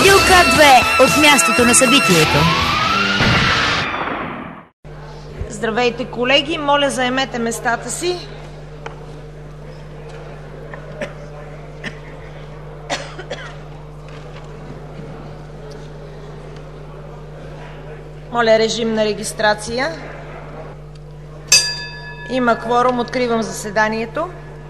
Радио К2 от мястото на събитието. Здравейте, колеги! Моля, заемете местата си. Моля, режим на регистрация. Има кворум. Откривам заседанието.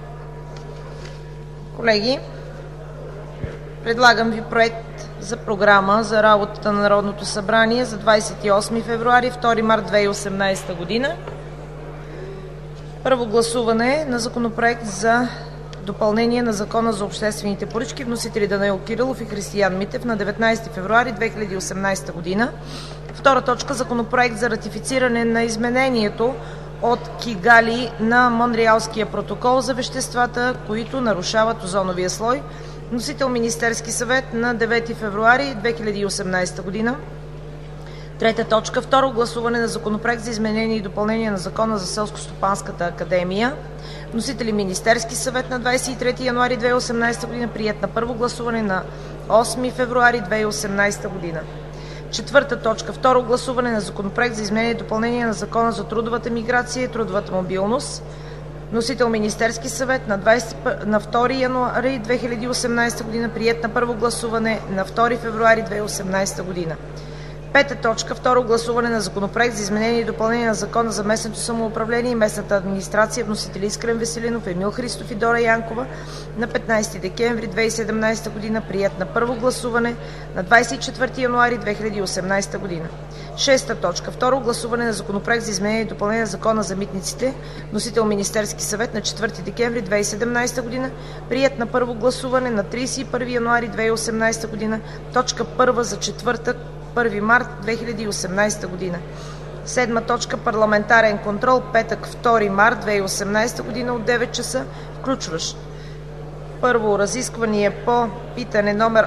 Колеги, предлагам ви проект за програма за работата на Народното събрание за 28 февруари, 2 март 2018 година. Първо гласуване на законопроект за допълнение на Закона за обществените поръчки. Вносители Данаил Кирилов и Християн Митев на 19 февруари 2018 година. Втора точка – законопроект за ратифициране на изменението от Кигали на Монреалския протокол за веществата, които нарушават озоновия слой. Вносител Министерски съвет на 9 февруари 2018 година. Трета точка – второ гласуване на законопроект за изменение и допълнение на Закона за Селскостопанската академия. Вносители Министерски съвет на 23 януари 2018 година. Приет на първо гласуване на 8 февруари 2018 година. Четвърта точка – второ гласуване на законопроект за изменение и допълнение на Закона за трудовата миграция и трудовата мобилност. Вносител Министерски съвет на 2 януари 2018 година. Приет на първо гласуване на 2 февруари 2018 година. Пета точка – второ гласуване на законопроект за изменение и допълнение на Закона за местното самоуправление и местната администрация. Вносители Искрен Веселинов, Емил Христов и Дора Янкова на 15 декември 2017 година. Приет на първо гласуване на 24 януари 2018 година. Шеста точка – второ гласуване на законопроект за изменение и допълнение на Закона за митниците. Вносител Министерски съвет на 4 декември 2017 година. Приет на първо гласуване на 31 януари 2018 година. Точка първа за четвъртък, 1 март 2018 година. Седма точка – парламентарен контрол, петък, 2 март 2018 година от 9 часа, включващ: първо, разисквания по питане номер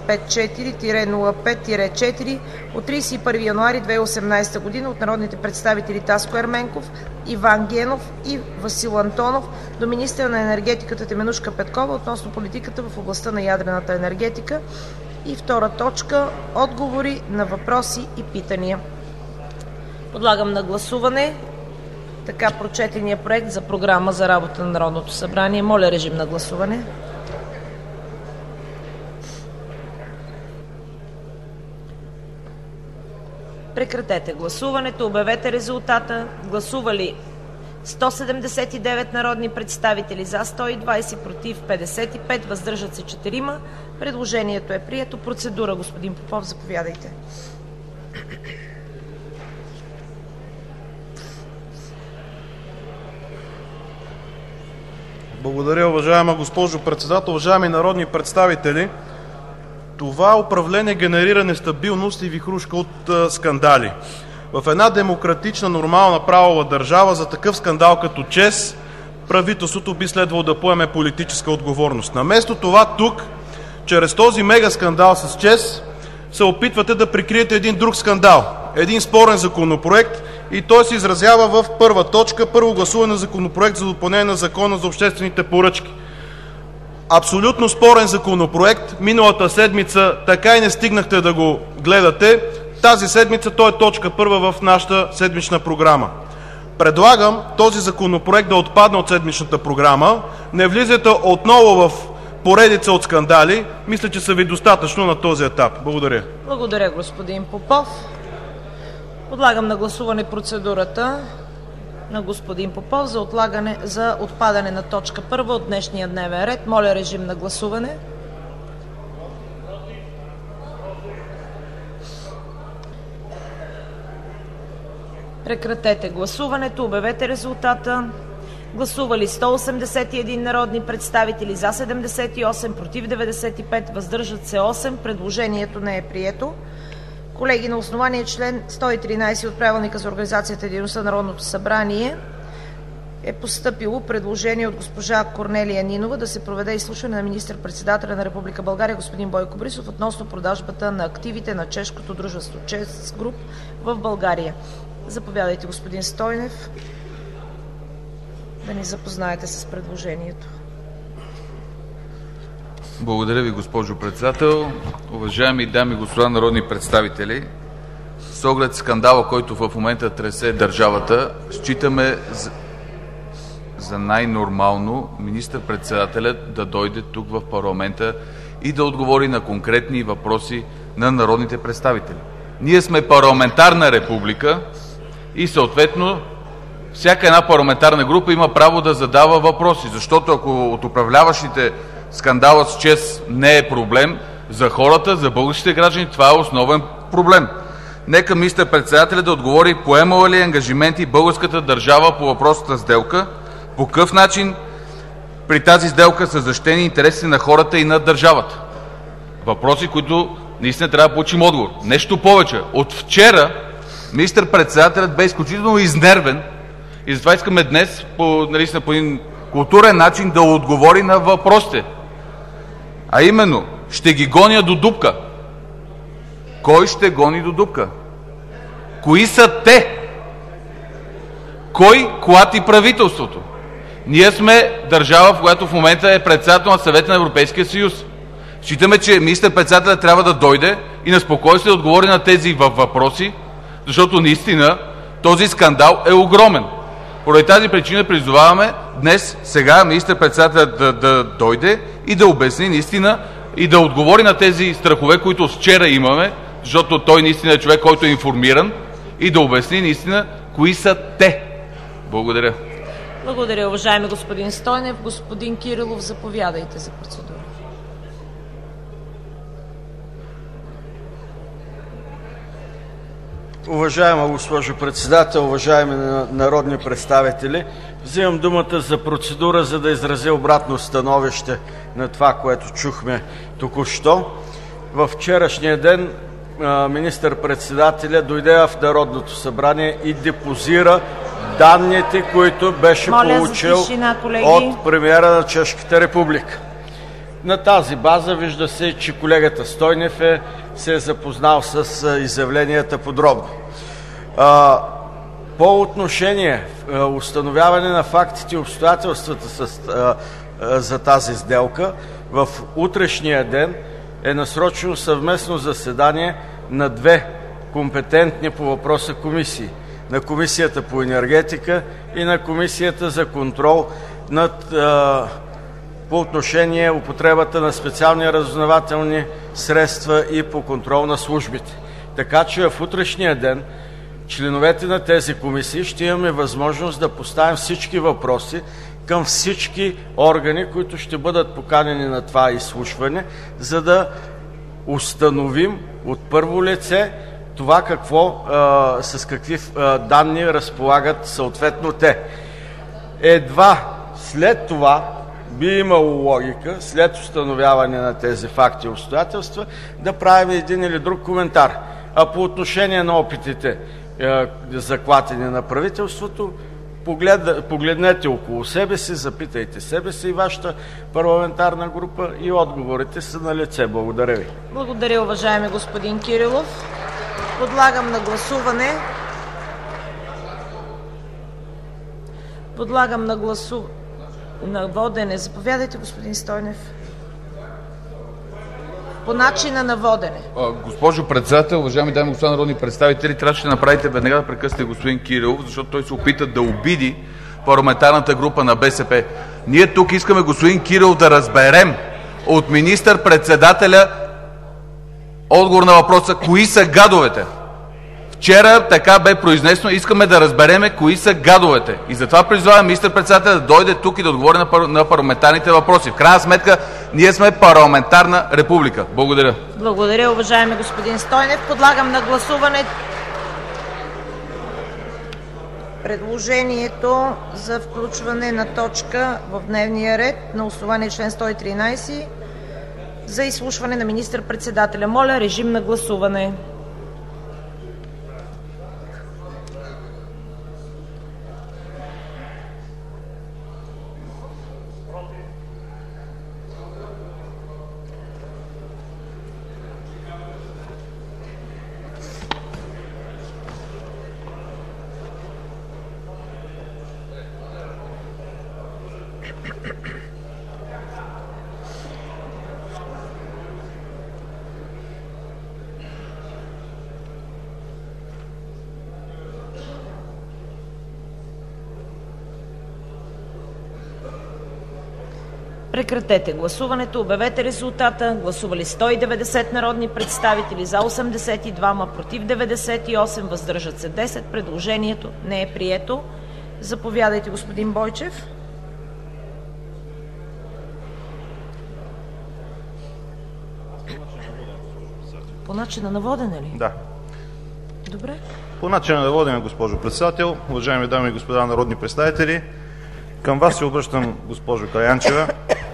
854-05-4 от 31 януари 2018 година от народните представители Таско Ерменков, Иван Генов и Васил Антонов до министъра на енергетиката Теменужка Петкова относно политиката в областта на ядрената енергетика. И втора точка – отговори на въпроси и питания. Подлагам на гласуване така прочетения проект за програма за работа на Народното събрание. Моля, режим на гласуване. Прекратете гласуването. Обявете резултата. Гласували 179 народни представители, за 120, против 55, въздържат се 4. Предложението е прието. Процедура, господин Попов, заповядайте. Благодаря, уважаема госпожо председател. Уважаеми народни представители, това управление генерира нестабилност и вихрушка от скандали. В една демократична, нормална правова държава за такъв скандал като ЧЕЗ правителството би следвало да поеме политическа отговорност. Наместо това тук, чрез този мега скандал с ЧЕЗ, се опитвате да прикриете един друг скандал, един спорен законопроект, и той се изразява в първа точка – първо гласуване на законопроект за допълнение на Закона за обществените поръчки. Абсолютно спорен законопроект. Миналата седмица така и не стигнахте да го гледате. Тази седмица той е точка първа в нашата седмична програма. Предлагам този законопроект да отпадне от седмичната програма. Не влизайте отново в поредица от скандали. Мисля, че са ви достатъчно на този етап. Благодаря. Благодаря, господин Попов. Подлагам на гласуване процедурата на господин Попов за отпадане на точка първа от днешния дневен ред. Моля, режим на гласуване. Прекратете гласуването. Обявете резултата. Гласували 181 народни представители, за 78, против 95, въздържат се 8. Предложението не е прието. Колеги, на основание член 113 от Правилника за организацията и дейността на Народното събрание е постъпило предложение от госпожа Корнелия Нинова да се проведе изслушване на министър-председателя на Република България господин Бойко Борисов относно продажбата на активите на чешкото дружество ЧЕЗ Груп в България. Заповядайте, господин Стойнев, да ни запознаете с предложението. Благодаря ви, госпожо председател. Уважаеми дами и господа народни представители, с оглед скандала, който в момента тресе държавата, считаме за най-нормално министър-председателят да дойде тук в парламента и да отговори на конкретни въпроси на народните представители. Ние сме парламентарна република и съответно всяка една парламентарна група има право да задава въпроси, защото ако от управляващите скандала с ЧЕЗ не е проблем, за хората, за българските граждани това е основен проблем. Нека министър-председателят да отговори поемала ли ангажименти българската държава по въпросната сделка, по какъв начин при тази сделка са защитени интересите на хората и на държавата. Въпроси, които наистина трябва да получим отговор. Нещо повече. От вчера министър-председателят бе изключително изнервен и затова искаме днес по един културен начин да отговори на въпросите. А именно, ще ги гоня до дупка. Кой ще гони до дупка? Кои са те? Кой клати правителството? Ние сме държава, в която в момента е председател на Съвета на Европейския съюз. Считаме, че министър-председателят трябва да дойде и на спокойствие да отговори на тези въпроси, защото наистина този скандал е огромен. Поради тази причина призоваваме днес, сега министър-председателят да дойде и да обясни наистина и да отговори на тези страхове, които вчера имаме, защото той наистина е човек, който е информиран, и да обясни наистина кои са те. Благодаря. Благодаря, уважаеми господин Стойнев. Господин Кирилов, заповядайте за процедура. Уважаема госпожо председател, уважаеми народни представители! Взимам думата за процедура, за да изразя обратно становище на това, което чухме току-що. Във вчерашния ден министър-председателят дойде в Народното събрание и депозира данните, които беше получил от премиера на Чешката република. На тази база вижда се, че колегата Стойнев се е запознал с изявленията подробно. По отношение установяване на фактите и обстоятелствата за тази сделка, в утрешния ден е насрочено съвместно заседание на две компетентни по въпроса комисии – на Комисията по енергетика и на Комисията за контрол по отношение употребата на специални разузнавателни средства и по контрол на службите. Така че в утрешния ден членовете на тези комисии ще имаме възможност да поставим всички въпроси към всички органи, които ще бъдат поканени на това изслушване, за да установим от първо лице това с какви данни разполагат съответно те. Едва след това би имало логика, след установяване на тези факти и обстоятелства, да правим един или друг коментар. А по отношение на опитите за клатене на правителството, погледнете около себе си, запитайте себе си и вашата парламентарна група и отговорите са на лице. Благодаря ви. Благодаря, уважаеми господин Кирилов. Подлагам на гласуване. На водене. Заповядайте, господин Стойнев. По начина на водене. Госпожо председател, уважаеми дами и господа народни представители, трябваше да направите веднага да прекъснете господин Кирилов, защото той се опита да обиди парламентарната група на БСП. Ние тук искаме, господин Кирилов, да разберем от министър-председателя отговор на въпроса кои са гадовете. Вчера така бе произнесено, искаме да разбереме кои са гадовете. И затова призовавам министър-председателя да дойде тук и да отговори на парламентарните въпроси. В крайна сметка, ние сме парламентарна република. Благодаря. Благодаря, уважаеми господин Стойнев. Подлагам на гласуване предложението за включване на точка в дневния ред на основание член 113 за изслушване на министър-председателя. Моля, режим на гласуване. Прекратете гласуването. Обявете резултата. Гласували 190 народни представители, за 82, против 98, въздържат се 10. Предложението не е прието. Заповядайте, господин Бойчев. По начина на водене ли? Да. Добре. По начина на водене, госпожо председател, уважаеми дами и господа народни представители, към вас се обръщам, госпожо Караянчева.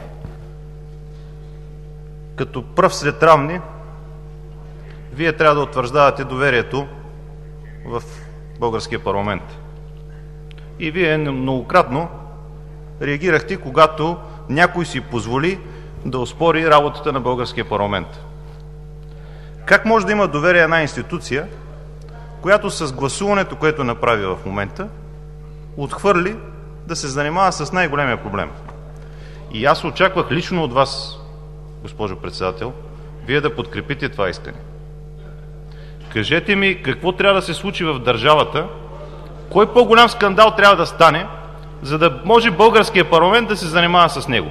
Като пръв сред равни, вие трябва да утвърждавате доверието в българския парламент. И вие многократно реагирахте, когато някой си позволи да оспори работата на българския парламент. Как може да има доверие една институция, която с гласуването, което направи в момента, отхвърли да се занимава с най-големия проблем? И аз очаквах лично от вас, госпожо председател, вие да подкрепите това искане. Кажете ми какво трябва да се случи в държавата, кой по-голям скандал трябва да стане, за да може българския парламент да се занимава с него.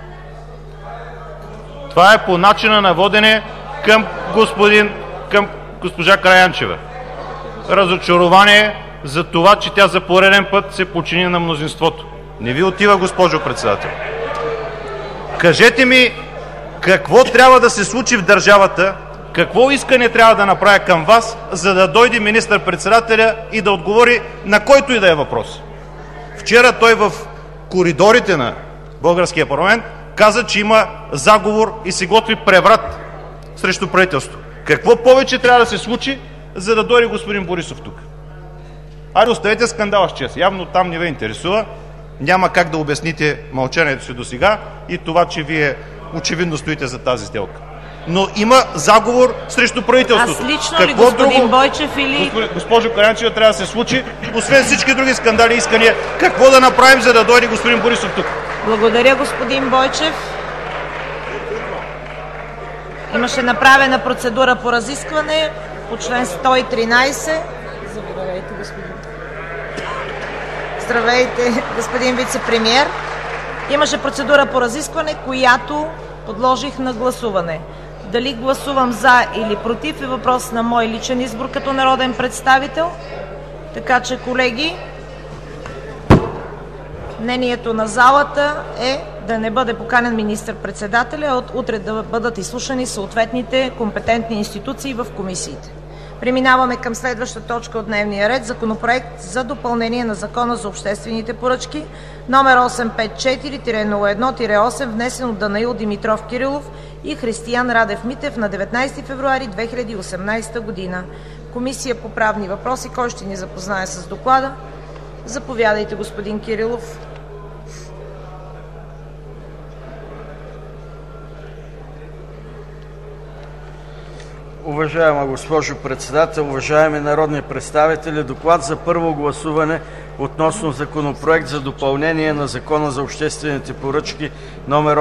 Това е по начина на водене към госпожа Караянчева. Разочарование за това, че тя за пореден път се подчини на мнозинството. Не ви отива, госпожо председател. Кажете ми какво трябва да се случи в държавата, какво искане трябва да направя към вас, за да дойде министър-председателя и да отговори на който и да е въпрос. Вчера той в коридорите на българския парламент каза, че има заговор и се готви преврат срещу правителството. Какво повече трябва да се случи, за да дойде господин Борисов тук? Айде, оставете скандала с ЧЕЗ. Явно там не ви интересува. Няма как да обясните мълчанието си до сега и това, че вие очевидно стоите за тази сделка. Но има заговор срещу правителството. Аз лично ли, господин Бойчев, или... Госпожо Караянчева, трябва да се случи, освен всички други скандали и искания, какво да направим, за да дойде господин Борисов тук? Благодаря, господин Бойчев. Имаше направена процедура по разискване по член 113. Здравейте, господин. Здравейте, господин вице-премиер. Имаше процедура по разискване, която подложих на гласуване. Дали гласувам за или против е въпрос на мой личен избор като народен представител. Така че, колеги, мнението на залата е да не бъде поканен министър-председателя, а от утре да бъдат изслушани съответните компетентни институции в комисиите. Преминаваме към следваща точка от дневния ред. Законопроект за допълнение на Закона за обществените поръчки, номер 854-01-8, внесен от Данаил Димитров Кирилов и Християн Радев Митев на 19 февруари 2018 година. Комисия по правни въпроси. Кой ще ни запознае с доклада? Заповядайте, господин Кирилов. Уважаема госпожо председател, уважаеми народни представители! Доклад за първо гласуване относно Законопроект за допълнение на Закона за обществените поръчки, номер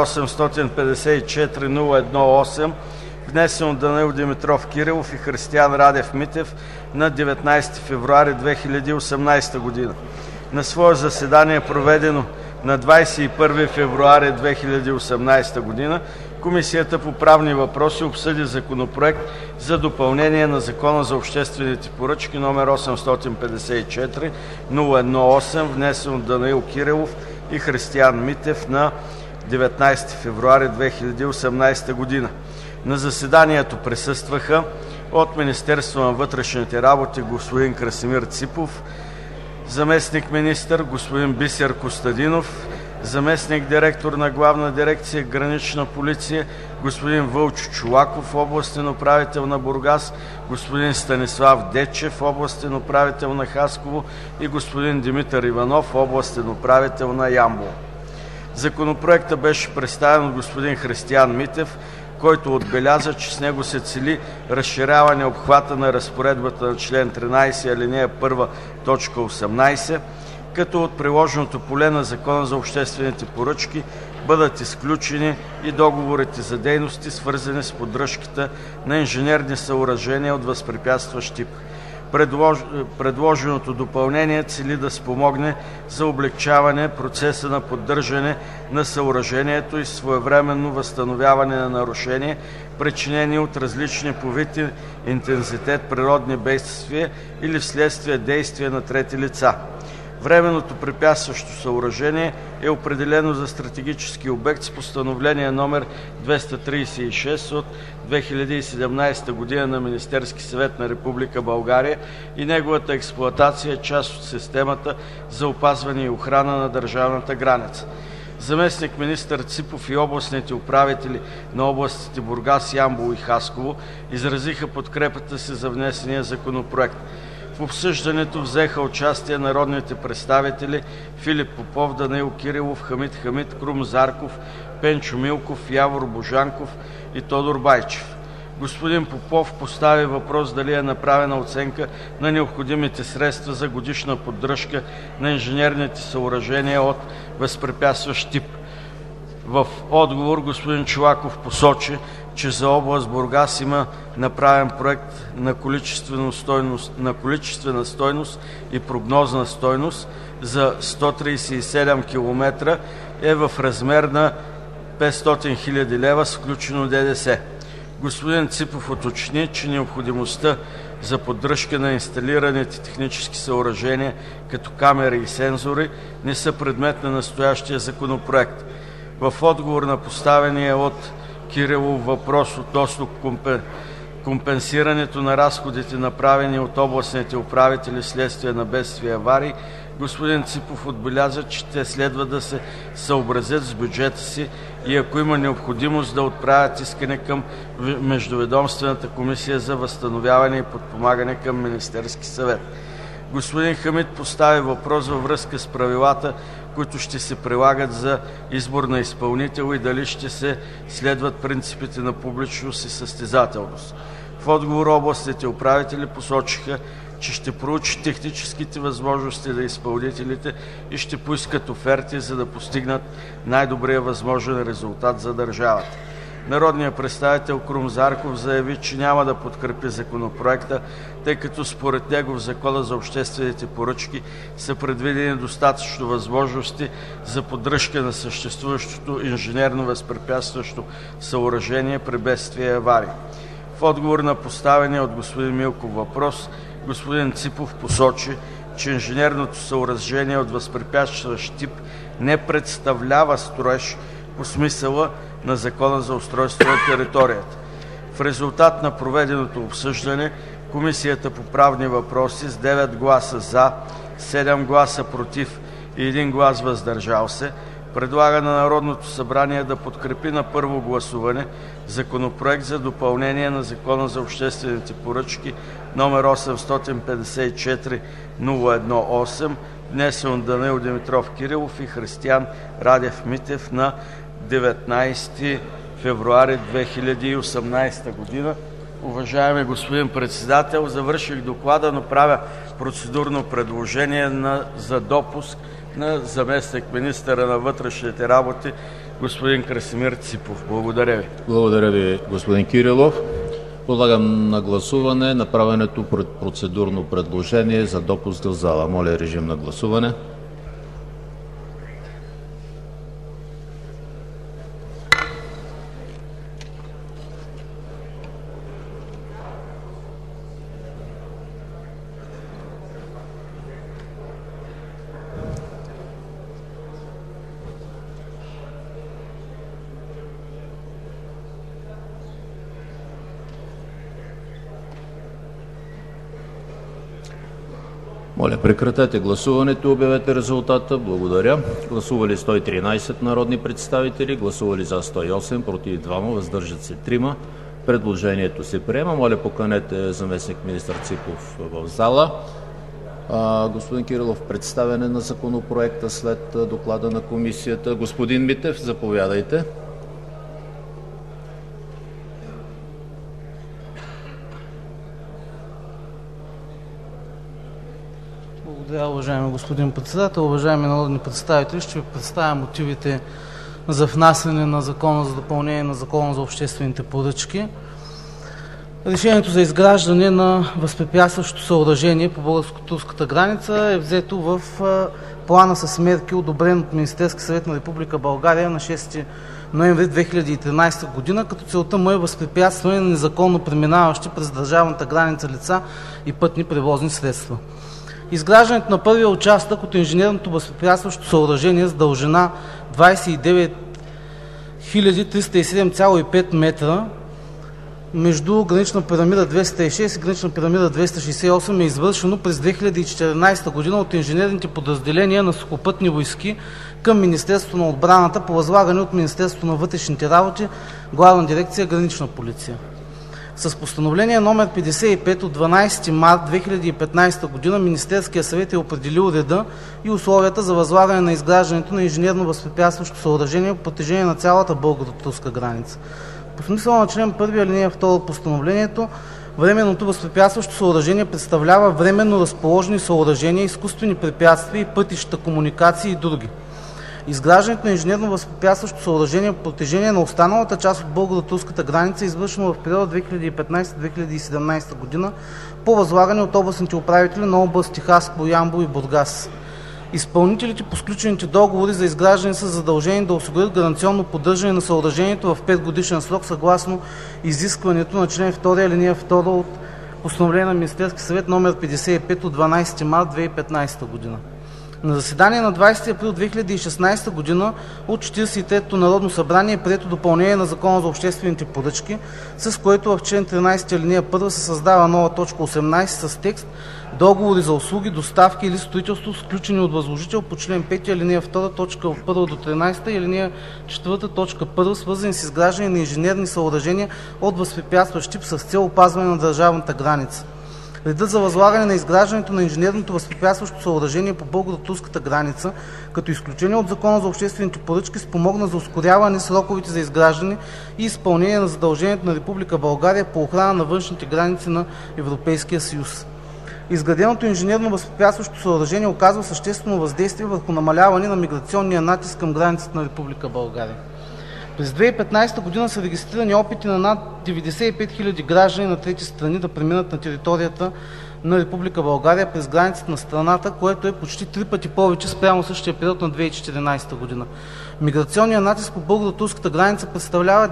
854-01-8, внесен от Данаил Димитров Кирилов и Християн Радев Митев на 19 февруари 2018 година. На свое заседание, проведено на 21 февруари 2018 година, Комисията по правни въпроси обсъди Законопроект за допълнение на Закона за обществените поръчки, номер 854-01-8, внесен от Данаил Кирилов и Християн Митев на 19 февруари 2018 година. На заседанието присъстваха от Министерството на вътрешните работи господин Красимир Ципов, заместник-министър, господин Бисер Костадинов, заместник-директор на Главна дирекция „Гранична полиция“, господин Вълчо Чолаков, областен управител на Бургас, господин Станислав Дечев, областен управител на Хасково и господин Димитър Иванов, областен управител на Ямбол. Законопроектът беше представен от господин Християн Митев, който отбеляза, че с него се цели разширяване обхвата на разпоредбата на член 13, алинея 1, точка 18, като от приложеното поле на Закона за обществените поръчки бъдат изключени и договорите за дейности, свързани с поддръжката на инженерни съоръжения от възпрепятстващ тип. Предложеното допълнение цели да спомогне за облекчаване процеса на поддържане на съоръжението и своевременно възстановяване на нарушения, причинени от различни по вид и интензитет природни бедствия или вследствие действия на трети лица. Временното препятстващо съоръжение е определено за стратегически обект с постановление № 236 от 2017 г. на Министерски съвет на Република България и неговата експлоатация е част от системата за опазване и охрана на държавната граница. Заместник-министър Ципов и областните управители на областите Бургас, Ямбол и Хасково изразиха подкрепата си за внесения законопроект. В обсъждането взеха участие народните представители Филип Попов, Данаил Кирилов, Хамид Хамид, Крум Зарков, Пенчо Милков, Явор Божанков и Тодор Байчев. Господин Попов постави въпрос дали е направена оценка на необходимите средства за годишна поддръжка на инженерните съоръжения от възпрепятстващ тип. В отговор господин Чолаков посочи, че за област Бургас има направен проект на количествена стойност и прогнозна стойност за 137 км е в размер на 500 000 лева с включено ДДС. Господин Ципов уточни, че необходимостта за поддръжка на инсталираните технически съоръжения като камери и сензори не са предмет на настоящия законопроект. В отговор на поставения от Кирилов въпрос относно компенсирането на разходите, направени от областните управители вследствие на бедствия и аварии, господин Ципов отбеляза, че те следва да се съобразят с бюджета си и ако има необходимост да отправят искане към Междуведомствената комисия за възстановяване и подпомагане към Министерски съвет. Господин Хамид постави въпрос във връзка с правилата, които ще се прилагат за избор на изпълнител и дали ще се следват принципите на публичност и състезателност. В отговор областните управители посочиха, че ще проучи техническите възможности на изпълнителите и ще поискат оферти, за да постигнат най-добрия възможен резултат за държавата. Народният представител Крум Зарков заяви, че няма да подкрепи законопроекта, тъй като според него в Закона за обществените поръчки са предвидени достатъчно възможности за поддръжка на съществуващото инженерно възпрепятстващо съоръжение при бедствия и аварии. В отговор на поставения от господин Милков въпрос, господин Ципов посочи, че инженерното съоръжение от възпрепятстващ тип не представлява строеж по смисъла на Закона за устройство на територията. В резултат на проведеното обсъждане, Комисията по правни въпроси с 9 гласа „за”, 7 гласа „против” и 1 глас „въздържал се” предлага на Народното събрание да подкрепи на първо гласуване Законопроект за допълнение на Закона за обществените поръчки, № 854-01-8, внесен от Данаил Димитров Кирилов и Християн Радев Митев на 19 февруари 2018 година. Уважаеми господин Председател, завърших доклада, но правя процедурно предложение за допуск на заместник-министъра на вътрешните работи господин Красимир Ципов. Благодаря ви. Благодаря ви, господин Кирилов. Подлагам на гласуване направеното процедурно предложение за допуск в зала. Моля, режим на гласуване. Моля, прекратете гласуването и обявете резултата. Благодаря. Гласували 113 народни представители, гласували за 108, против 2, въздържат се 3. Предложението се приема. Моля, поканете заместник-министър Ципов в зала. Господин Кирилов, представяне на законопроекта след доклада на комисията. Господин Митев, заповядайте. Благодаря, уважаеми господин Председател. Уважаеми народни представители, ще ви представя мотивите за внасяне на Закона за допълнение на Закона за обществените поръчки. Решението за изграждане на възпрепятстващо съоръжение по българско-турската граница е взето в плана с мерки, одобрен от Министерския съвет на Република България на 6 ноември 2013 година, като целта му е възпрепятстване на незаконно преминаващи през държавната граница лица и пътни превозни средства. Изграждането на първия участък от инженерното възпрепятстващо съоръжение с дължина 29 307,5 метра между гранична пирамида 206 и гранична пирамида 268 е извършено през 2014 година от инженерните подразделения на Сухопътни войски към Министерството на отбраната по възлагане от Министерството на вътрешните работи, Главна дирекция Гранична полиция. С постановление номер 55 от 12 март 2015 година Министерският съвет е определил реда и условията за възлагане на изграждането на инженерно възпрепятстващо съоръжение по протежение на цялата българо-турска граница. По смисъла на член 1, алинея 2 от постановлението, временното възпрепятстващо съоръжение представлява временно разположени съоръжения, изкуствени препятствия и пътища, комуникации и други. Изграждането на инженерно възпрепятстващо съоръжение по протежение на останалата част от българо-турската граница е извършено в периода 2015-2017 година по възлагане от областните управители на области Хасково, Ямбол и Бургас. Изпълнителите по сключените договори за изграждане са задължени да осигурят гаранционно поддържане на съоръжението в 5-годишен срок съгласно изискването на член 2, алинея 2 от постановление на Министерския съвет номер 55 от 12 март 2015 година. На заседание на 20 април 2016 година от 43-то Народно събрание е прието допълнение на Закона за обществените поръчки, с което в член 13 алинея 1 се създава нова точка 18 с текст договори за услуги, доставки или строителство, сключени от възложител по член 5 алинея 2 точка 1 до 13 и алинея 4 точка 1, свързани с изграждане на инженерни съоръжения от възпрепятстващ тип с цел опазване на държавната граница. Редът за възлагане на изграждането на инженерното възпрепятстващо съоръжение по българо-турската граница, като изключение от Закона за обществените поръчки, спомогна за ускоряване сроковете за изграждане и изпълнение на задължението на Република България по охрана на външните граници на Европейския съюз. Изграденото инженерно възпрепятстващо съоръжение оказва съществено въздействие върху намаляване на миграционния натиск към границите на Република България. През 2015 година са регистрирани опити на над 95 000 граждани на трети страни да преминат на територията на Република България през границата на страната, което е почти 3 пъти повече спрямо същия период на 2014 година. Миграционният натиск по българо-турската граница представлява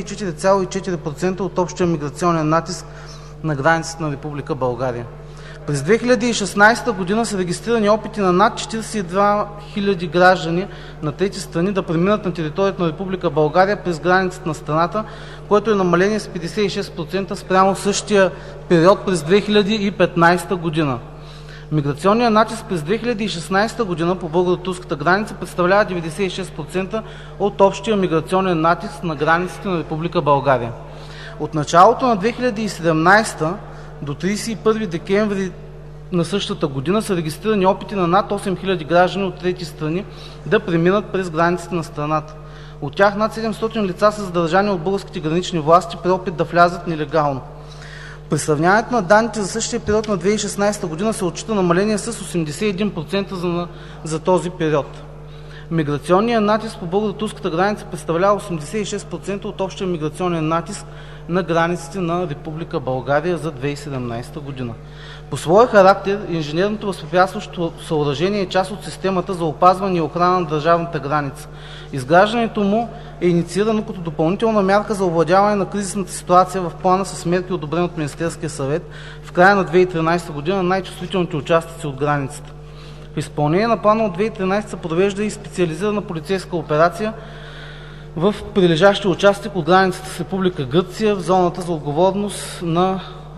94,4% от общия миграционен натиск на границата на Република България. През 2016 година са регистрирани опити на над 42 000 граждани на трети страни да преминат на територията на Република България през границата на страната, което е намаление с 56% спрямо същия период през 2015 година. Миграционният натиск през 2016 година по българо-турската граница представлява 96% от общия миграционен натиск на границите на Република България. От началото на 2017 до 31 декември на същата година са регистрирани опити на над 8000 граждани от трети страни да преминат през границите на страната. От тях над 700 лица са задържани от българските гранични власти при опит да влязат нелегално. При сравняването на данните за същия период на 2016 година се отчита намаление с 81% за този период. Миграционният натиск по българо-турската граница представлява 86% от общия миграционен натиск на границите на Република България за 2017 година. По своя характер, инженерното възпрепятстващо съоръжение е част от системата за опазване и охрана на държавната граница. Изграждането му е инициирано като допълнителна мярка за овладяване на кризисната ситуация в плана с мерки, одобрен от Министерския съвет в края на 2013 година на най-чувствителните участъци от границата. В изпълнение на плана от 2013 се провежда и специализирана полицейска операция в прилежащия участък от границата с Република Гърция в зоната за отговорност на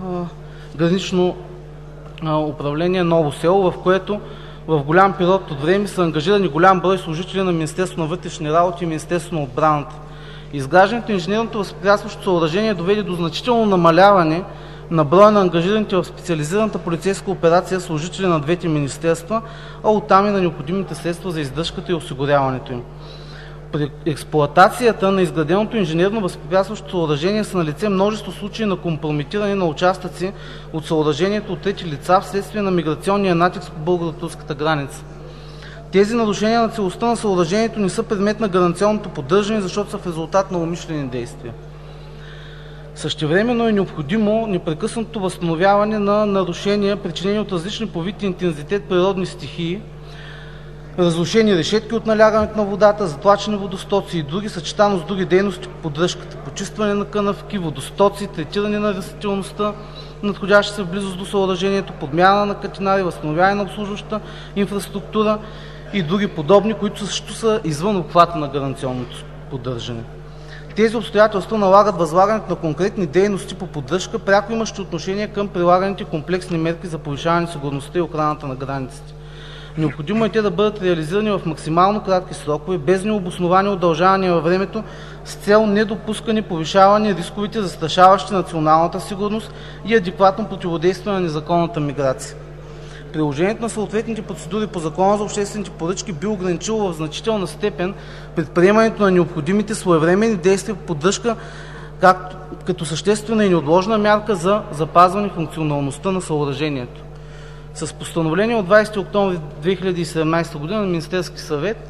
гранично управление Ново село, в което в голям период от време са ангажирани голям брой служители на Министерството на вътрешни работи и Министерството на отбраната. Изграждането на инженерното възпрепятстващо съоръжение доведе до значително намаляване на броя на ангажираните в специализираната полицейска операция служители на двете министерства, а оттам и на необходимите средства за издръжката и осигуряването им. При експлоатацията на изграденото инженерно възпрепятстващо съоръжение са налице множество случаи на компрометиране на участъци от съоръжението от трети лица вследствие на миграционния натиск по българо-турската граница. Тези нарушения на целостта на съоръжението не са предмет на гаранционното поддържане, защото са в резултат на умишлени действия. Същевременно е необходимо непрекъснато възстановяване на нарушения, причинени от различни по вид и интензитет природни стихии, разрушени решетки от налягането на водата, затлачени водостоци и други, съчетано с други дейности по поддръжката, почистване на канавки, водостоци, третиране на растителността, надходяща се в близост до съоръжението, подмяна на катинари, възстановяване на обслужваща инфраструктура и други подобни, които също са извън обхвата на гаранционното поддържане. Тези обстоятелства налагат възлагането на конкретни дейности по поддръжка, пряко имащи отношение към прилаганите комплексни мерки за повишаване сигурността и охраната на границите. Необходимо е те да бъдат реализирани в максимално кратки срокове, без необосновани удължавания във времето, с цел недопускане повишаване рисковете, застрашаващи националната сигурност и адекватно противодействие на незаконната миграция. Приложението на съответните процедури по Закона за обществените поръчки би ограничило в значителна степен предприемането на необходимите своевременни действия по поддръжка, като съществена и неотложна мярка за запазване функционалността на съоръжението. С постановление от 20 октомври 2017 г. на Министерския съвет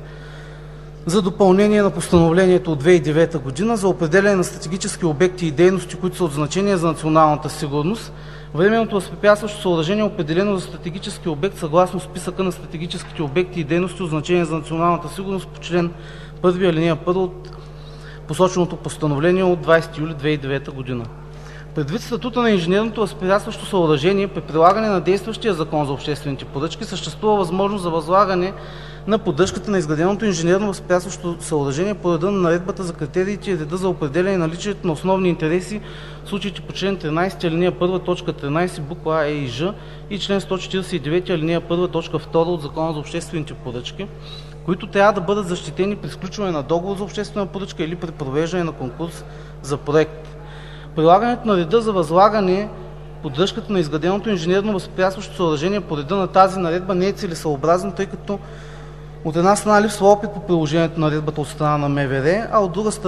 за допълнение на постановлението от 2009 г. за определяне на стратегически обекти и дейности, които са от значение за националната сигурност, временното възпрепятстващо съоръжение е определено за стратегически обект съгласно списъка на стратегическите обекти и дейности от значение за националната сигурност по член 1, алинея 1 от посоченото постановление от 20 юли 2009 г. Предвид статута на инженерното възпрепятстващо съоръжение, при прилагане на действащия Закон за обществените поръчки съществува възможност за възлагане на поддръжката на изграденото инженерно възпрепятстващо съоръжение по реда на Наредбата за критериите и реда за определяне наличието на основни интереси в случаите по член 13, алинея 1, т. 13, буква А, Е и Ж и член 149, алинея 1, т. 2 от Закона за обществените поръчки, които трябва да бъдат защитени при сключване на договор за обществена поръчка или при провеждане на конкурс за проект. Прилагането на реда за възлагане поддръжката на изграденото инженерно възпрепятстващо съоръжение по реда на тази наредба не е целесъобразно, тъй като от една страна липсва опит по приложението на наредбата от страна на МВР, а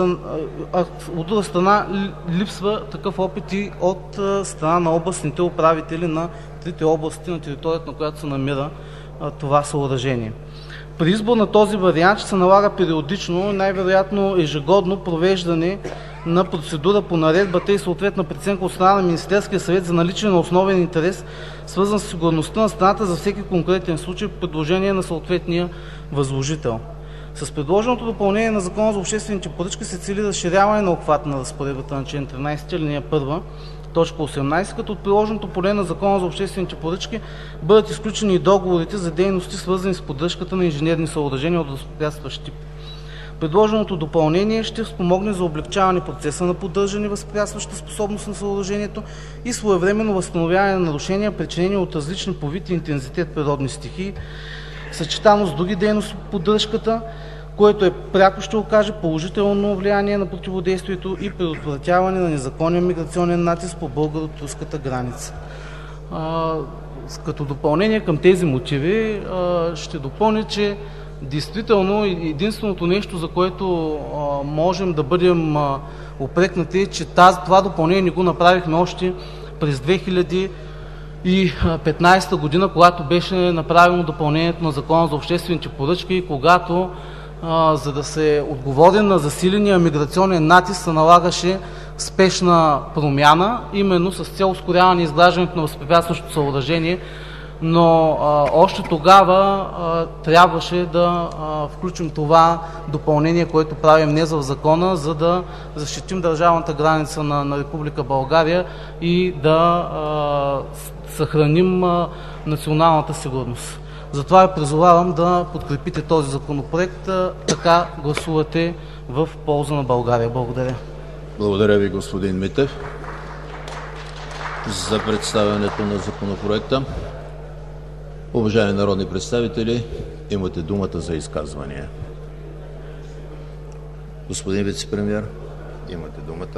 от друга страна липсва такъв опит и от страна на областните управители на трите области, на територията на която се намира това съоръжение. При избор на този вариант ще се налага периодично, най-вероятно ежегодно, провеждане на процедура по наредбата и съответна преценка от страна на Министерския съвет за наличие на основен интерес, свързан с сигурността на страната за всеки конкретен случай по предложение на съответния възложител. С предложеното допълнение на Закона за обществените поръчки се цели разширяване на обхвата на разпоредбата на член 13, алинея 1, точка 18, като от приложеното поле на Закона за обществените поръчки бъдат изключени и договорите за дейности, свързани с поддръжката на инженерни съоръжения от възпрепятстващ тип. Предложеното допълнение ще спомогне за облекчаване процеса на поддържане, възпрепятстваща способност на съоръжението и своевременно възстановяване на нарушения, причинени от различни по вид и интензитет природни стихии, съчетано с други дейности по поддръжката, което пряко ще окаже положително влияние на противодействието и предотвратяване на незаконен миграционен натиск по българо-турската граница. Като допълнение към тези мотиви ще допълня, че действително единственото нещо, за което можем да бъдем упрекнати, е, че това допълнение не го направихме още през 2015 година, когато беше направено допълнението на Закона за обществените поръчки и когато, за да се отговори на засиления миграционен натиск, се налагаше спешна промяна, именно с цел ускоряване изграждането на възпрепятстващото съоръжение. Но още тогава трябваше да включим това допълнение, което правим днес в закона, за да защитим държавната граница на Република България и да съхраним националната сигурност. Затова ви призовавам да подкрепите този законопроект, така гласувате в полза на България. Благодаря. Благодаря ви, господин Митев, за представянето на законопроекта. Уважаеми народни представители, имате думата за изказвания. Господин вицепремиер, имате думата.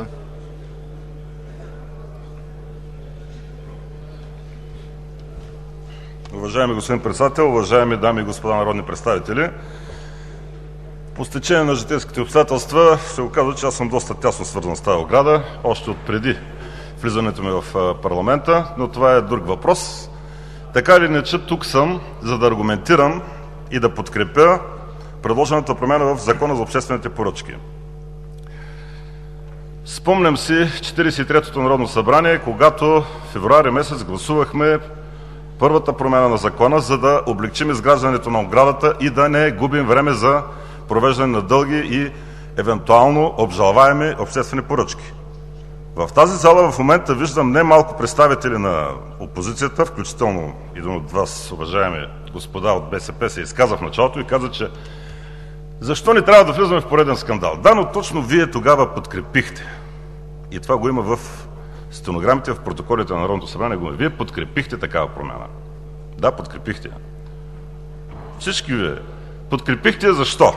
Уважаеми господин председател, уважаеми дами и господа народни представители, по стечение на житейските обстоятелства ще го кажа, че аз съм доста тясно свързан с тази ограда, още от преди влизането ми в парламента, но това е друг въпрос. Така или иначе, тук съм, за да аргументирам и да подкрепя предложената промяна в Закона за обществените поръчки. Спомням си 43-то Народно събрание, когато февруари месец гласувахме първата промяна на закона, за да облегчим изграждането на оградата и да не губим време за провеждане на дълги и евентуално обжалваеми обществени поръчки. В тази зала в момента виждам немалко представители на опозицията, включително един от вас, уважаеми господа от БСП, се изказа в началото и каза, че защо не трябва да влизаме в пореден скандал. Да, но точно вие тогава подкрепихте. И това го има в стенограмите, в протоколите на Народното събрание. Вие подкрепихте такава промяна. Да, подкрепихте. Всички вие подкрепихте. Защо?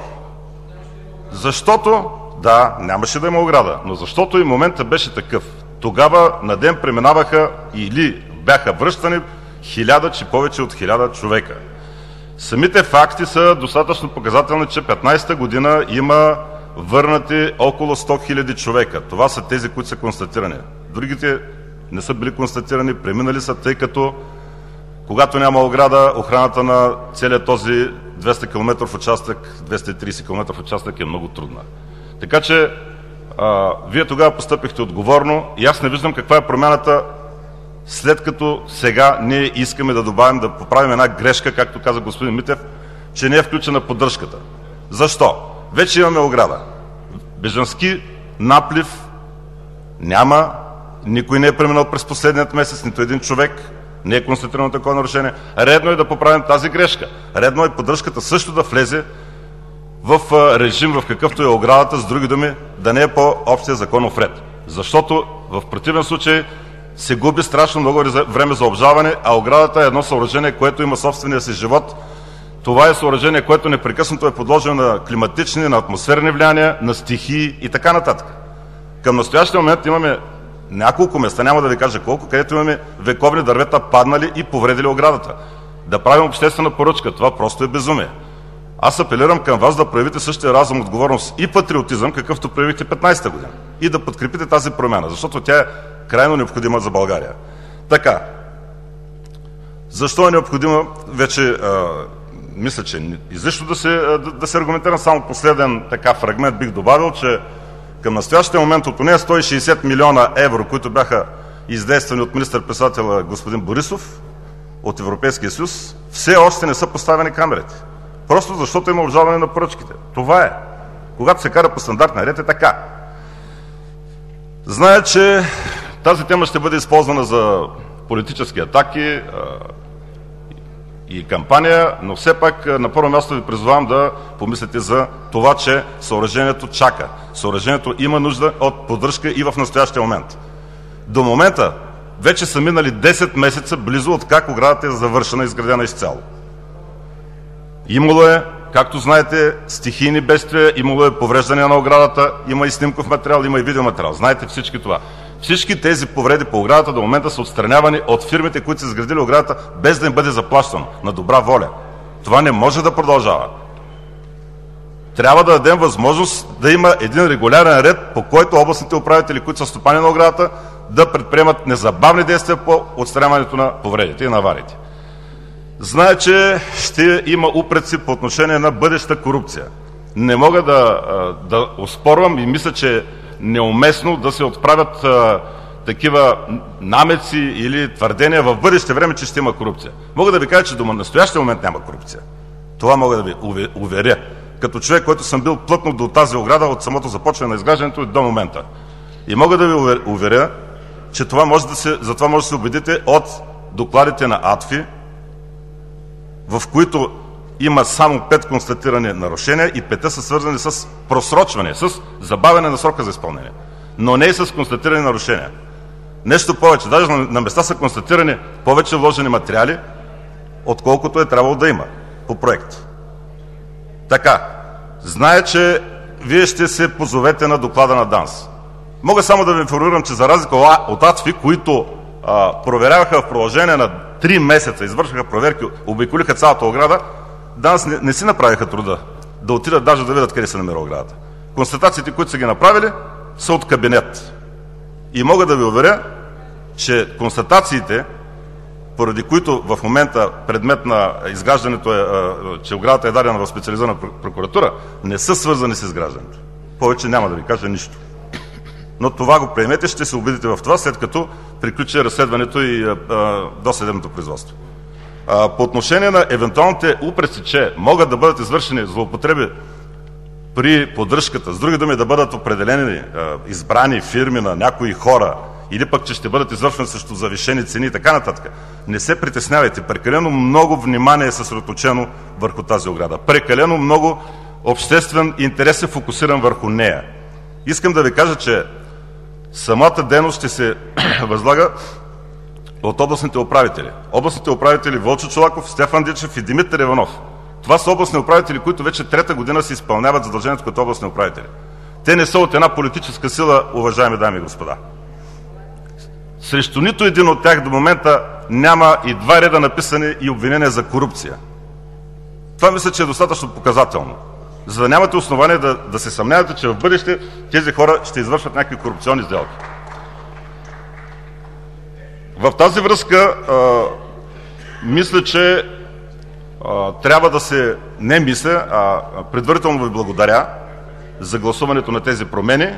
Защото, да, нямаше да има ограда, но защото и моментът беше такъв. Тогава на ден преминаваха или бяха връщани 1000, че повече от 1000 човека. Самите факти са достатъчно показателни, че 15-та година има върнати около 100 000 човека. Това са тези, които са констатирани. Другите не са били констатирани, преминали са, тъй като когато няма ограда, охраната на целият този 200 км участък, 230 км участък е много трудна. Така че вие тогава постъпихте отговорно и аз не виждам каква е промяната, след като сега ние искаме да добавим, да поправим една грешка, както каза господин Митев, че не е включена поддръжката. Защо? Вече имаме ограда. Бежански наплив няма, никой не е преминал през последният месец, нито един човек, не е констатирано такова нарушение. Редно е да поправим тази грешка. Редно е поддръжката също да влезе в режим, в какъвто е оградата, с други думи, да не е по общия законов ред. Защото в противен случай се губи страшно много време за обжалване, а оградата е едно съоръжение, което има собствения си живот. Това е съоръжение, което непрекъснато е подложено на климатични, на атмосферни влияния, на стихии и така нататък. Към настоящия момент имаме няколко места, няма да ви кажа колко, където имаме вековни дървета паднали и повредили оградата. Да правим обществена поръчка, това просто е безумие. Аз апелирам към вас да проявите същия разум, отговорност и патриотизъм, какъвто проявихте 15-та година. И да подкрепите тази промяна, защото тя е крайно необходима за България. Така, защо е необходима? Вече мисля, че излишно да се аргументирам. Само последен така фрагмент бих добавил, че към настоящия момент от нея 160 милиона евро, които бяха издействани от министър-председателя господин Борисов от Европейския съюз, все още не са поставени камерите. Просто защото има обжалване на поръчките. Това е. Когато се кара по стандартния ред, е така. Зная, че тази тема ще бъде използвана за политически атаки и кампания, но все пак на първо място ви призовавам да помислите за това, че съоръжението чака. Съоръжението има нужда от поддръжка и в настоящия момент. До момента вече са минали 10 месеца близо от как оградата е завършена и изградена изцяло. Имало е, както знаете, стихийни бедствия, имало е повреждания на оградата, има и снимков материал, има и видеоматериал. Знаете всички това. Всички тези повреди по оградата до момента са отстранявани от фирмите, които са изградили оградата, без да им бъде заплащано, на добра воля. Това не може да продължава. Трябва да дадем възможност да има един регулярен ред, по който областните управители, които са стопани на оградата, да предприемат незабавни действия по отстраняването на повредите и на авариите. Знае, че ще има упреци по отношение на бъдеща корупция. Не мога да оспорвам и мисля, че е неуместно да се отправят такива намеци или твърдения в бъдеще време, че ще има корупция. Мога да ви кажа, че до настоящия момент няма корупция. Това мога да ви уверя. Като човек, който съм бил плътно до тази ограда от самото започване на изграждането и до момента. И мога да ви уверя, че за това може да се убедите от докладите на АДФИ, в които има само 5 констатирани нарушения и 5 са свързани с просрочване, с забавяне на срока за изпълнение, но не и с констатирани нарушения. Нещо повече, даже на места са констатирани повече вложени материали, отколкото е трябвало да има по проект. Така, знае, че вие ще се позовете на доклада на ДАНС. Мога само да ви информирам, че за разлика от АДФИ, които проверяваха в продължение на 3 месеца, извършваха проверки, обиколиха цялата ограда, ДАНС не си направиха труда да отидат даже да видят къде се намира оградата. Констатациите, които са ги направили, са от кабинет. И мога да ви уверя, че констатациите, поради които в момента предмет на изграждането е, че оградата е дадена в специализирана прокуратура, не са свързани с изграждането. Повече няма да ви кажа нищо. Но това го приемете, ще се убедите в това, след като приключи разследването и досъдебното производство. По отношение на евентуалните упреци, че могат да бъдат извършени злоупотреби при поддръжката, с други думи да бъдат определени избрани фирми на някои хора, или пък, че ще бъдат извършвани срещу завишени цени и така нататък, не се притеснявайте. Прекалено много внимание е съсредоточено върху тази ограда. Прекалено много обществен интерес е фокусиран върху нея. Искам да ви кажа, че самата дейност ще се възлага от областните управители. Областните управители Вълчо Чолаков, Стефан Дичев и Димитър Иванов. Това са областни управители, които вече трета година си изпълняват задължението като областни управители. Те не са от една политическа сила, уважаеми дами и господа. Срещу нито един от тях до момента няма и 2 реда написани и обвинения за корупция. Това мисля, че е достатъчно показателно, за да нямате основание да се съмнявате, че в бъдеще тези хора ще извършват някакви корупционни сделки. В тази връзка мисля, че трябва да се... Не мисля, а предварително ви благодаря за гласуването на тези промени.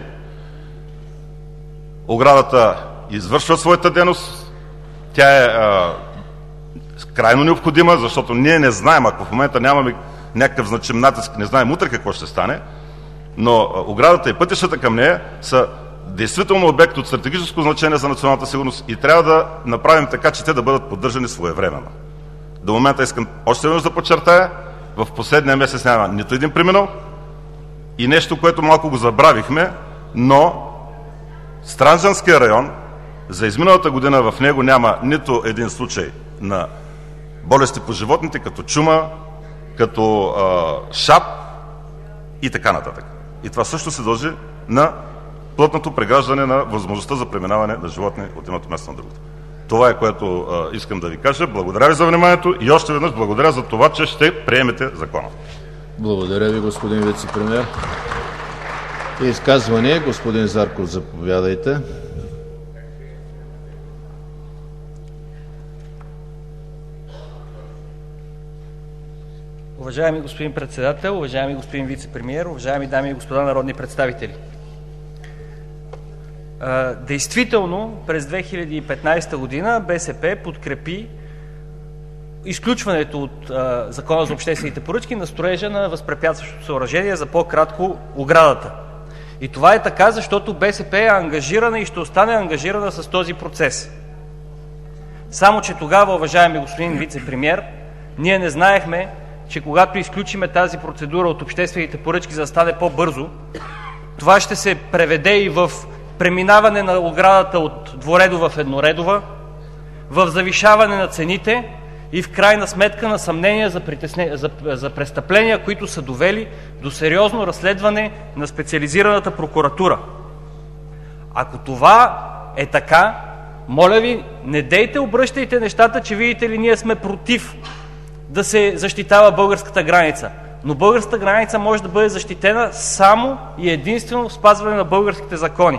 Оградата извършва своята дейност. Тя е крайно необходима, защото ние не знаем, ако в момента нямаме някакъв значим натиск, не знаем утре какво ще стане, но оградата и пътищата към нея са действително обект от стратегическо значение за националната сигурност и трябва да направим така, че те да бъдат поддържани своевременно. До момента искам още веднъж да подчертая, в последния месец няма нито един преминал и нещо, което малко го забравихме, но Странджанския район за изминалата година в него няма нито един случай на болести по животните, като чума, като шап и така нататък. И това също се дължи на плътното преграждане на възможността за преминаване на животни от едното място на другото. Това е, което искам да ви кажа. Благодаря ви за вниманието и още веднъж благодаря за това, че ще приемете закона. Благодаря ви, господин вицепремиер. Изказване, господин Зарков, заповядайте. Уважаеми господин председател, уважаеми господин вицепремиер, уважаеми дами и господа народни представители! Действително през 2015 година БСП подкрепи изключването от Закона за обществените поръчки на строежа на възпрепятстващото съоръжение, за по-кратко оградата. И това е така, защото БСП е ангажирана и ще остане ангажирана с този процес. Само че тогава, уважаеми господин вицепремиер, ние не знаехме, че когато изключиме тази процедура от обществените поръчки, за да стане по-бързо, това ще се преведе и в преминаване на оградата от двуредова в едноредова, в завишаване на цените и в крайна сметка на съмнения за престъпления, които са довели до сериозно разследване на специализираната прокуратура. Ако това е така, моля ви, не дейте обръщайте нещата, че видите ли ние сме против да се защитава българската граница. Но българската граница може да бъде защитена само и единствено в спазване на българските закони.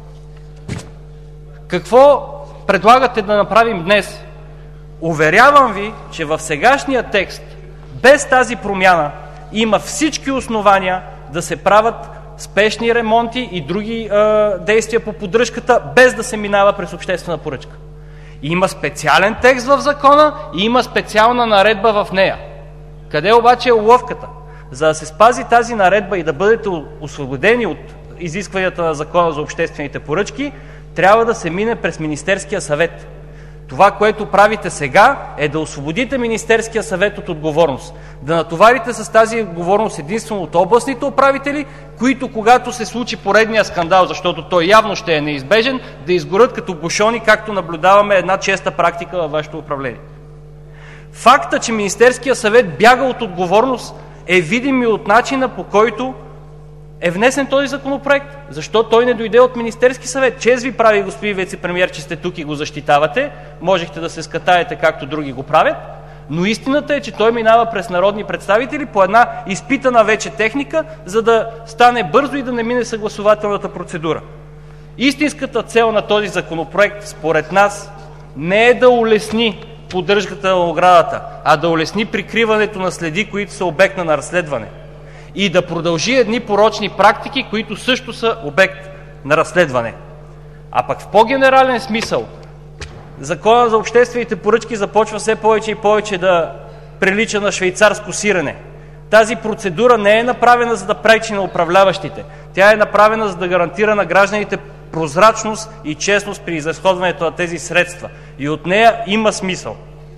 Какво предлагате да направим днес? Уверявам ви, че в сегашния текст, без тази промяна, има всички основания да се правят спешни ремонти и други действия по поддръжката, без да се минава през обществена поръчка. Има специален текст в закона и има специална наредба в нея. Къде обаче е уловката? За да се спази тази наредба и да бъдете освободени от изискванията на Закона за обществените поръчки, трябва да се мине през Министерския съвет. Това, което правите сега, е да освободите Министерския съвет от отговорност. Да натоварите с тази отговорност единствено от областните управители, които, когато се случи поредния скандал, защото той явно ще е неизбежен, да изгорят като бушони, както наблюдаваме една честа практика във вашето управление. Факта, че Министерския съвет бяга от отговорност, е видим и от начина, по който е внесен този законопроект. Защо той не дойде от Министерски съвет? Чест ви прави, господин вицепремиер, че сте тук и го защитавате. Можехте да се скатаете, както други го правят. Но истината е, че той минава през народни представители по една изпитана вече техника, за да стане бързо и да не мине съгласувателната процедура. Истинската цел на този законопроект, според нас, не е да улесни поддръжката на оградата, а да улесни прикриването на следи, които са обект на разследване. И да продължи едни порочни практики, които също са обект на разследване. А пък в по-генерален смисъл Законът за обществените поръчки започва все повече и повече да прилича на швейцарско сирене. Тази процедура не е направена за да пречи на управляващите. Тя е направена за да гарантира на гражданите прозрачност и честност при изразходването на тези средства. И от нея има смисъл.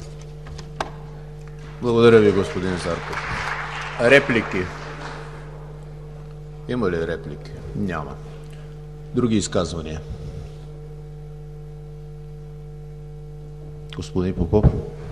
Благодаря ви, господин Зарков. Реплики? Има ли реплики? Няма. Други изказвания? Господин Попов.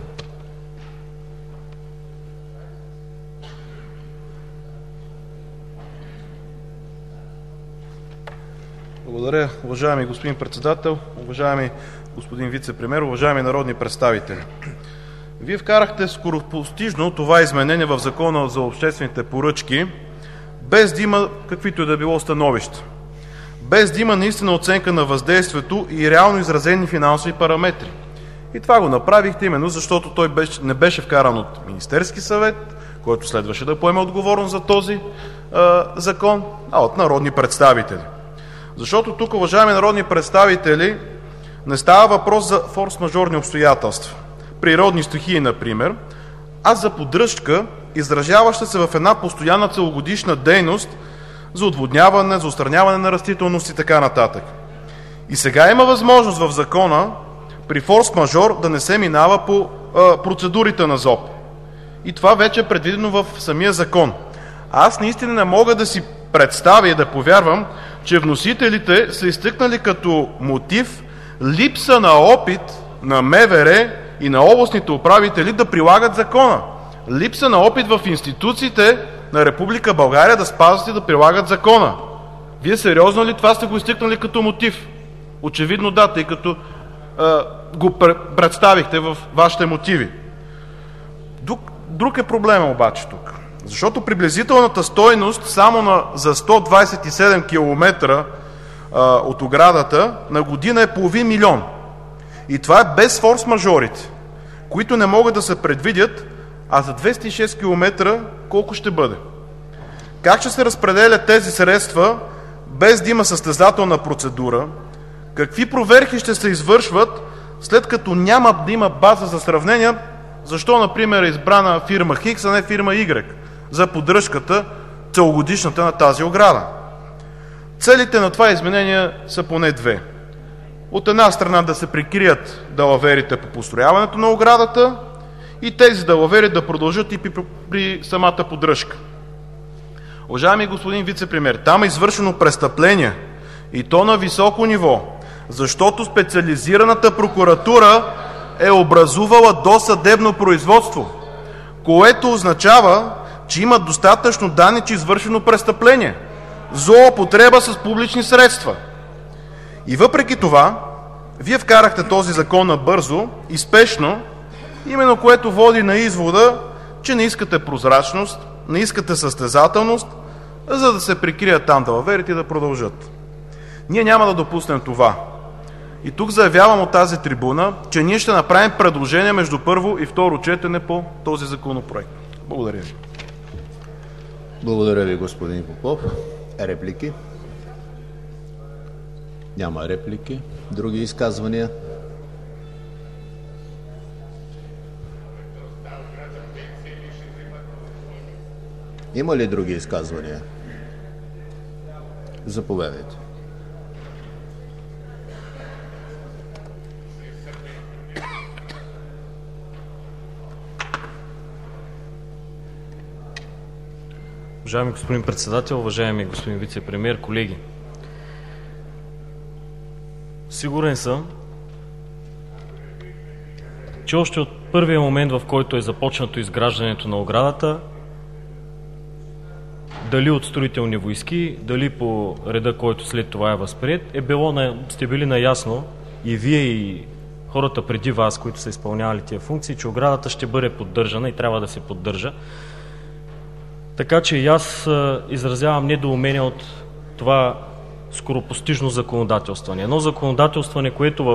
Благодаря, уважаеми господин председател, уважаеми господин вицепремиер, уважаеми народни представители. Вие вкарахте скоропостижно това изменение в Закона за обществените поръчки, без да има каквито и да било становища, без да има наистина оценка на въздействието и реално изразени финансови параметри. И това го направихте именно защото той не беше вкаран от Министерски съвет, който следваше да поеме отговорност за този закон, а от народни представители. Защото тук, уважаеми народни представители, не става въпрос за форс-мажорни обстоятелства, природни стихии, например, а за поддръжка, изражаваща се в една постоянна целогодишна дейност за отводняване, за отстраняване на растителност и така нататък. И сега има възможност в закона при форс-мажор да не се минава по процедурите на ЗОП. И това вече е предвидено в самия закон. Аз наистина не мога да си представя и да повярвам, че вносителите са изтъкнали като мотив липса на опит на МВР и на областните управители да прилагат закона. Липса на опит в институциите на Република България да спазват и да прилагат закона. Вие сериозно ли това сте го изтъкнали като мотив? Очевидно да, тъй като го представихте в вашите мотиви. Друг е проблема обаче тук. Защото приблизителната стойност само за 127 км от оградата на година е половин милион. И това е без форс-мажорите, които не могат да се предвидят, а за 206 км колко ще бъде? Как ще се разпределят тези средства без да има състезателна процедура? Какви проверки ще се извършват, след като няма да има база за сравнение? Защо, например, е избрана фирма Хикс, а не фирма Y за поддръжката целогодишната на тази ограда? Целите на това изменение са поне две. От една страна да се прикрият далаверите по построяването на оградата и тези далавери да продължат и при самата поддръжка. Уважаеми господин вицепремиер, там е извършено престъпление и то на високо ниво, защото специализираната прокуратура е образувала досъдебно производство, което означава, че има достатъчно данни, че е извършено престъпление, злоупотреба с публични средства. И въпреки това, вие вкарахте този закон набързо и спешно, именно което води на извода, че не искате прозрачност, не искате състезателност, за да се прикрият там далаверите и да продължат. Ние няма да допуснем това. И тук заявявам от тази трибуна, че ние ще направим предложение между първо и второ четене по този законопроект. Благодаря ви. Благодаря ви, господин Попов. Реплики? Няма реплики. Други изказвания? Има ли други изказвания? Заповядайте. Уважаеми господин председател, уважаеми господин вицепремиер, колеги! Сигурен съм, че още от първия момент, в който е започнато изграждането на оградата, дали от строителни войски, дали по реда, който след това е възприет, сте били наясно и вие, и хората преди вас, които са изпълнявали тия функции, че оградата ще бъде поддържана и трябва да се поддържа. Така че и аз изразявам недоумение от това скоропостижно законодателстване. Едно законодателстване, което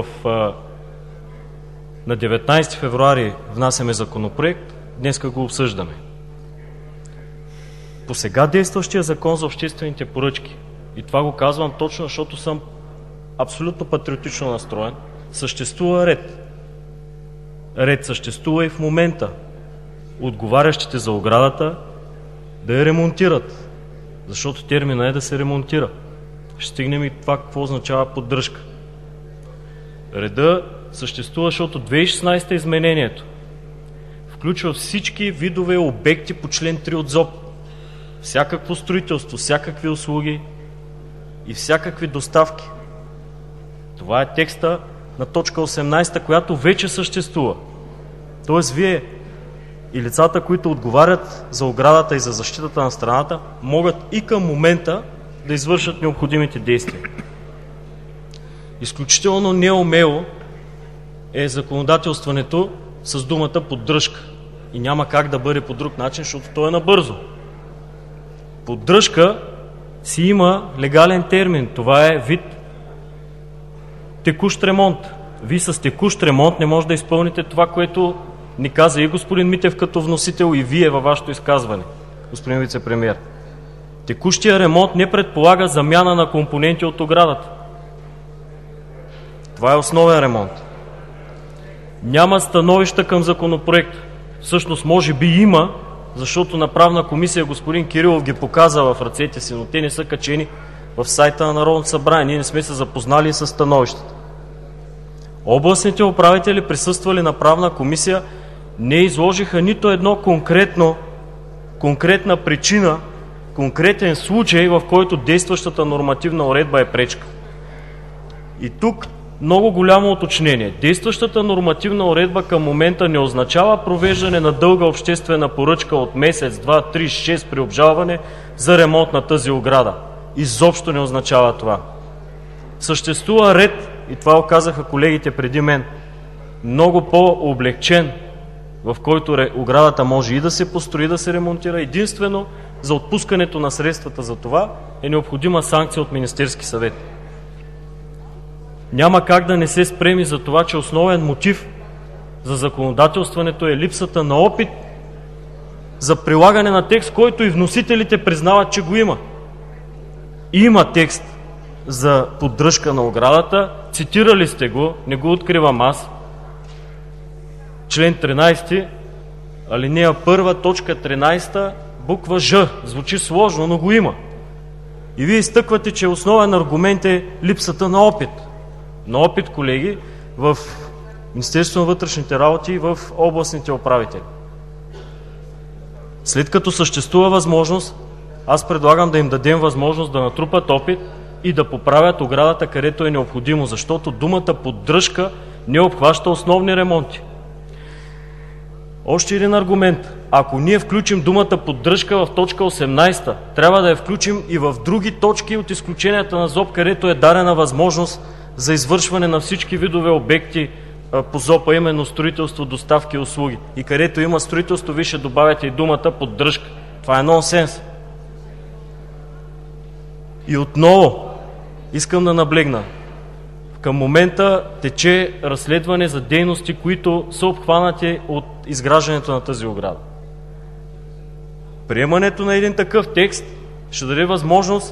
на 19 февруари внасяме законопроект, днеска го обсъждаме. По сега действащия закон за обществените поръчки и това го казвам точно, защото съм абсолютно патриотично настроен, съществува ред. Ред съществува и в момента. Отговарящите за оградата да я ремонтират, защото термина е да се ремонтира. Ще стигнем и това какво означава поддръжка. Реда съществува, защото 2016 изменението включва всички видове обекти по член 3 от ЗОП. Всякакво строителство, всякакви услуги и всякакви доставки. Това е текста на точка 18, която вече съществува. Тоест вие и лицата, които отговарят за оградата и за защитата на страната, могат и към момента да извършат необходимите действия. Изключително неумело е законодателстването с думата поддръжка. И няма как да бъде по друг начин, защото то е набързо. Поддръжка си има легален термин. Това е вид текущ ремонт. Вие с текущ ремонт не може да изпълните това, което ни каза и господин Митев като вносител, и вие във вашето изказване, господин вицепремиер. Текущия ремонт не предполага замяна на компоненти от оградата. Това е основен ремонт. Няма становища към законопроекта. Всъщност може би има, защото на Правна комисия господин Кирилов ги показа в ръцете си, но те не са качени в сайта на Народното събрание. Ние не сме се запознали с становищата. Областните управители, присъствали на Правна комисия, не изложиха нито едно конкретна причина, конкретен случай, в който действащата нормативна уредба е пречка. И тук много голямо уточнение. Действащата нормативна уредба към момента не означава провеждане на дълга обществена поръчка от месец, 2, 3, 6 при обжалване за ремонт на тази ограда. Изобщо не означава това. Съществува ред, и това оказаха колегите преди мен, много по-облегчен, в който оградата може и да се построи, да се ремонтира. Единствено за отпускането на средствата за това е необходима санкция от Министерски съвет. Няма как да не се спреми за това, че основен мотив за законодателстването е липсата на опит за прилагане на текст, който и вносителите признават, че го има. Има текст за поддръжка на оградата, цитирали сте го, не го откривам аз. Член 13, алинея 1, точка 13, буква Ж. Звучи сложно, но го има. И вие изтъквате, че основен аргумент е липсата на опит. На опит, колеги, в Министерството на вътрешните работи и в областните управители. След като съществува възможност, аз предлагам да им дадем възможност да натрупат опит и да поправят оградата, където е необходимо, защото думата поддръжка не обхваща основни ремонти. Още един аргумент. Ако ние включим думата поддръжка в точка 18, трябва да я включим и в други точки от изключенията на ЗОП, където е дадена възможност за извършване на всички видове обекти по ЗОП, именно строителство, доставки и услуги. И където има строителство, вие ще добавяте и думата поддръжка. Това е нонсенс. И отново искам да наблегна. Към момента тече разследване за дейности, които са обхванати от изграждането на тази ограда. Приемането на един такъв текст ще даде възможност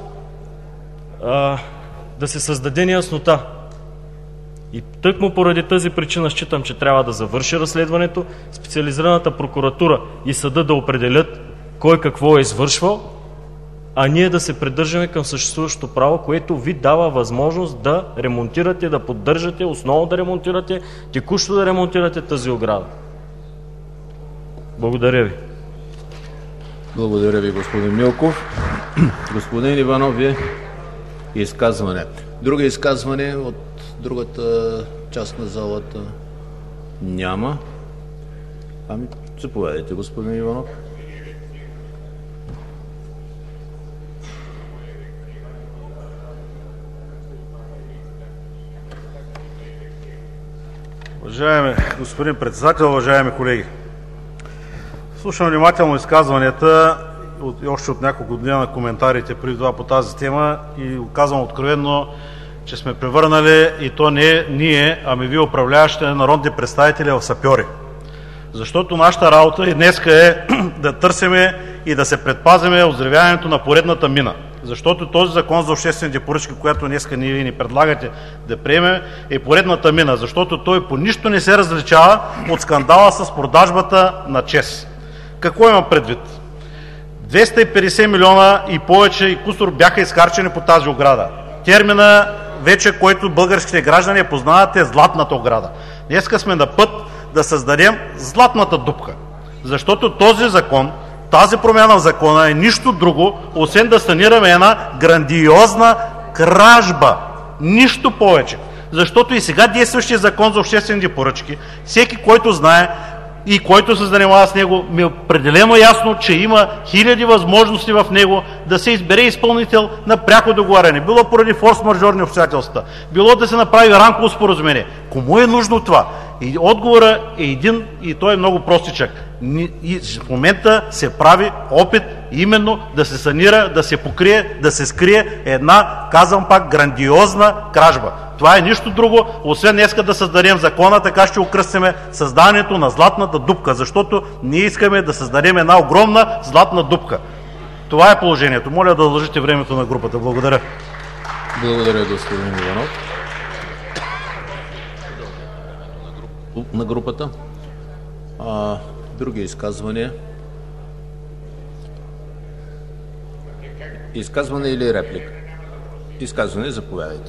да се създаде неяснота. И тъкмо поради тази причина считам, че трябва да завърши разследването, специализираната прокуратура и съда да определят кой какво е извършвал, а ние да се придържаме към съществуващото право, което ви дава възможност да ремонтирате, да поддържате, основно да ремонтирате, текущо да ремонтирате тази ограда. Благодаря ви. Благодаря ви, господин Милков. Господин Иванов, вие изказване. Други изказване от другата част на залата няма. Заповядайте, господин Иванов. Уважаеми господин председател, уважаеми колеги! Слушам внимателно изказванията още от няколко дни на коментарите преди това по тази тема и казвам откровенно, че сме превърнали, и то не ние, ами вие управляващите народните представители, в сапьори. Защото нашата работа и днеска е да търсиме и да се предпазиме от взривяването на поредната мина. защото този закон за обществените поръчки, която днеска ние ни предлагате да приемем, е поредната мина, защото той по нищо не се различава от скандала с продажбата на ЧЕЗ. Какво има предвид? 250 милиона и повече и кусор бяха изхарчени по тази ограда. Термина вече, който българските граждани познават, е златната ограда. Днеска сме на път да създадем златната дупка, защото този закон, тази промяна в закона е нищо друго, освен да санираме една грандиозна кражба. Нищо повече. Защото и сега действащия закон за обществените поръчки, всеки, който знае и който се занимава с него, ми е определено ясно, че има хиляди възможности в него да се избере изпълнител на пряко договаряне. Било поради форс-мажорни обстоятелства, било да се направи рамково споразумение. Кому е нужно това? И отговорът е един и той е много простичък. И в момента се прави опит именно да се санира, да се покрие, да се скрие една, казвам пак, грандиозна кражба. Това е нищо друго, освен днеска да създадем закона, така ще окръстиме създаването на златната дупка, защото ние искаме да създадем една огромна златна дупка. Това е положението. Моля да дължите времето на групата. Благодаря. Благодаря, господин Иванов. На групата. Други изказвания? Изказване или реплика? Изказване, заповядайте.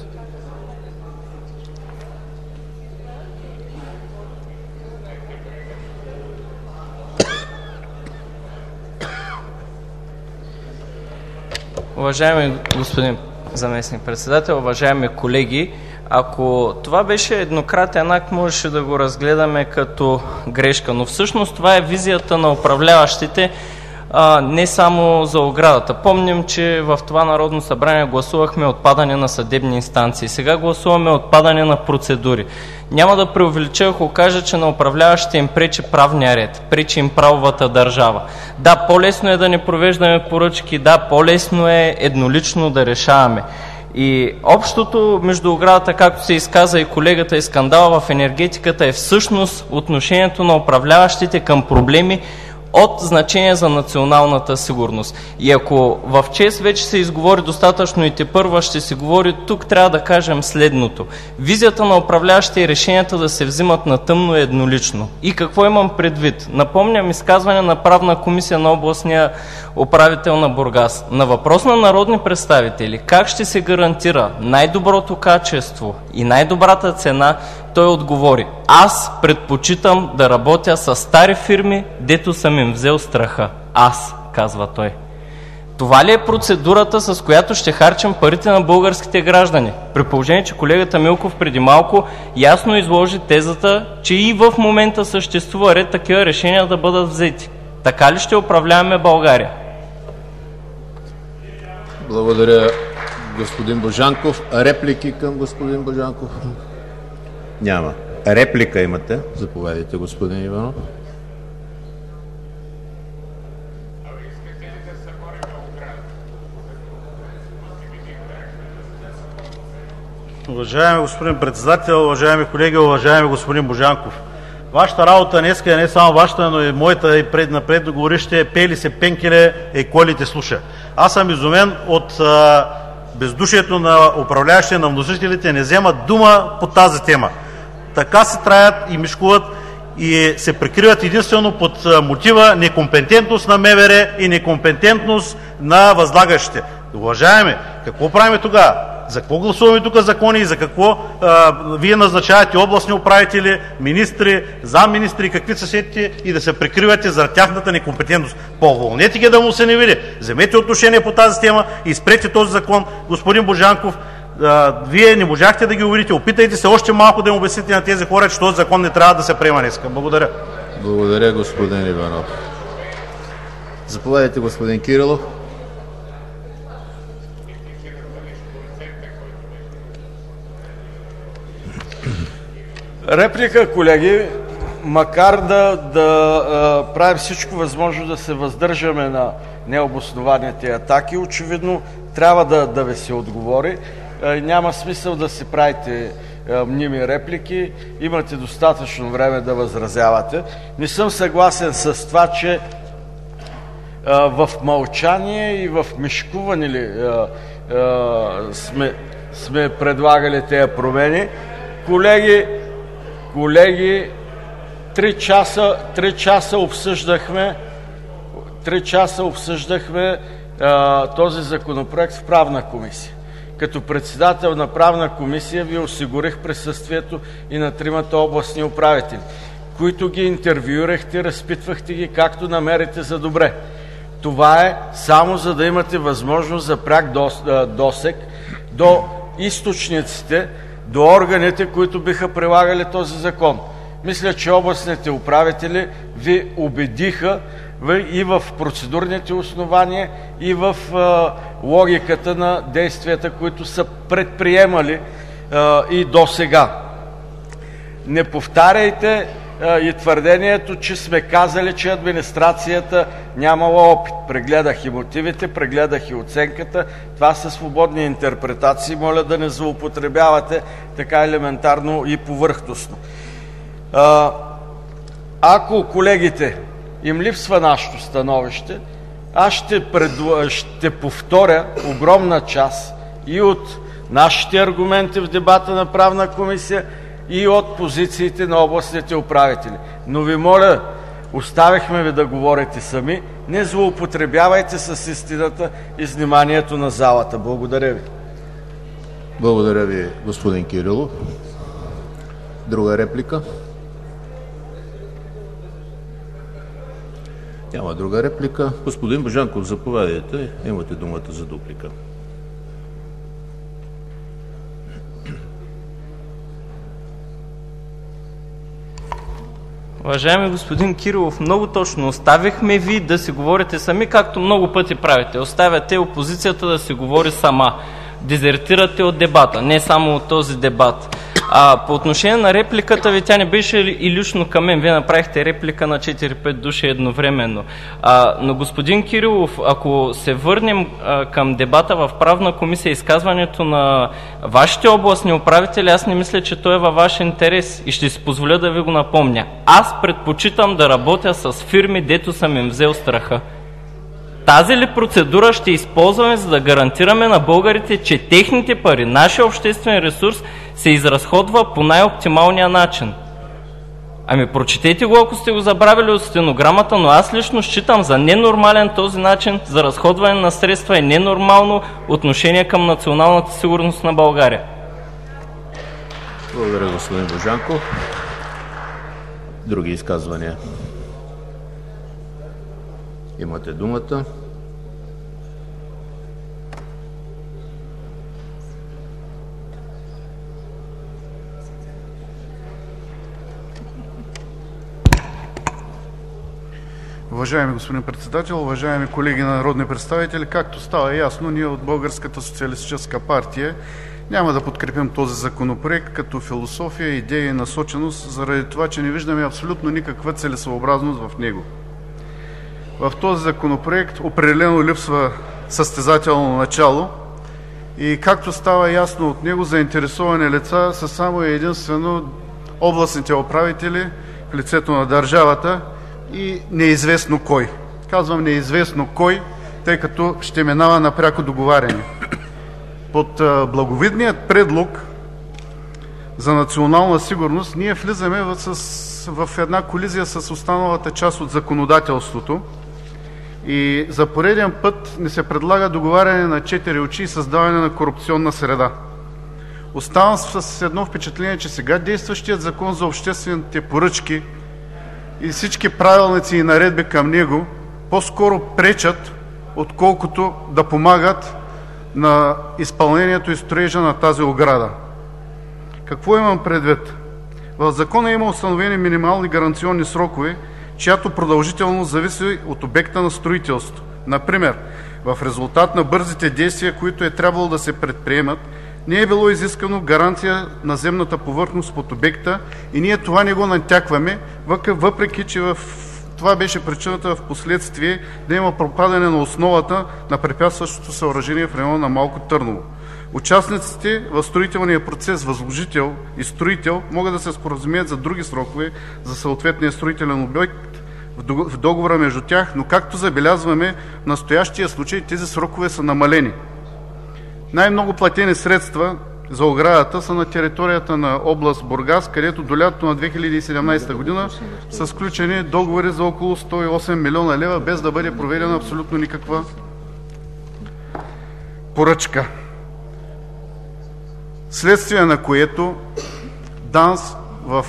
Уважаеми господин заместник-председател, уважаеми колеги, ако това беше еднократен акт, можеше да го разгледаме като грешка, но всъщност това е визията на управляващите, не само за оградата. Помним, че в това Народно събрание гласувахме отпадане на съдебни инстанции. Сега гласуваме отпадане на процедури. Няма да преувелича, ако кажа, че на управляващите им пречи правния ред, пречи им правовата държава. Да, по-лесно е да не провеждаме поръчки, да, по-лесно е еднолично да решаваме. И общото между оградата, както се изказа и колегата, и скандала в енергетиката е всъщност отношението на управляващите към проблеми от значение за националната сигурност. И ако в ЧЕЗ вече се изговори достатъчно и тепърва ще се говори, тук трябва да кажем следното. Визията на управляващите и решенията да се взимат на тъмно и еднолично. И какво имам предвид? Напомням изказване на правна комисия на областния управител на Бургас. На въпрос на народни представители как ще се гарантира най-доброто качество и най-добрата цена, той отговори: аз предпочитам да работя с стари фирми, дето съм им взел страха. Аз, казва той. Това ли е процедурата, с която ще харчим парите на българските граждани? При положение, че колегата Милков преди малко ясно изложи тезата, че и в момента съществува ред такива решения да бъдат взети. Така ли ще управляваме България? Благодаря, господин Божанков. Реплики към господин Божанков? Няма. Реплика имате. Заповядайте, господин Иванов. Уважаеми господин председател, уважаеми колеги, уважаеми господин Божанков, вашата работа днеска е не само вашата, но и моята и на предоговорище: пели се пенкеле, коли те слуша. Аз съм изумен от бездушието на управляващите, на вносителите, не вземат дума по тази тема. Така се траят и мишкуват и се прикриват единствено под мотива некомпетентност на МВР и некомпетентност на възлагащите. Уважаеми, какво правим тогава? За какво гласуваме тук закони и за какво вие назначавате областни управители, министри, замминистри, какви са сетите и да се прикривате за тяхната некомпетентност? Поволнете ги да му се не види. Вземете отношение по тази тема и спрете този закон. Господин Божанков, вие не можахте да ги убедите. Опитайте се още малко да им обясните на тези хора, че този закон не трябва да се приема днеска. Благодаря. Благодаря, господин Иванов. Заповядайте, господин Кирилов. Реплика, колеги. Макар да правим всичко възможно да се въздържаме на необоснованите атаки, очевидно трябва да ви се отговори. Няма смисъл да си правите мними реплики. Имате достатъчно време да възразявате. Не съм съгласен с това, че в мълчание и в мишкуване ли сме предлагали тези промени. Колеги, 3 часа обсъждахме този законопроект в Правна комисия. Като председател на Правна комисия ви осигурих присъствието и на 3 областни управители, които ги интервюирахте, разпитвахте ги както намерите за добре. Това е само за да имате възможност за пряк досег до източниците, до органите, които биха прилагали този закон. Мисля, че областните управители ви убедиха и в процедурните основания, и в логиката на действията, които са предприемали и до сега. Не повтаряйте и твърдението, че сме казали, че администрацията нямала опит. Прегледах и мотивите, прегледах и оценката. Това са свободни интерпретации. Моля да не злоупотребявате така елементарно и повърхностно. Ако колегите им липсва нашето становище, аз ще повторя огромна част и от нашите аргументи в дебата на Правна комисия, и от позициите на областните управители. Но ви моля, оставихме ви да говорите сами, не злоупотребявайте с истината и с вниманието на залата. Благодаря ви. Благодаря ви, господин Кирилов. Друга реплика? Няма друга реплика. Господин Божанков, заповядайте. Имате думата за дуплика. Уважаеми господин Кирилов, много точно. Оставихме ви да си говорите сами, както много пъти правите. Оставяте опозицията да си говори сама. Дезертирате от дебата, не само от този дебат. По отношение на репликата ви, тя не беше и лично към мен. Вие направихте реплика на 4-5 души едновременно. Но господин Кирилов, ако се върнем към дебата в Правна комисия, изказването на вашите областни управители, аз не мисля, че той е във ваш интерес и ще си позволя да ви го напомня. Аз предпочитам да работя с фирми, дето съм им взел страха. Тази ли процедура ще използваме, за да гарантираме на българите, че техните пари, нашия обществен ресурс, се изразходва по най-оптималния начин? Ами прочетете го, ако сте го забравили от стенограмата, но аз лично считам за ненормален този начин за разходване на средства и ненормално отношение към националната сигурност на България. Благодаря, господин Божанков. Други изказвания? Имате думата. Уважаеми господин председател, уважаеми колеги народни представители, както става ясно, ние от Българската социалистическа партия няма да подкрепим този законопроект като философия, идея и насоченост, заради това, че не виждаме абсолютно никаква целесъобразност в него. В този законопроект определено липсва състезателно начало и както става ясно от него, заинтересовани лица са само и единствено областните управители в лицето на държавата и неизвестно кой. Казвам неизвестно кой, тъй като ще минава на пряко договаряне. Под благовидният предлог за национална сигурност ние влизаме в една колизия с останалата част от законодателството и за пореден път ни се предлага договаряне на 4 очи и създаване на корупционна среда. Оставам с едно впечатление, че сега действащият закон за обществените поръчки и всички правилници и наредби към него по-скоро пречат, отколкото да помагат на изпълнението и строежа на тази ограда. Какво имам предвид? В закона има установени минимални гаранционни срокове, чиято продължителност зависи от обекта на строителство. Например, в резултат на бързите действия, които е трябвало да се предприемат, не е било изискано гаранция на земната повърхност под обекта и ние това не го натякваме, въпреки че това беше причината в последствие да има пропадане на основата на препятстващото съоръжение в района на Малко Търново. Участниците в строителния процес, възложител и строител, могат да се споразумеят за други срокове за съответния строителен обект, в договора между тях, но както забелязваме, в настоящия случай тези срокове са намалени. Най-много платени средства за оградата са на територията на област Бургас, където до лятото на 2017 година са сключени договори за около 108 милиона лева, без да бъде проведена абсолютно никаква поръчка. Следствие на което ДАНС в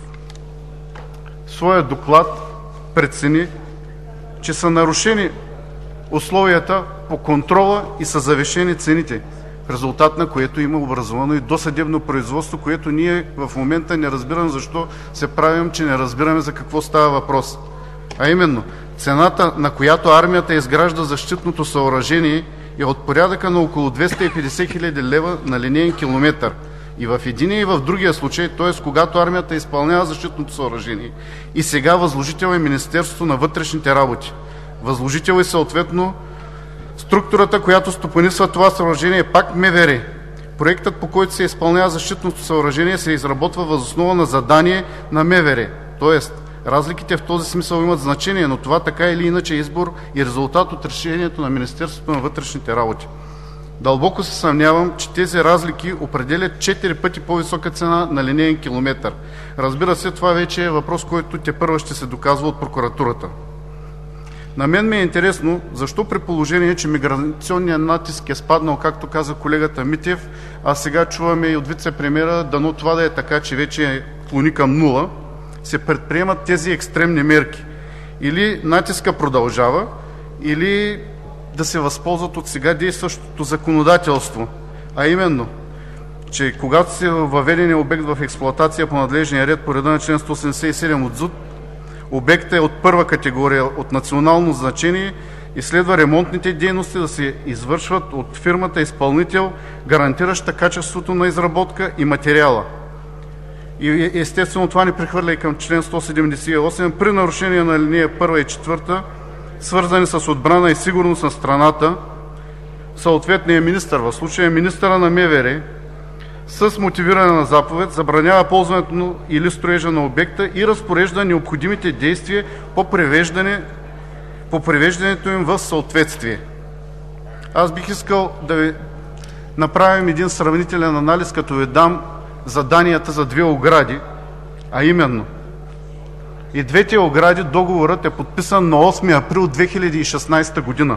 своя доклад прецени, че са нарушени условията по контрола и са завишени цените, в резултат на което има образовано и досъдебно производство, което ние в момента не разбираме защо се правим, че не разбираме за какво става въпрос. А именно, цената, на която армията изгражда защитното съоръжение, е от порядъка на около 250 хиляди лева на линеен километър. И в единия и в другия случай, т.е. когато армията изпълнява защитното съоръжение и сега възложител е Министерството на вътрешните работи. Възложител е съответно структурата, която стопанисва това съоръжение, е пак МВР. Проектът, по който се изпълнява защитното съоръжение, се изработва въз основа на задание на МВР. Тоест, разликите в този смисъл имат значение, но това така или иначе е избор и резултат от решението на Министерството на вътрешните работи. Дълбоко се съмнявам, че тези разлики определят 4 пъти по-висока цена на линеен километър. Разбира се, това вече е въпрос, който тепърва ще се доказва от прокуратурата. На мен ми е интересно, защо при положение, че миграционният натиск е спаднал, както каза колегата Митев, а сега чуваме и от вице-премиера, дано това да е така, че вече клони към нула, се предприемат тези екстремни мерки. Или натиска продължава, или да се възползват от сега действащото законодателство. А именно, че когато се въведен обект в експлоатация по надлежния ред по реда на член 187 от ЗУТ, обектът е от първа категория, от национално значение и следва ремонтните дейности да се извършват от фирмата изпълнител, гарантираща качеството на изработка и материала. И естествено това ни прехвърля и към член 178 при нарушение на алинея 1 и 4, свързани с отбрана и сигурност на страната, съответният министър, в случая министъра на МВР, с мотивиране на заповед забранява ползването или строежа на обекта и разпорежда необходимите действия по привеждането им в съответствие. Аз бих искал да ви направим един сравнителен анализ, като ви дам заданията за две огради, а именно и двете огради, договорът е подписан на 8 април 2016 година.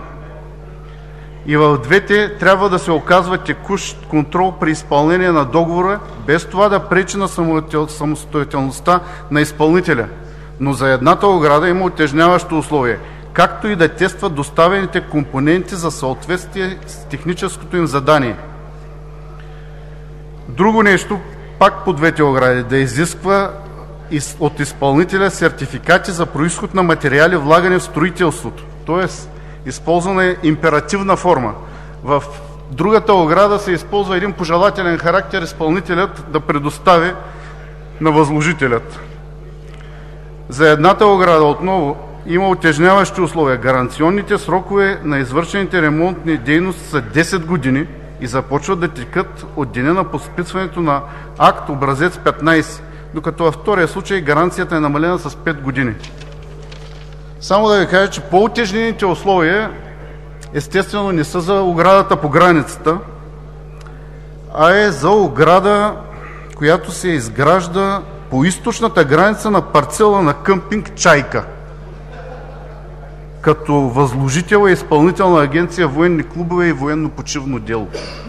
И в двете трябва да се оказва текущ контрол при изпълнение на договора, без това да пречи на самостоятелността на изпълнителя. Но за едната ограда има утежняващо условие, както и да тества доставените компоненти за съответствие с техническото им задание. Друго нещо, пак по двете огради, да изисква от изпълнителя сертификати за произход на материали, влагани в строителството. Тоест, използвана е императивна форма. В другата ограда се използва един пожелателен характер изпълнителят да предостави на възложителят. За едната ограда отново има утежняващи условия. Гаранционните срокове на извършените ремонтни дейности са 10 години и започват да текат от деня на подписването на акт образец 15, докато във втория случай гаранцията е намалена с 5 години. Само да ви кажа, че по-утежнените условия естествено не са за оградата по границата, а е за ограда, която се изгражда по източната граница на парцела на къмпинг Чайка. Като възложител е Изпълнителна агенция военни клубове и военно-почивно дело.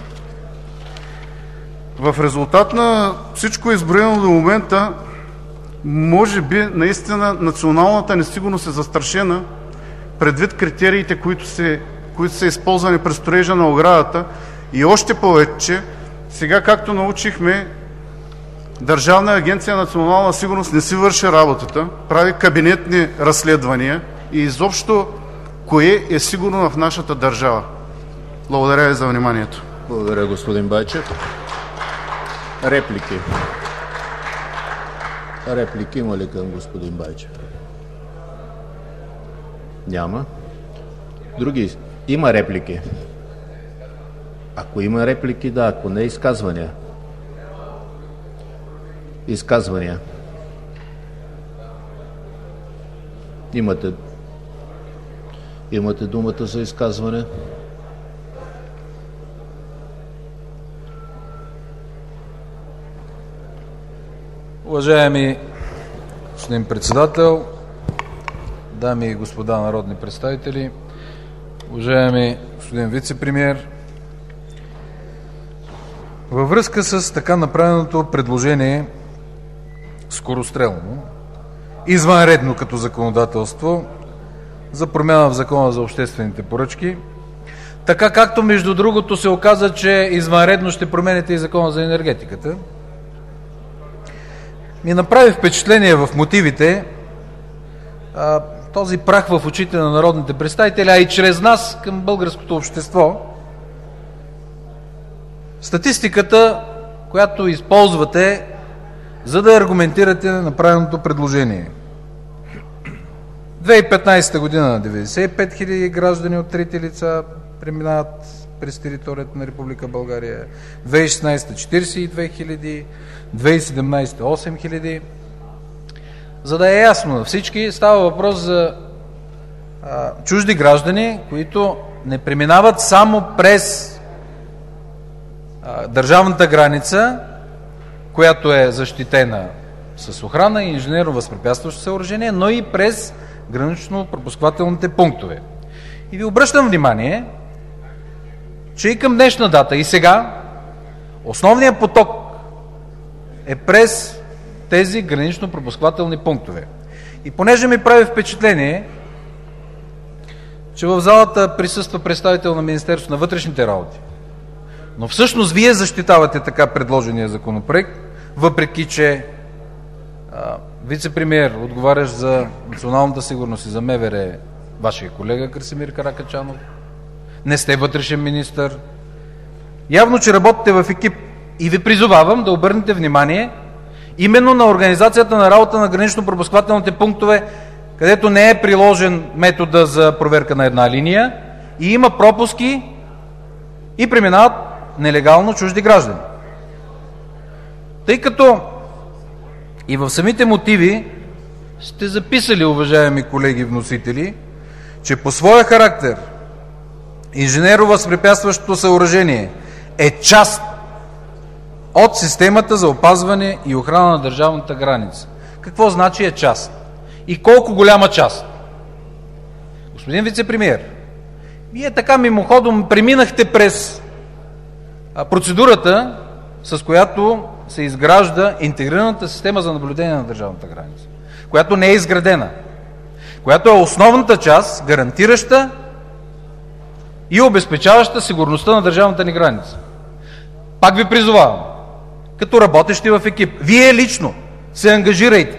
В резултат на всичко изброено до момента, може би наистина националната несигурност е застрашена предвид критериите, които са използвани при строежа на оградата, и още повече, сега както научихме, Държавна агенция национална сигурност не си върши работата, прави кабинетни разследвания и изобщо кое е сигурно в нашата държава. Благодаря ви за вниманието. Благодаря, господин Байчев. Реплики? Реплики има ли към господин Байчев? Няма. Други? Има реплики? Ако има реплики, да. Ако не, изказвания. Изказвания? Имате думата за изказване. Уважаеми господин Председател, дами и господа народни представители, уважаеми господин вицепремиер, във връзка с така направеното предложение, скорострелно, извънредно като законодателство, за промяна в Закона за обществените поръчки, така както между другото се оказа, че извънредно ще промените и Закона за енергетиката, ми направи впечатление в мотивите този прах в очите на народните представители, а и чрез нас към българското общество, статистиката, която използвате, за да аргументирате направеното предложение. 2015 година 95 000 граждани от трети лица преминават през територията на Република България, 2016 42 000, 2017 8 000. За да е ясно на всички, става въпрос за чужди граждани, които не преминават само през държавната граница, която е защитена с охрана и инженерно възпрепятстващо съоръжение, но и през гранично-пропускателните пунктове. И ви обръщам внимание, че и към днешна дата, и сега, основният поток е през тези гранично-пропускателни пунктове. И понеже ми прави впечатление, че в залата присъства представител на Министерството на вътрешните работи, но всъщност вие защитавате така предложения законопроект, въпреки че вицепремиер, отговарящ за националната сигурност и за МВР, вашия колега Красимир Каракачанов, не сте вътрешен министър. Явно, че работите в екип и ви призовавам да обърнете внимание именно на организацията на работа на гранично-пропускателните пунктове, където не е приложен метода за проверка на една линия и има пропуски и преминават нелегално чужди граждани. Тъй като и в самите мотиви сте записали, уважаеми колеги вносители, че по своя характер инженеро-възпрепятстващото съоръжение е част от системата за опазване и охрана на държавната граница. Какво значи е част? И колко голяма част? Господин вицепремиер, вие така мимоходом преминахте през процедурата, с която се изгражда интегрираната система за наблюдение на държавната граница, която не е изградена, която е основната част, гарантираща и обезпечаваща сигурността на държавната ни граница. Пак ви призовавам, като работещи в екип, вие лично се ангажирайте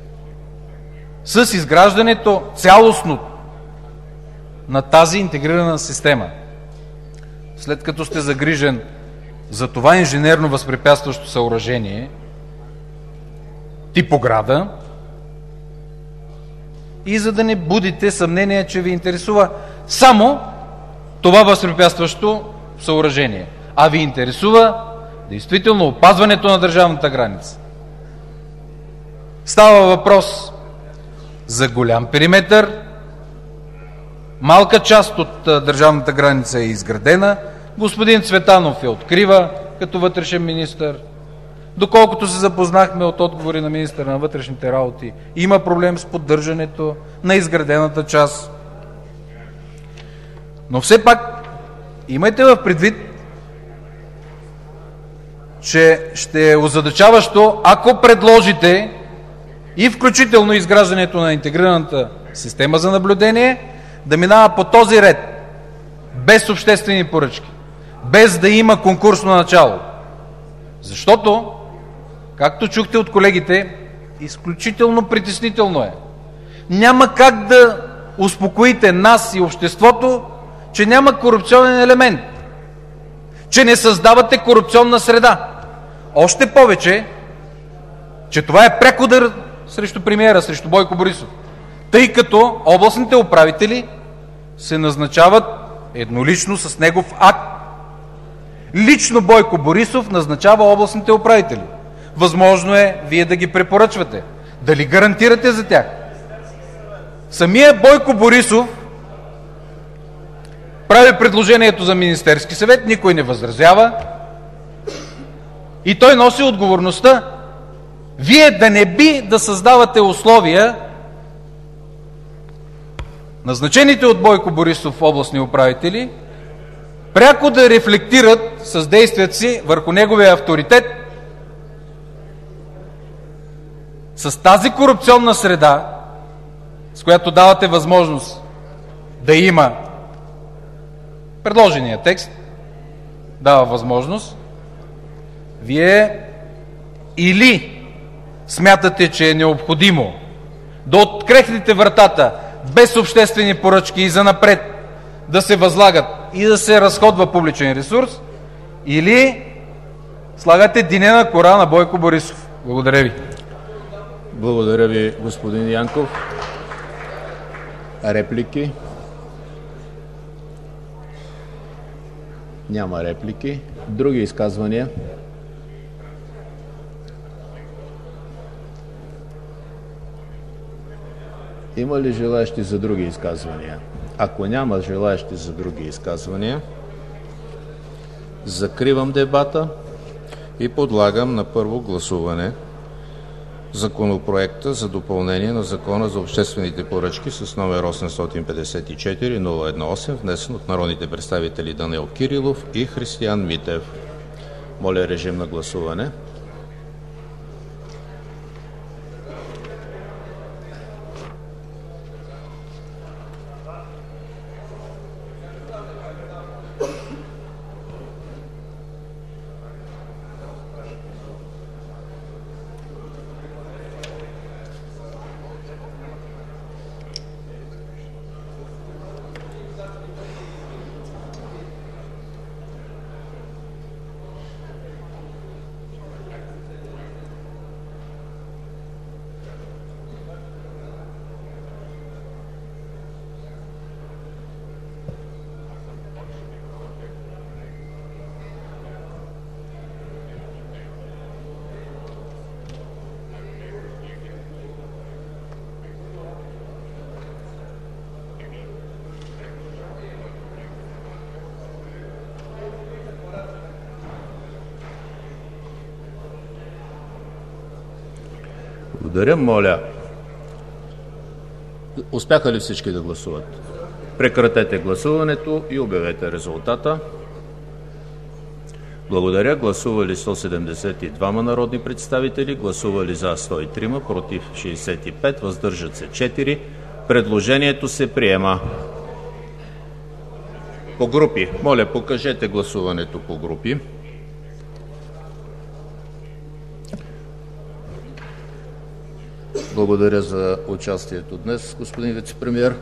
с изграждането цялостно на тази интегрирана система. След като сте загрижен за това инженерно възпрепятстващо съоръжение тип ограда и за да не будите съмнение, че ви интересува само това възпрепятстващо съоръжение, а ви интересува действително опазването на държавната граница. Става въпрос за голям периметър, малка част от държавната граница е изградена, господин Цветанов я открива като вътрешен министър. Доколкото се запознахме от отговори на министъра на вътрешните работи, има проблем с поддържането на изградената част. Но все пак имайте в предвид, че ще е озадачаващо, ако предложите и включително изграждането на интегрираната система за наблюдение да минава по този ред, без обществени поръчки, без да има конкурсно начало. Защото, както чухте от колегите, изключително притеснително е. Няма как да успокоите нас и обществото, че няма корупционен елемент, че не създавате корупционна среда. Още повече, че това е пряк удар срещу премиера, срещу Бойко Борисов, тъй като областните управители се назначават еднолично с негов акт. Лично Бойко Борисов назначава областните управители. Възможно е вие да ги препоръчвате. Дали гарантирате за тях? Самия Бойко Борисов прави предложението за Министерски съвет, никой не възразява и той носи отговорността. Вие да не би да създавате условия назначените от Бойко Борисов областни управители пряко да рефлектират с действията си върху неговия авторитет. С тази корупционна среда, с която давате възможност да има, предложения текст дава възможност, вие или смятате, че е необходимо да открехнете вратата без обществени поръчки и занапред да се възлагат и да се разходва публичен ресурс, или слагате динена кора на Бойко Борисов. Благодаря ви. Благодаря ви, господин Янков. Реплики? Няма реплики. Други изказвания? Има ли желаещи за други изказвания? Ако няма желаещи за други изказвания, закривам дебата и подлагам на първо гласуване Законопроекта за допълнение на Закона за обществените поръчки с номер 854-01-8, внесен от народните представители Данаил Кирилов и Християн Митев. Моля, режим на гласуване. Благодаря. Моля, успяха ли всички да гласуват? Прекратете гласуването и обявете резултата. Благодаря. Гласували 172 народни представители, гласували за 103, против 65, въздържат се 4. Предложението се приема. По групи. Моля, покажете гласуването по групи. Благодаря за участието днес, господин вицепремиер.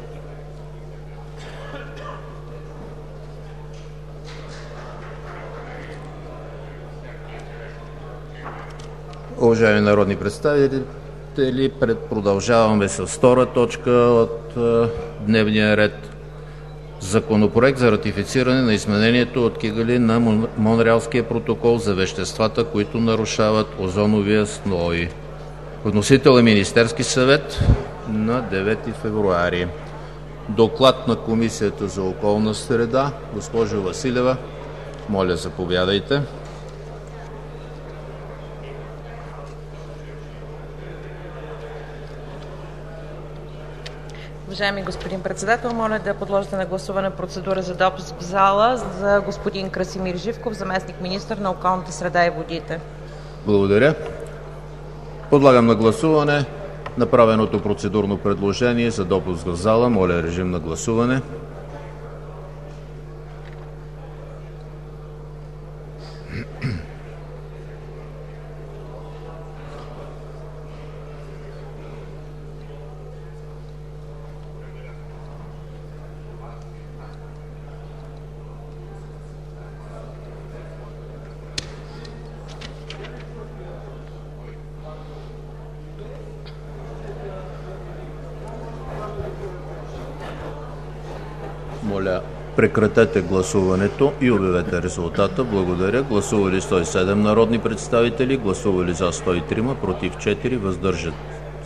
Уважаеми народни представители, продължаваме с втора точка от дневния ред. Законопроект за ратифициране на изменението от Кигали на Монреалския протокол за веществата, които нарушават озоновия слой. Вносител е Министерски съвет на 9 февруари. Доклад на Комисията за околна среда. Госпожо Василева, моля, заповядайте. Уважаеми господин председател, моля да подложите на гласуване процедура за допуск в зала за господин Красимир Живков, заместник-министър на околната среда и водите. Благодаря. Подлагам на гласуване направеното процедурно предложение за допуск в зала. Моля, режим на гласуване. Моля, прекратете гласуването и обявете резултата. Благодаря. Гласували 107 народни представители, гласували за 103, против 4, въздържат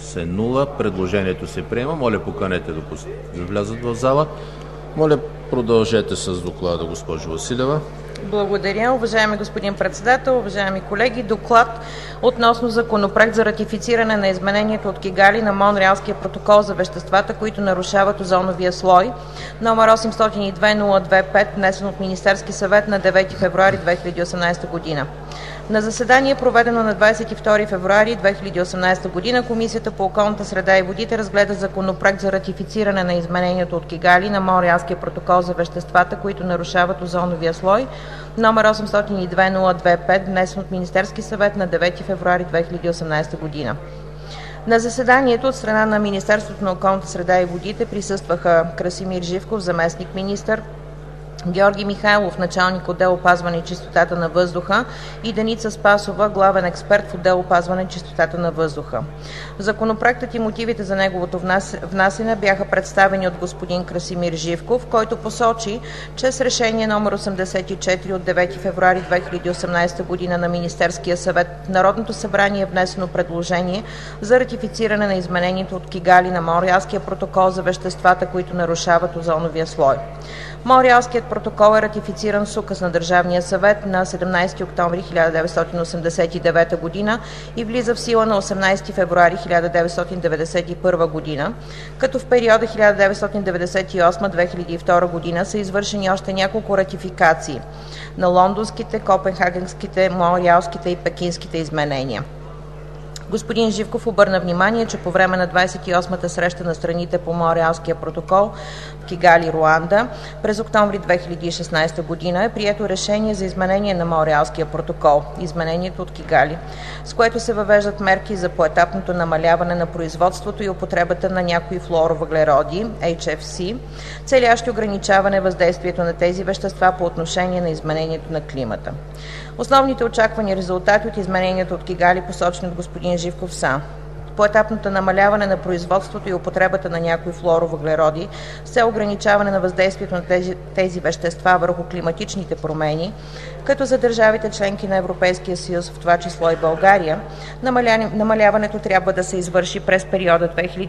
се 0. Предложението се приема. Моля, поканете да влязат в зала. Моля, продължете с доклада, госпожо Василева. Благодаря. Уважаеми господин Председател, уважаеми колеги, доклад относно Законопроект за ратифициране на изменението от Кигали на Монреалския протокол за веществата, които нарушават озоновия слой, номер 802-02-5, внесен от Министерски съвет на 9 февруари 2018 година. На заседание, проведено на 22 февруари 2018 година, Комисията по околната среда и водите разгледа Законопроект за ратифициране на изменението от Кигали на Монреалския протокол за веществата, които нарушават озоновия слой, номер 802-02-5, внесен от Министерски съвет на 9 февруари 2018 година. На заседанието от страна на Министерството на околната среда и водите присъстваха Красимир Живков, заместник-министър, Георги Михайлов, началник отдел опазване и чистотата на въздуха, и Деница Спасова, главен експерт в отдел опазване и чистотата на въздуха. Законопроектът и мотивите за неговото внасяне бяха представени от господин Красимир Живков, който посочи, че с решение номер 84 от 9 февруари 2018 година на Министерския съвет в Народното събрание е внесено предложение за ратифициране на изменението от Кигали на Монреалския протокол за веществата, които нарушават озоновия слой. Монреалският протокол е ратифициран с указ на Държавния съвет на 17 октомври 1989 година и влиза в сила на 18 февруари 1991 година, като в периода 1998-2002 година са извършени още няколко ратификации на лондонските, копенхагенските, монреалските и пекинските изменения. Господин Живков обърна внимание, че по време на 28-та среща на страните по Монреалския протокол в Кигали, Руанда, през октомври 2016 година е прието решение за изменение на Монреалския протокол, изменението от Кигали, с което се въвеждат мерки за поетапното намаляване на производството и употребата на някои флуоровъглероди, HFC, целящи ограничаване въздействието на тези вещества по отношение на изменението на климата. Основните очаквани резултати от изменението от Кигали, посочени от господин Живков, са: поетапното намаляване на производството и употребата на някои флуоровъглероди с цел ограничаване на въздействието на тези вещества върху климатичните промени, като за държавите членки на Европейския съюз, в това число и България, намаляването трябва да се извърши през периода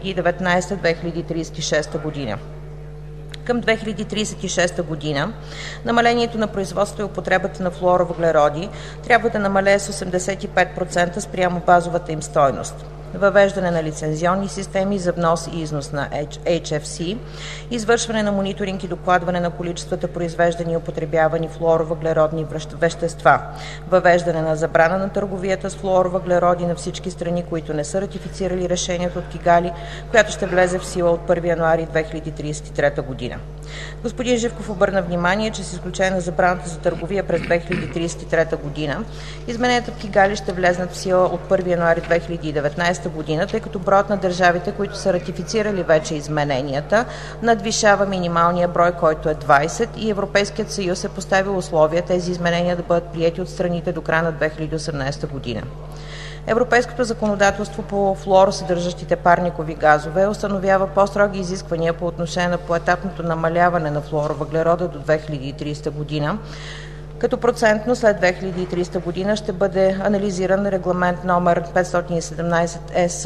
2019-2036 година. Към 2036 година намалението на производството и употребата на флуоровъглероди трябва да намалее с 85% спрямо базовата им стойност. Въвеждане на лицензионни системи за внос и износ на HFC, извършване на мониторинг и докладване на количествата произвеждани и употребявани флуоровъглеродни вещества, въвеждане на забрана на търговията с флуоровъглероди на всички страни, които не са ратифицирали решението от Кигали, която ще влезе в сила от 1 януари 2033 година. Господин Живков обърна внимание, че с изключение на забраната за търговия през 2033 година, измененията в Кигали ще влезнат в сила от 1 януари 2019 година, тъй като броят на държавите, които са ратифицирали вече измененията, надвишава минималния брой, който е 20, и Европейският съюз е поставил условия тези изменения да бъдат приети от страните до края на 2018 година. Европейското законодателство по флуоросъдържащите парникови газове установява по-строги изисквания по отношение на поетапното намаляване на флуоровъглерода до 2030 година, като процентно след 2030 година ще бъде анализиран регламент номер 517 ЕС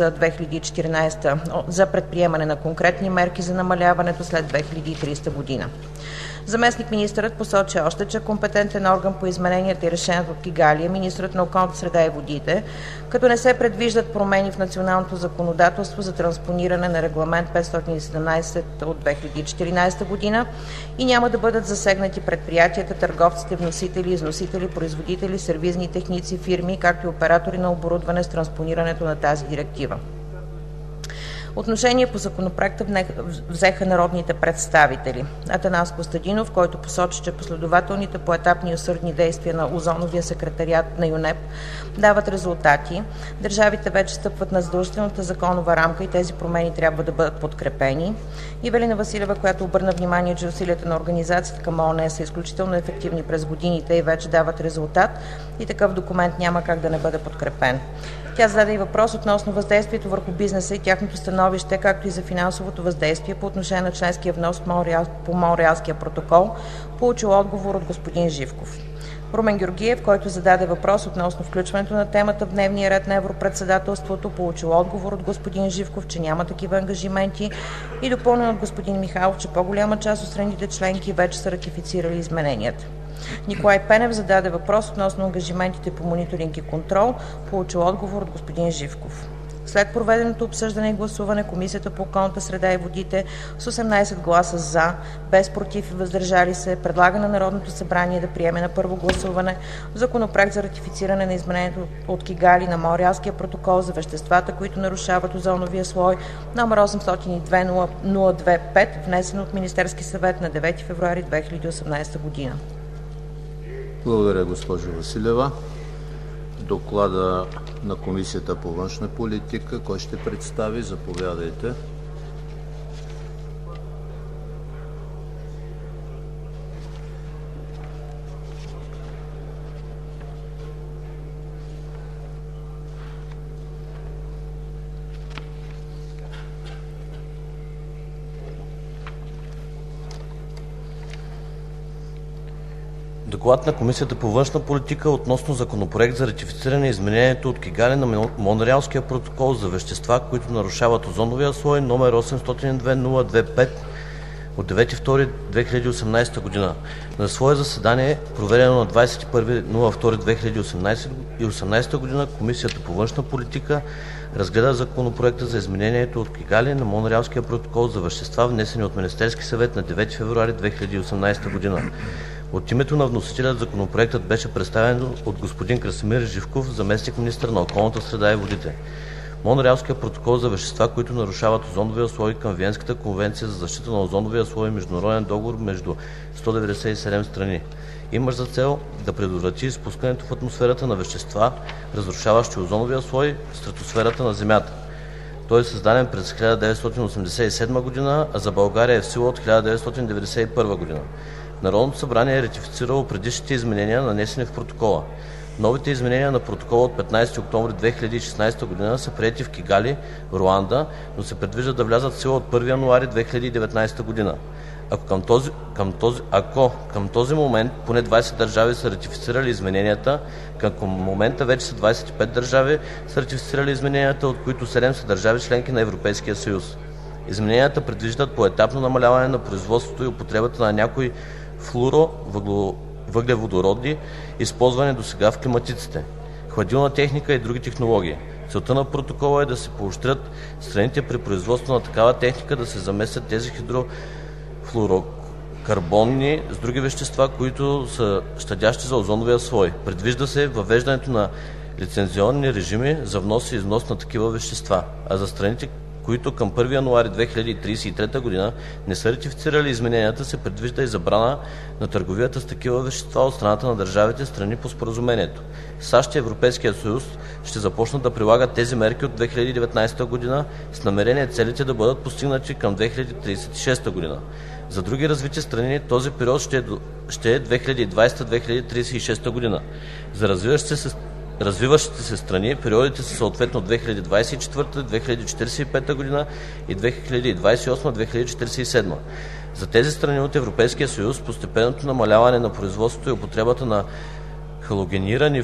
2014 за предприемане на конкретни мерки за намаляването след 2030 година. Заместник-министърът посочи още, че компетентен орган по измененията и решението от Кигали е министърът на околната среда и водите, като не се предвиждат промени в националното законодателство за транспониране на регламент 517 от 2014 година и няма да бъдат засегнати предприятията, търговците, вносители, износители, производители, сервизни техници, фирми, както и оператори на оборудване с транспонирането на тази директива. Отношение по законопроекта взеха народните представители. Атанас Костадинов, който посочи, че последователните поетапни и усърдни действия на озоновия секретариат на ЮНЕП дават резултати. Държавите вече стъпват на задължителната законова рамка и тези промени трябва да бъдат подкрепени. Ивелина Василева, която обърна внимание, че усилията на организацията към ООН са изключително ефективни през годините и вече дават резултат и такъв документ няма как да не бъде подкрепен. Тя зададе и въпрос относно въздействието върху бизнеса и тяхното становище, както и за финансовото въздействие по отношение на членския внос по Монреалския протокол, получил отговор от господин Живков. Румен Георгиев, който зададе въпрос относно включването на темата в дневния ред на Европредседателството, получил отговор от господин Живков, че няма такива ангажименти, и допълнен от господин Михайлов, че по-голяма част от страните членки вече са ратифицирали измененията. Николай Пенев зададе въпрос относно ангажиментите по мониторинг и контрол, получил отговор от господин Живков. След проведеното обсъждане и гласуване, Комисията по околната среда и водите с 18 гласа „за”, без „против” и „въздържали се” предлага на Народното събрание да приеме на първо гласуване Законопроект за ратифициране на изменението от Кигали на Монреалския протокол за веществата, които нарушават озоновия слой, № 802-02-5, внесен от Министерския съвет на 9 февруари 2018 година. Благодаря, госпожо Василева. Доклада на Комисията по външна политика, кой ще представи? Заповядайте. Доклад на Комисията по външна политика относно Законопроект за ратифициране изменението от Кигали на Монреалския протокол за вещества, които нарушават озоновия слой, № 802-02-5 от 9 февруари 2018 година. На свое заседание, проведено на 21 февруари 2018 година, Комисията по външна политика разгледа Законопроекта за изменението от Кигали на Монреалския протокол за вещества, внесени от Министерския съвет на 9 февруари 2018 година. От името на вносителя Законопроектът беше представен от господин Красимир Живков, заместник-министър на околната среда и водите. Монреалският протокол за вещества, които нарушават озоновия слой към Виенската конвенция за защита на озоновия слой е международен договор между 197 страни. Има за цел да предотврати изпускането в атмосферата на вещества, разрушаващи озоновия слой в стратосферата на Земята. Той е създаден през 1987 година, а за България е в сила от 1991 година. Народното събрание е ратифицирало предишните изменения, нанесени в протокола. Новите изменения на протокола от 15 октомври 2016 година са приети в Кигали, Руанда, но се предвижда да влязат в сила от 1 януари 2019 година. Ако към този момент поне 20 държави са ратифицирали измененията, към момента вече са 25 държави са ратифицирали измененията, от които 7 са държави членки на Европейския съюз. Измененията предвиждат поетапно намаляване на производството и употребата на някои въглеводороди, използвани досега в климатиците, хладилна техника и други технологии. Целта на протокола е да се поощрят страните при производство на такава техника да се заместят тези хидрофлуорокарбони с други вещества, които са щадящи за озоновия слой. Предвижда се въвеждането на лицензионни режими за внос и износ на такива вещества, а за страните, които към 1 януари 2033 година не са ратифицирали измененията, се предвижда и забрана на търговията с такива вещества от страната на държавите страни по споразумението. САЩ и Европейския съюз ще започнат да прилагат тези мерки от 2019 година с намерение целите да бъдат постигнати към 2036 година. За други развити страни този период ще е 2020-2036 година. За развиващите се страни периодите са съответно 2024-2045 година и 2028-2047. За тези страни от Европейския съюз постепенното намаляване на производството и употребата на халогенирани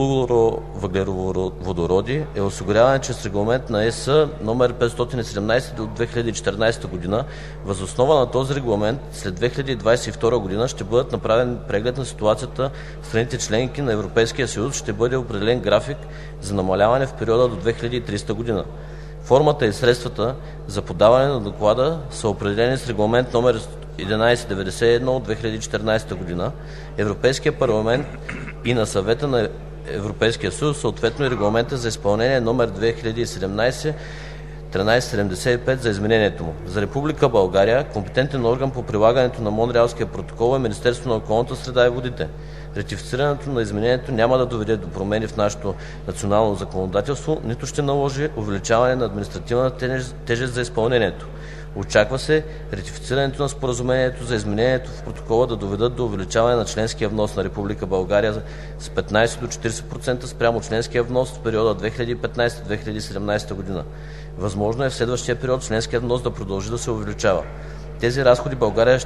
флуоровъглеводороди е осигуряване чрез регламент на ЕС номер 517 от 2014 година. Въз основа на този регламент след 2022 година ще бъдат направен преглед на ситуацията в страните членки на Европейския съюз, ще бъде определен график за намаляване в периода до 2300 година. Формата и средствата за подаване на доклада са определени с регламент номер 1191 от 2014 година. Европейския парламент и на Съвета на Европейския съюз, съответно и регламента за изпълнение номер 2017-1375 за изменението му. За Република България компетентен орган по прилагането на Монреалския протокол е Министерството на околната среда и водите. Ратифицирането на изменението няма да доведе до промени в нашето национално законодателство, нито ще наложи увеличаване на административната тежест за изпълнението. Очаква се ратифицирането на споразумението за изменението в протокола да доведат до увеличаване на членския внос на Република България с 15 до 40% спрямо членския внос в периода 2015-2017 година. Възможно е в следващия период членският внос да продължи да се увеличава. Тези разходи България ще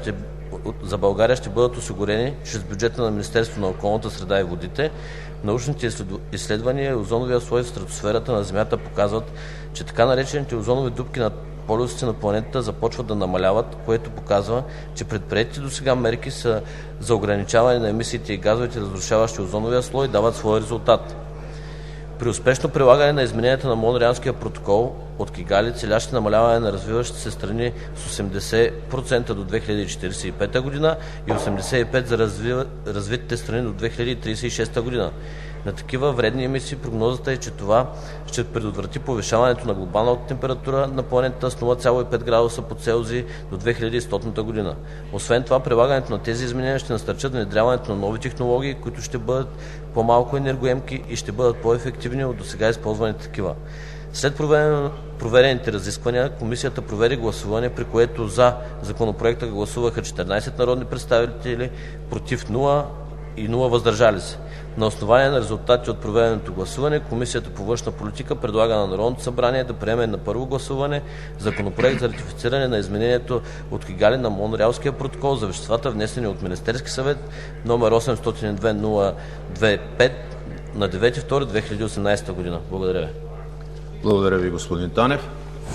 за България ще бъдат осигурени чрез бюджета на Министерството на околната среда и водите. Научните изследвания и озоновия слой в стратосферата на Земята показват, че така наречените озонови дупки над полюсите на планетата започват да намаляват, което показва, че предприетите досега мерки за ограничаване на емисиите и газовете, разрушаващи озоновия слой, дават своя резултат. При успешно прилагане на измененията на Монреалския протокол от Кигали, целящи намаляване на развиващите се страни с 80% до 2045 година и 85% за развитите страни до 2036 година. На такива вредни емисии прогнозата е, че това ще предотврати повишаването на глобалната температура на планетата с 0,5 градуса по Целзий до 2100 година. Освен това, прилагането на тези изменения ще насърчат внедряването на нови технологии, които ще бъдат по-малко енергоемки и ще бъдат по-ефективни от досега използваните такива. След проведените разисквания, комисията проведе гласуване, при което за законопроекта гласуваха 14 народни представители, против 0 и 0 въздържали се. На основание на резултатите от проведеното гласуване, Комисията по външна политика предлага на Народното събрание да приеме на първо гласуване Законопроект за ратифициране на изменението от Кигали на Монреалския протокол за веществата, внесени от Министерския съвет, № 802-02-5 на 9.2.2018 година. Благодаря ви. Благодаря ви, господин Танев.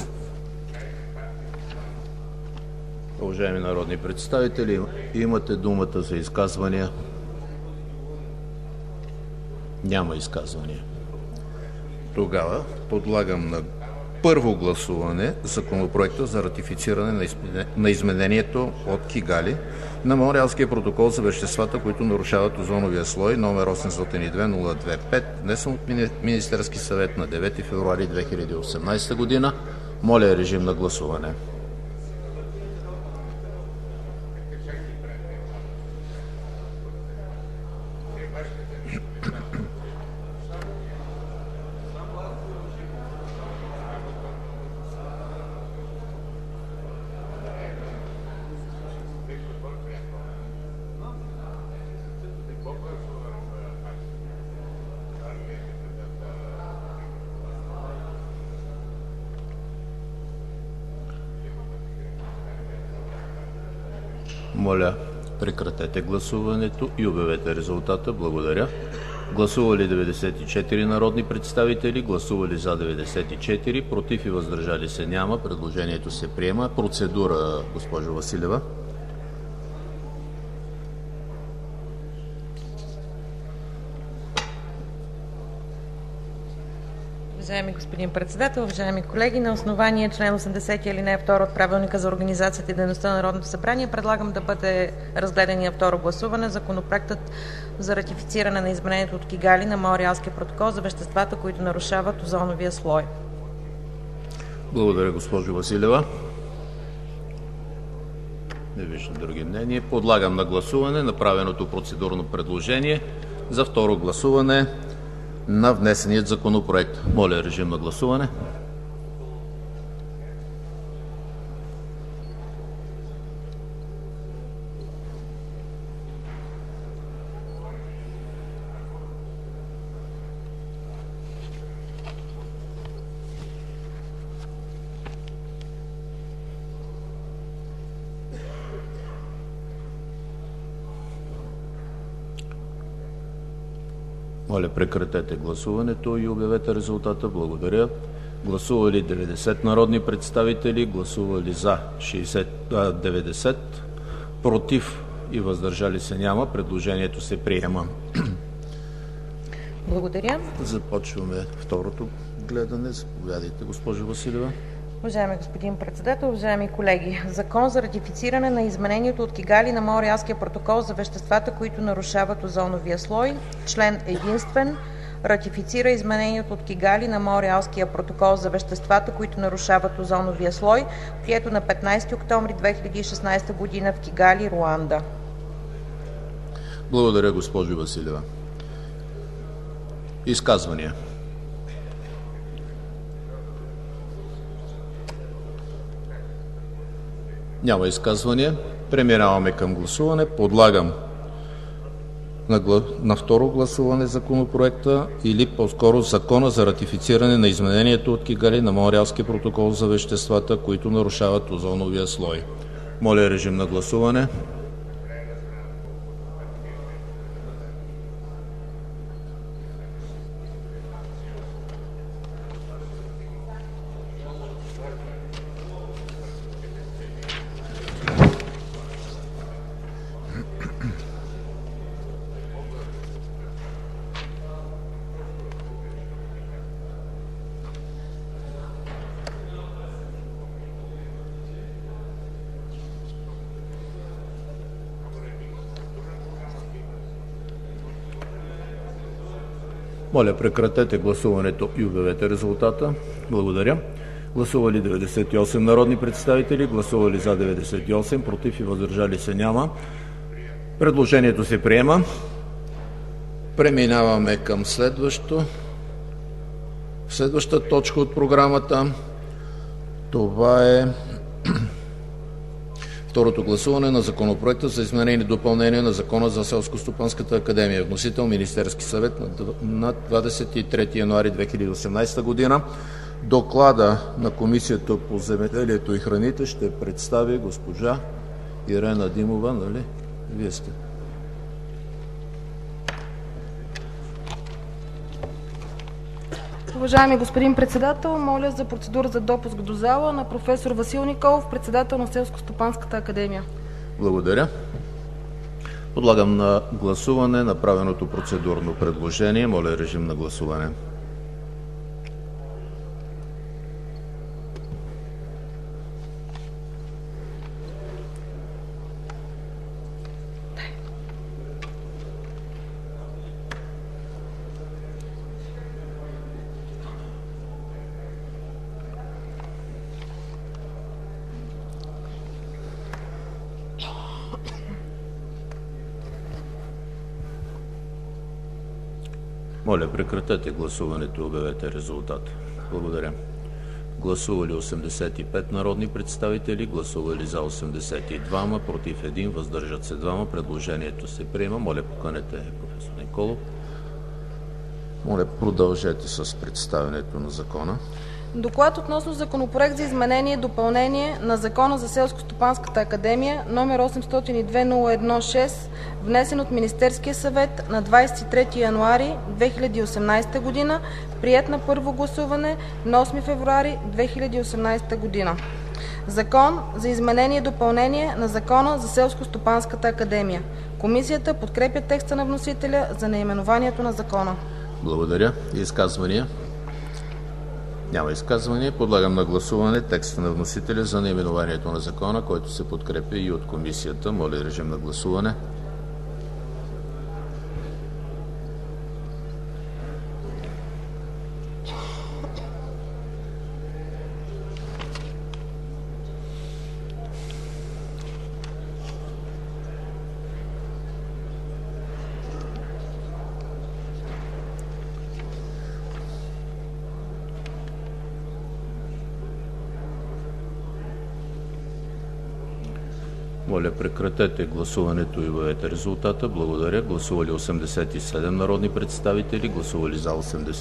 Уважаеми народни представители, имате думата за изказвания. Няма изказвания. Тогава подлагам на първо гласуване Законопроекта за ратифициране на изменението от Кигали на Монреалския протокол за веществата, които нарушават озоновия слой, № 802-02-5, внесен от Министерски съвет на 9 февруари 2018 година. Моля, режим на гласуване. Моля, прекратете гласуването и обявете резултата. Благодаря. Гласували 94 народни представители, гласували за 94, против и въздържали се няма. Предложението се приема. Процедура, госпожо Василева. Уважаеми господин председател, уважаеми колеги, на основание член 80 алинея 2 от Правилника за организацията и дейността на Народното събрание предлагам да бъде разгледан на второ гласуване Законопроектът за ратифициране на изменението от Кигали на Монреалския протокол за веществата, които нарушават озоновия слой. Благодаря, госпожо Василева. Не виждам други мнения. Подлагам на гласуване направеното процедурно предложение за второ гласуване на внесеният законопроект. Моля, режим на гласуване. Моля, прекратете гласуването и обявете резултата. Благодаря. Гласували 90 народни представители, гласували за 90, против и въздържали се няма. Предложението се приема. Благодаря. Започваме второто гледане. Заповядайте, госпожо Василева. Уважаеми господин председател, уважаеми колеги! Закон за ратифициране на изменението от Кигали на Монреалския протокол за веществата, които нарушават озоновия слой. Член единствен. Ратифицира изменението от Кигали на Монреалския протокол за веществата, които нарушават озоновия слой, прието на 15 октомври 2016 година в Кигали, Руанда. Благодаря, госпожо Василева. Изказвания? Няма изказвания. Преминаваме към гласуване. Подлагам на второ гласуване законопроекта или по-скоро Закона за ратифициране на изменението от Кигали на Монреалския протокол за веществата, които нарушават озоновия слой. Моля, режим на гласуване. Моля, прекратете гласуването и обявете резултата. Благодаря. Гласували 98 народни представители, гласували за 98, против и въздържали се няма. Предложението се приема. Преминаваме към следващата точка от програмата. Това е второто гласуване на Законопроекта за изменение и допълнение на Закона за Селскостопанската академия. Вносител Министерски съвет на 23 януари 2018 година. Доклада на Комисията по земеделието и храните ще представи госпожа Ирена Димова. Нали? Вие сте. Уважаеми господин председател, моля за процедура за допуск до зала на професор Васил Николов, председател на Селскостопанската академия. Благодаря. Подлагам на гласуване направеното процедурно предложение. Моля, режим на гласуване. Моля, прекратете гласуването и обявете резултата. Благодаря. Гласували 85 народни представители, гласували за 82, против 1, въздържат се 2. Предложението се приема. Моля, поканете професор Николов. Моля, продължете с представянето на закона. Доклад относно Законопроект за изменение и допълнение на Закона за Селскостопанската академия, номер 802-01-6, внесен от Министерския съвет на 23 януари 2018 година, приет на първо гласуване на 8 февруари 2018 година. Закон за изменение и допълнение на Закона за Селскостопанската академия. Комисията подкрепя текста на вносителя за наименованието на закона. Благодаря. Изказвания? Няма изказвания. Подлагам на гласуване текста на вносителя за наименованието на закона, който се подкрепя и от комисията. Моля, режим на гласуване. Моля, прекратете гласуването и обявете резултата. Благодаря. Гласували 87 народни представители, гласували за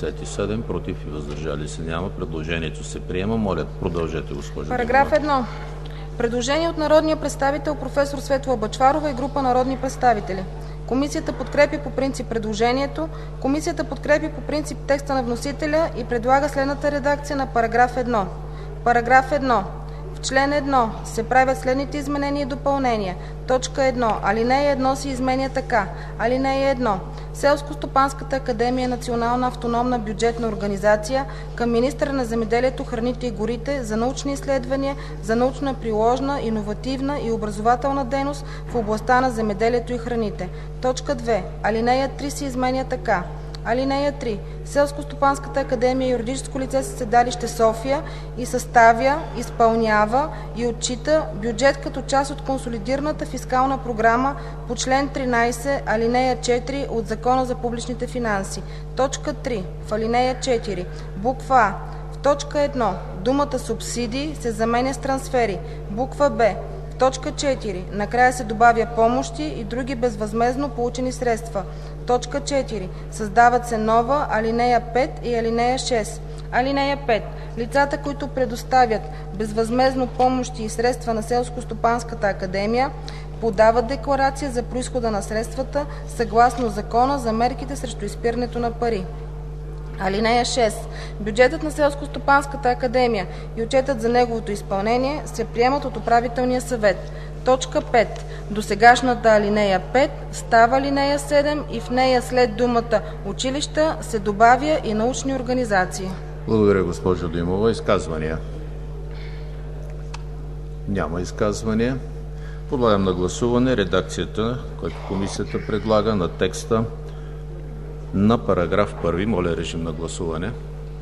87, против и въздържали се няма. Предложението се приема. Моля, продължете, госпожо. Параграф 1. Предложение от народния представител професор Светла Бъчварова и група народни представители. Комисията подкрепи по принцип предложението. Комисията подкрепи по принцип текста на вносителя и предлага следната редакция на параграф 1. Параграф 1. В член 1 се правят следните изменения и допълнения. Точка 1. Алинея 1 се изменя така. Алинея 1. Селскостопанската академия е национална автономна бюджетна организация към министъра на земеделието, храните и горите за научни изследвания, за научна приложна, иновативна и образователна дейност в областта на земеделието и храните. Точка 2. Алинея 3 се изменя така. Алинея 3. Селскостопанската академия е юридическо лице със седалище София и съставя, изпълнява и отчита бюджет като част от консолидираната фискална програма по член 13, алинея 4 от Закона за публичните финанси. Точка 3. В алинея 4, буква А, в точка 1 думата субсидии се заменя с трансфери. Буква Б. В точка 4 накрая се добавя помощи и други безвъзмездно получени средства. Точка 4. Създават се нова алинея 5 и алинея 6. Алинея 5. Лицата, които предоставят безвъзмездно помощи и средства на Селскостопанската академия, подават декларация за произхода на средствата съгласно Закона за мерките срещу изпирането на пари. Алинея 6. Бюджетът на Селскостопанската академия и отчетът за неговото изпълнение се приемат от управителния съвет. Точка 5. Досегашната алинея 5 става алинея 7 и в нея след думата училища се добавя и научни организации. Благодаря, госпожо Димова. Изказвания? Няма изказвания. Подлагам на гласуване редакцията, която комисията предлага на текста на параграф 1. Моля, режим на гласуване.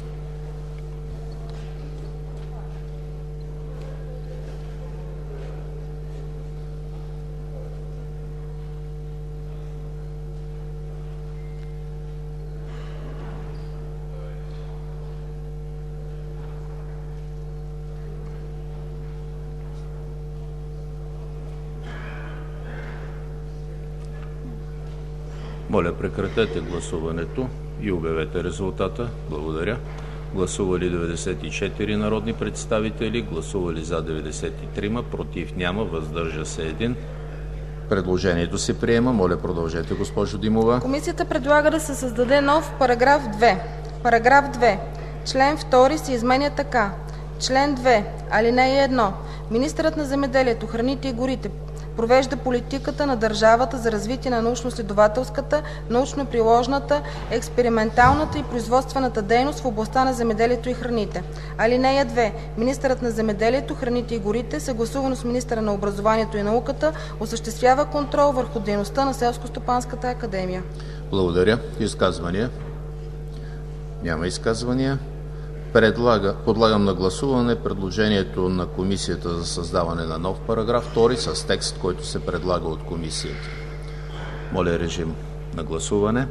Моля, прекратете гласуването и обявете резултата. Благодаря. Гласували 94 народни представители, гласували за 93, против няма, въздържа се 1. Предложението се приема. Моля, продължете, госпожо Димова. Комисията предлага да се създаде нов параграф 2. Параграф 2. Член 2 се изменя така. Член 2. Алинея 1. Министърът на земеделието, храните и горите провежда политиката на държавата за развитие на научно-изследователската, научно-приложната, експерименталната и производствената дейност в областта на земеделието и храните. Алинея 2. Министърът на земеделието, храните и горите, съгласувано с министъра на образованието и науката, осъществява контрол върху дейността на Селскостопанската академия. Благодаря. Изказвания? Няма изказвания. Подлагам на гласуване предложението на Комисията за създаване на нов параграф 2 с текст, който се предлага от Комисията. Моля, режим на гласуване.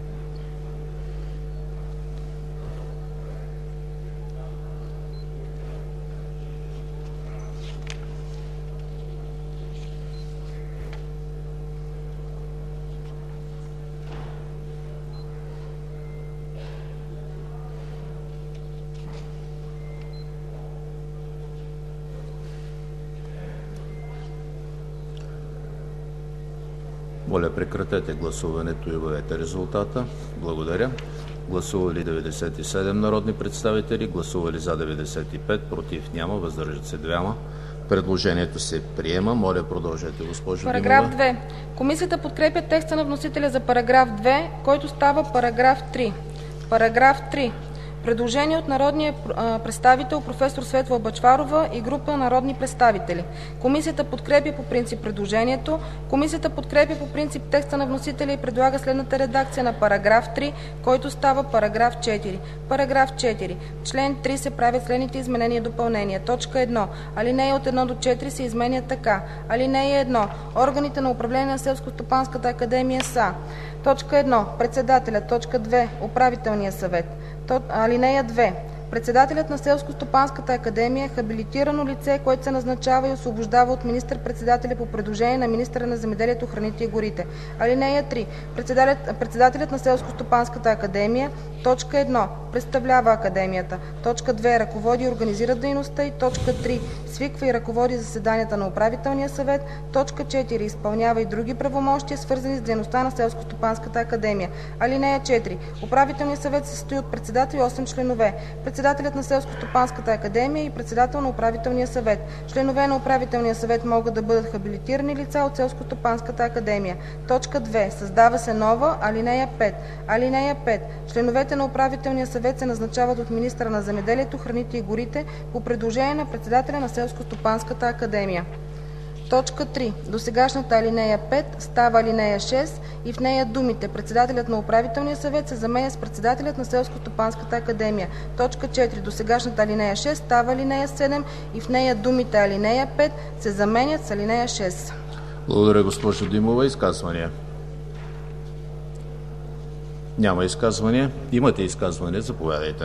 Моля, прекратете гласуването и обявете резултата. Благодаря. Гласували 97 народни представители, гласували за 95, против няма, въздържат се 2. Предложението се приема. Моля, продължете, госпожо Димова. Параграф 2. Комисията подкрепя текста на вносителя за параграф 2, който става параграф 3. Параграф 3. Предложение от народния представител професор Светла Бъчварова и група народни представители. Комисията подкрепя по принцип предложението. Комисията подкрепя по принцип текста на вносителя и предлага следната редакция на параграф 3, който става параграф 4. Параграф 4. В член 3 се правят следните изменения и допълнения. Точка 1. Алинея от 1 до 4 се изменят така. Алинея 1. Органите на управление на Селскостопанската академия са: точка 1. Председателят. Точка 2. Управителния съвет. Алинея 2. Председателят на Селскостопанската академия е хабилитирано лице, което се назначава и освобождава от министър-председателя по предложение на министъра на земеделието, храните и горите. Алинея 3. Председателят на Селскостопанската академия: точка 1. Представлява академията. Точка 2. Ръководи и организира дейността й. Точка 3. Свиква и ръководи заседанията на управителния съвет. Точка 4. Изпълнява и други правомощия, свързани с дейността на Селскостопанската академия. Алинея 4. Управителният съвет се състои от председател и 8 членове. Председателят на Селскостопанската академия и председател на управителния съвет. Членове на управителния съвет могат да бъдат хабилитирани лица от Селскостопанската академия. Точка 2. Създава се нова алинея 5. Алинея 5. Членовете на управителния съвет се назначават от министъра на земеделието, храните и горите по предложение на председателя на Селскостопанската академия. Точка 3. Досегашната алинея 5 става алинея 6 и в нея думите "председателят на управителния съвет" се заменя с "председателят на Селскостопанската академия". Точка 4. Досегашната алинея 6 става алинея 7 и в нея думите "алинея 5" се заменят с алинея 6. Благодаря, госпожо Димова. Изказвания? Няма изказвания. Имате изказване, заповядайте.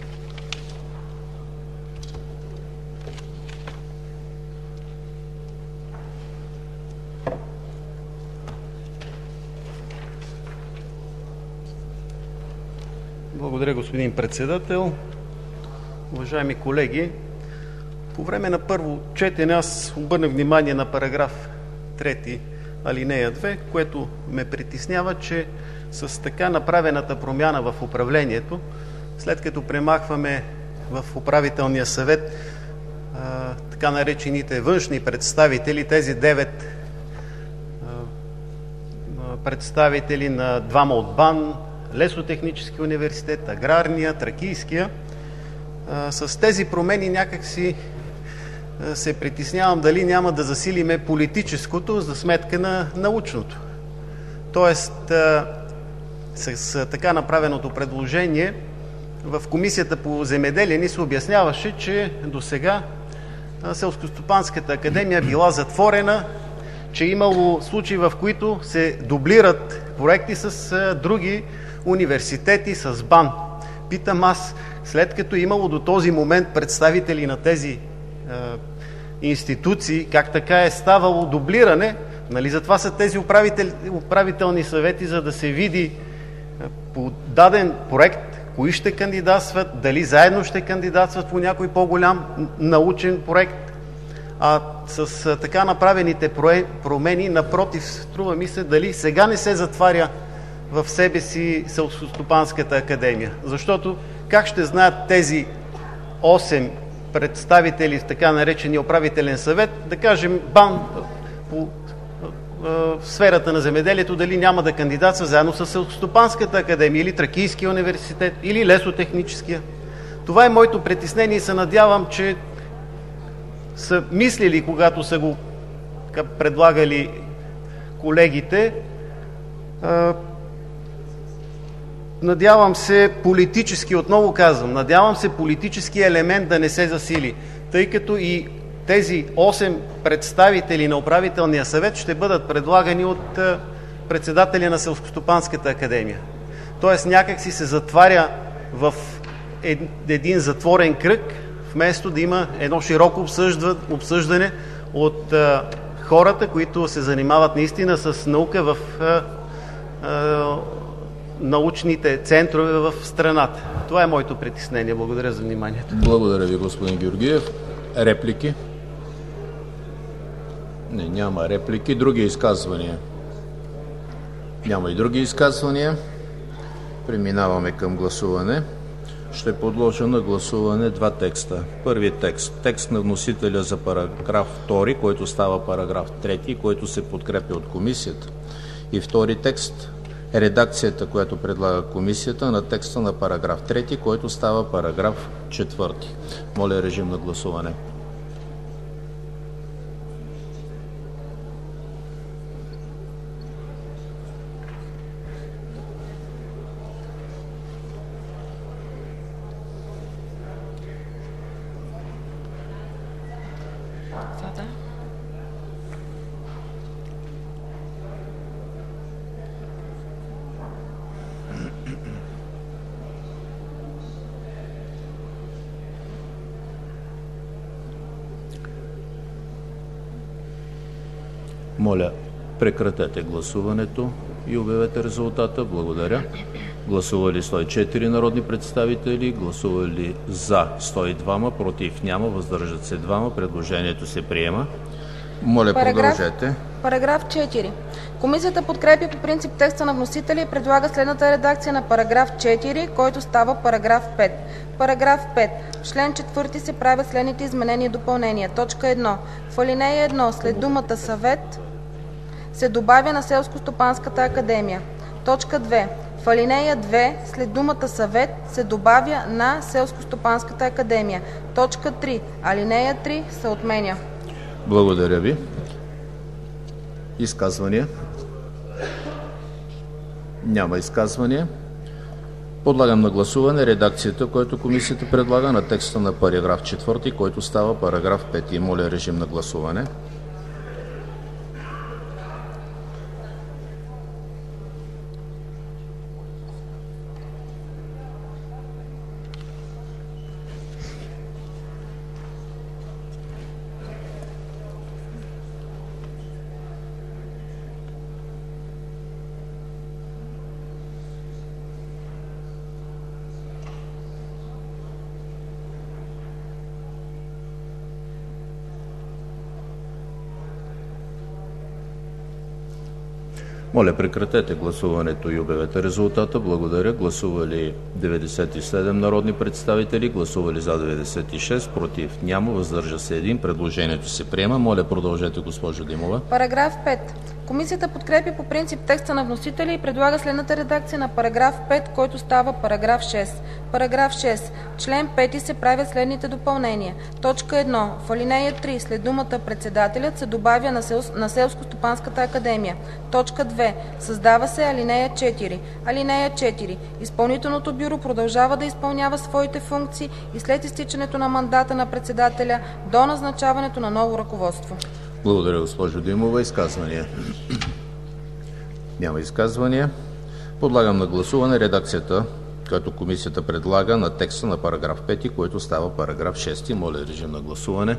Благодаря, господин председател. Уважаеми колеги, по време на първо четене аз обърнах внимание на параграф 3, алинея 2, което ме притеснява, че с така направената промяна в управлението, след като премахваме в управителния съвет така наречените външни представители, тези 9 представители на двама от БАН, Лесотехнически университет, Аграрния, Тракийския. С тези промени някакси се притеснявам дали няма да засилиме политическото за сметка на научното. Тоест, с така направеното предложение, в Комисията по земеделие ни се обясняваше, че досега Селскостопанската академия била затворена, че имало случаи, в които се дублират проекти с други университети, с БАН. Питам аз, след като имало до този момент представители на тези институции, как така е ставало дублиране? Нали затова са тези управителни съвети, за да се види по даден проект кои ще кандидатстват, дали заедно ще кандидатстват по някой по-голям научен проект. А с така направените промени, напротив, струва ми се, дали сега не се затваря в себе си Селскостопанската академия. Защото как ще знаят тези 8 представители в така наречения управителен съвет, да кажем БАН по сферата на земеделието, дали няма да кандидатства заедно с Селскостопанската академия или Тракийския университет или Лесотехническия. Това е моето притеснение и се надявам, че са мислили, когато са го предлагали колегите. Надявам се политически, отново казвам, надявам се политически елемент да не се засили, тъй като и тези 8 представители на управителния съвет ще бъдат предлагани от председателя на Селскостопанската академия. Тоест някак си се затваря в един затворен кръг, вместо да има едно широко обсъждане от хората, които се занимават наистина с наука в научните центрове в страната. Това е моето притеснение. Благодаря за вниманието. Благодаря ви, господин Георгиев. Реплики? Няма реплики. Други изказвания? Няма и други изказвания. Преминаваме към гласуване. Ще подложа на гласуване два текста. Първи текст на вносителя за параграф 2, който става параграф 3, който се подкрепя от комисията. И втори текст, редакцията, която предлага комисията на текста на параграф 3, който става параграф 4. Моля, режим на гласуване. Моля, прекратете гласуването и обявете резултата. Благодаря. Гласували 104 народни представители, гласували за 102, против няма, въздържат се 2. Предложението се приема. Моля, продължете. Параграф 4. Комисията подкрепя по принцип текста на вносителя и предлага следната редакция на параграф 4, който става параграф 5. Параграф 5. В член 4 се правят следните изменения и допълнения. Точка 1. В алинея 1 след думата съвет се добавя на Селскостопанската академия. Точка 2. В алинея 2 след думата съвет се добавя на Селскостопанската академия. Точка 3. Алинея 3 се отменя. Благодаря ви. Изказвания? Няма изказвания. Подлагам на гласуване редакцията, която комисията предлага на текста на параграф 4, който става параграф 5. Моля, режим на гласуване. Моля, прекратете гласуването и обявете резултата. Благодаря. Гласували 97 народни представители, гласували за 96, против няма, въздържа се 1. Предложението се приема. Моля, продължете, госпожо Димова. Параграф 5. Комисията подкрепя по принцип текста на вносителя и предлага следната редакция на параграф 5, който става параграф 6. Параграф 6. Член 5 се правят следните допълнения. Точка 1. В алинея 3 след думата председателят се добавя на Селско-стопанската академия. Точка 2. Създава се алинея 4. Алинея 4. Изпълнителното бюро продължава да изпълнява своите функции и след изтичането на мандата на председателя до назначаването на ново ръководство. Благодаря, госпожо Димова. Изказвания? Няма изказвания. Подлагам на гласуване редакцията, която комисията предлага на текста на параграф 5, който става параграф 6. Моля, режим на гласуване.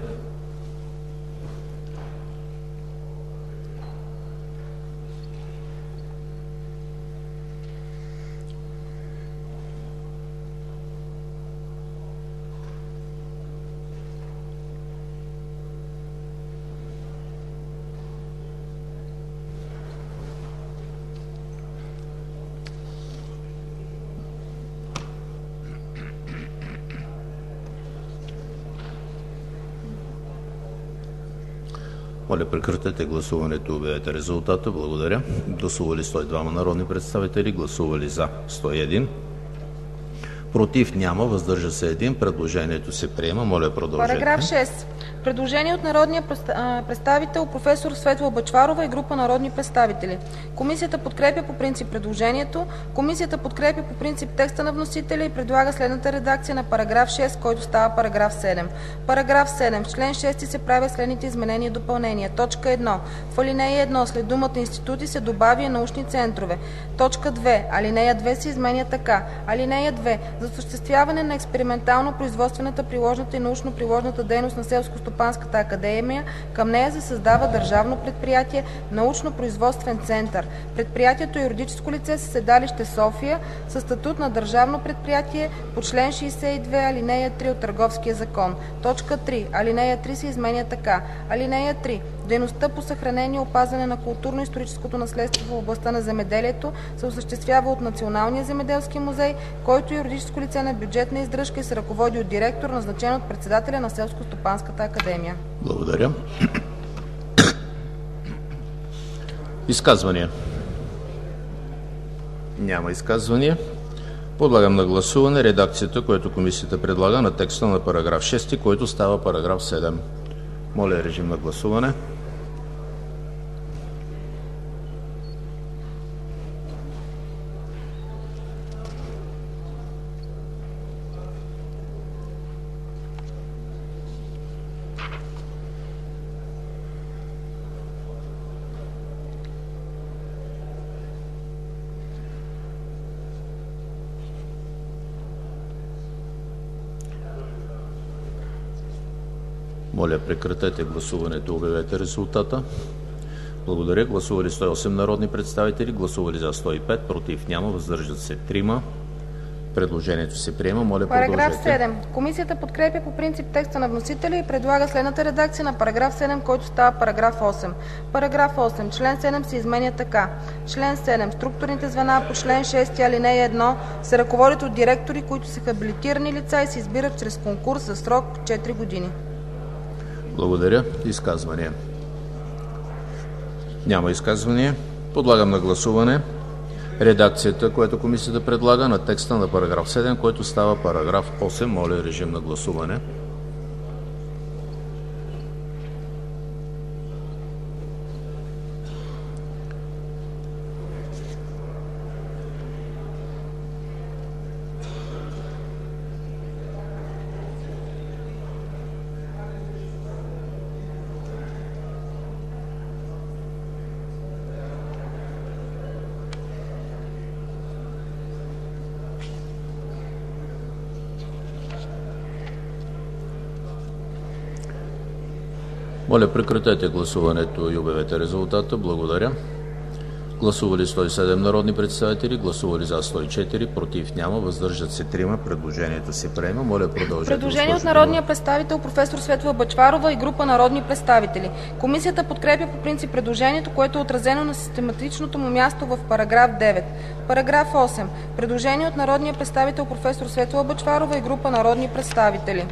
Моля, прекратете гласуването, обявете резултата. Благодаря. Гласували 102 народни представители, гласували за 101. Против няма, въздържа се 1. Предложението се приема. Моля, продължете. Параграф 6. Предложение от народния представител професор Светла Бъчварова и група народни представители. Комисията подкрепя по принцип предложението. Комисията подкрепя по принцип текста на вносителя и предлага следната редакция на параграф 6, който става параграф 7. Параграф 7. В член 6 се правят следните изменения и допълнения. Точка 1. В алинея 1 след думата институти се добавя научни центрове. Точка 2. Алинея 2 се изменя така. Алинея 2. За осъществяване на експериментално-производствената, приложната и научно-приложната дейност на Селско-стопанската академия към нея се създава държавно предприятие Научно-производствен център. Предприятието е юридическо лице със седалище София със статут на държавно предприятие по член 62, алинея 3 от Търговския закон. Точка 3. Алинея 3 се изменя така. Алинея 3. Дейността по съхранение и опазване на културно-историческото наследство в областта на земеделието се осъществява от Националния земеделски музей, който е юридическо лице на бюджетна издръжка и се ръководи от директор, назначен от председателя на Селско-стопанската академия. Благодаря. Изказвания? Няма изказвания. Подлагам на гласуване редакцията, която комисията предлага на текста на параграф 6, който става параграф 7. Моля, режим на гласуване. Моля, прекратете гласуването, обявете резултата. Благодаря. Гласували 108 народни представители, гласували за 105, против няма, въздържат се 3. Предложението се приема. Моля, продължете. Параграф 7. Комисията подкрепя по принцип текста на вносителя и предлага следната редакция на параграф 7, който става параграф 8. Параграф 8. Член 7 се изменя така. Член 7. Структурните звена по член 6, алинея 1 се ръководят от директори, които са хабилитирани лица и се избират чрез конкурс за срок 4 години. Благодаря. Изказвания? Няма изказвания. Подлагам на гласуване редакцията, която комисията предлага на текста на параграф 7, който става параграф 8. Моля, режим на гласуване. Моля, прекратете гласуването и обявете резултата. Благодаря. Гласували 107 народни представители, гласували за 104, против няма, въздържат се 3. Предложението се приема. Моля, продължете. Предложение от народния представител професор Светла Бъчварова и група народни представители. Комисията подкрепя по принцип предложението, което е отразено на систематичното му място в параграф 9. Параграф 8. Предложение от народния представител професор Светла Бъчварова и група народни представители.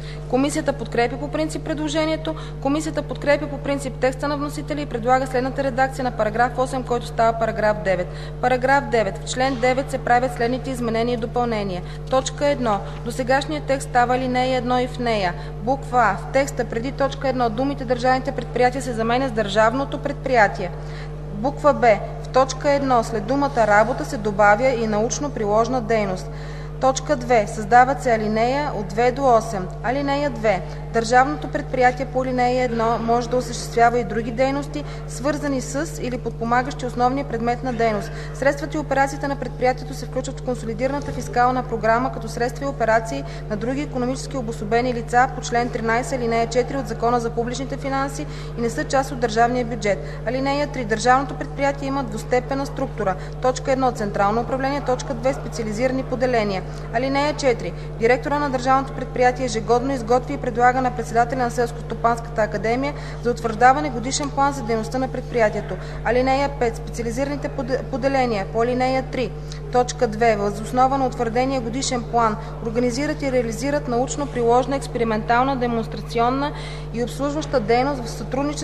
Комисията подкрепя по принцип предложението. Комисията подкрепя по принцип текста на вносителя и предлага следната редакция на § 8, който става § 9. Параграф 9. В чл. 9 се правят следните изменения и допълнения. Точка 1. Досегашният текст става алинея 1 и в нея. Буква А. В текста преди точка 1 думите държавните предприятия се заменят с държавното предприятие. Буква Б. В точка 1 след думата работа се добавя и научно-приложна дейност. Точка 2. Създават се алинея от 2 до 8. Алинея 2. Държавното предприятие по алинея 1 може да осъществява и други дейности, свързани с или подпомагащи основния предмет на дейност. Средствата и операциите на предприятието се включват в консолидираната фискална програма като средства и операции на други икономически обособени лица по член 13, алинея 4 от Закона за публичните финанси и не са част от държавния бюджет. Алинея 3. Държавното предприятие има двустепенна структура. Точка 1. Централно управление. Точка 2. Специализирани поделения. Алинея 4. Директора на държавното предприятие ежегодно изготвя и предлага на председателя на Селскостопанската академия за утвърждаване годишен план за дейността на предприятието. Алинея 5. Специализираните поделения по алинея 3. Точка 2. Въз основа на утвърдения годишен план организират и реализират научно-приложна, експериментална, демонстрационна и обслужваща дейност в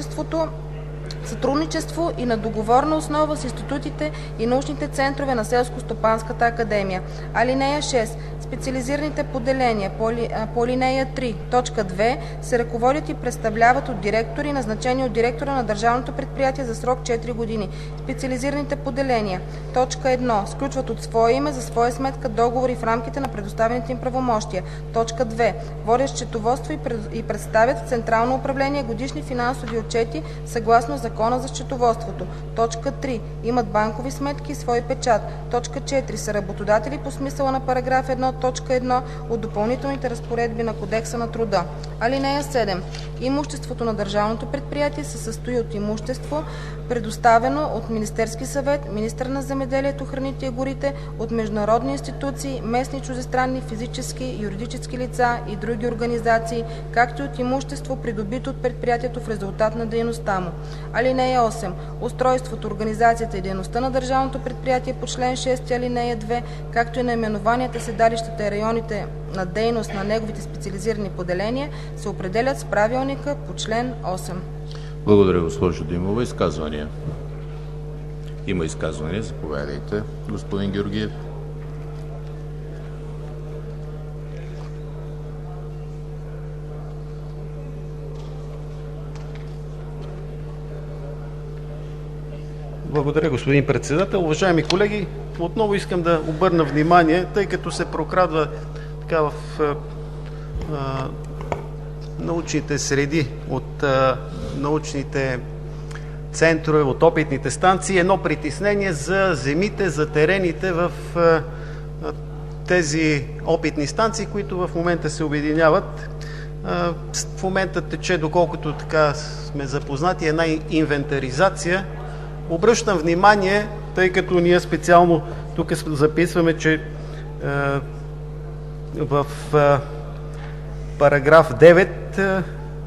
сътрудничество и на договорна основа с институтите и научните центрове на Селскостопанската академия. Алинея 6. Специализираните поделения по алинея 3, точка 2 се ръководят и представляват от директори, назначени от директора на държавното предприятие за срок 4 години. Специализираните поделения. Точка 1. Сключват от свое име за своя сметка договори в рамките на предоставените им правомощия. Точка 2. Водят счетоводство и представят в Централно управление годишни финансови отчети съгласно Закона за счетоводството. Точка 3. Имат банкови сметки и свой печат. Точка 4. Са работодатели по смисъла на параграф 1, точка 1 от допълнителните разпоредби на Кодекса на труда. Алинея 7. Имуществото на държавното предприятие се състои от имущество, предоставено от Министерски съвет, министър на земеделието, храните и горите, от международни институции, местни и чуждестранни физически и юридически лица и други организации, както и от имущество, придобито от предприятието в резултат на дейността му. Алинея 8. Устройството, организацията и дейността на държавното предприятие по член 6, алинея 2, както и наименованията, седалищата и районите на дейност на неговите специализирани поделения се определят с правилника по член 8. Благодаря, госпожо Димова. Изказвания? Има изказвания. Заповядайте, господин Георгиев. Благодаря, господин председател. Уважаеми колеги, отново искам да обърна внимание, тъй като се прокрадва така в научните среди, от научните центрове, от опитните станции, едно притеснение за земите, за терените в тези опитни станции, които в момента се обединяват. В момента тече, доколкото така сме запознати, една инвентаризация. Обръщам внимание, тъй като ние специално тук записваме, че в параграф 9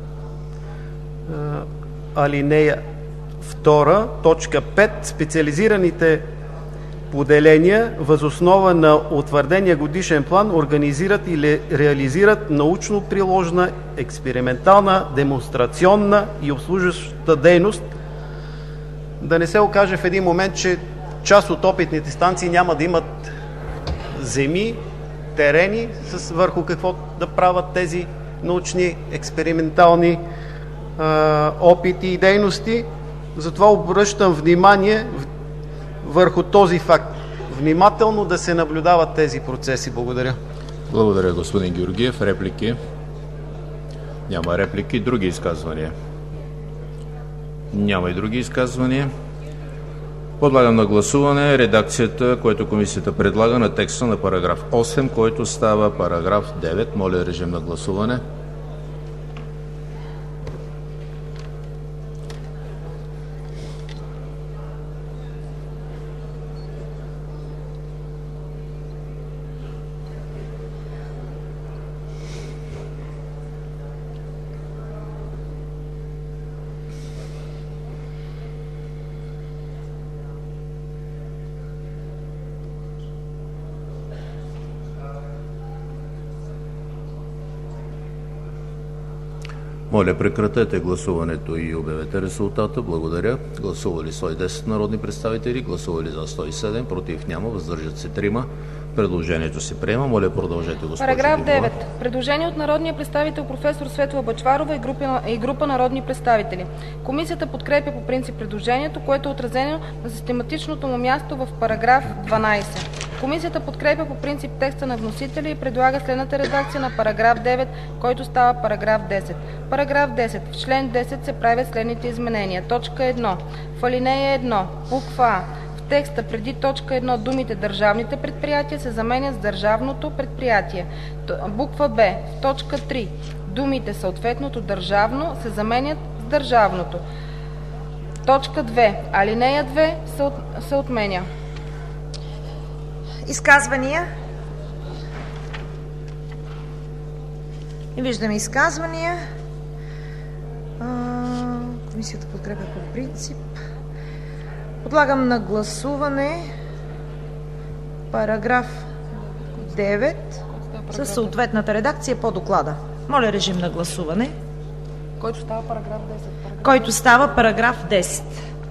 алинея 2, точка 5 специализираните поделения въз основа на утвърдения годишен план организират или реализират научно-приложна, експериментална, демонстрационна и обслужваща дейност. Да не се окаже в един момент, че част от опитните станции няма да имат земи, терени, върху какво да правят тези научни, експериментални опити и дейности. Затова обръщам внимание върху този факт. Внимателно да се наблюдават тези процеси. Благодаря. Благодаря, господин Георгиев. Реплики? Няма реплики. Други изказвания? Няма и други изказвания. Подлагам на гласуване редакцията, която комисията предлага на текста на параграф 8, който става параграф 9. Моля, режим на гласуване. Моля, прекратете гласуването и обявете резултата. Благодаря. Гласували 110 народни представители, гласували за 107, против няма, въздържат се 3. Предложението се приема. Моля, продължете, госпожо Параграф Димова. 9. Предложение от народния представител професор Светла Бъчварова и група народни представители. Комисията подкрепя по принцип предложението, което е отразено на систематичното му място в параграф 12. Комисията подкрепя по принцип текста на вносителя и предлага следната редакция на параграф 9, който става параграф 10. Параграф 10. В член 10 се правят следните изменения. Точка 1. В алинея 1, буква А, в текста преди точка 1 думите «държавните предприятия» се заменят с «държавното предприятие». Буква Б. В точка 3 думите «съответното държавно» се заменят с «държавното». Точка 2. Алинея 2 се отменя. Изказвания? Не виждаме изказвания. Комисията подкрепя по принцип. Подлагам на гласуване параграф 9 със съответната редакция по доклада. Моля, режим на гласуване. Който става параграф 10. Който става параграф 10.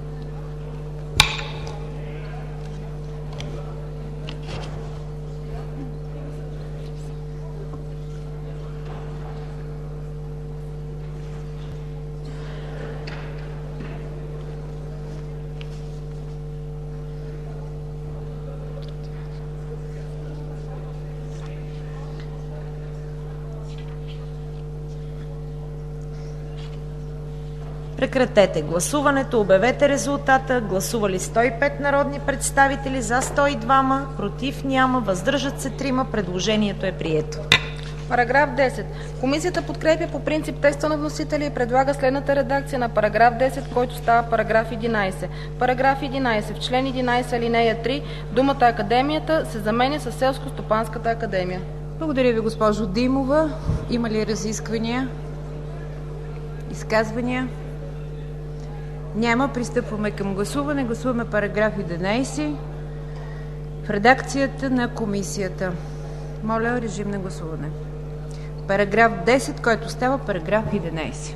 Прекратете гласуването, обявете резултата. Гласували 105 народни представители, за 102, против няма, въздържат се 3. Предложението е прието. Параграф 10. Комисията подкрепя по принцип текста на вносителя и предлага следната редакция на параграф 10, който става параграф 11. Параграф 11. В член 11 алинея 3 думата «академията» се заменя с «селско-стопанската академия». Благодаря ви, госпожо Димова. Има ли разисквания? Изказвания? Няма. Пристъпваме към гласуване. Гласуваме параграф 11 в редакцията на комисията. Моля, режим на гласуване. Параграф 10, който става параграф 11.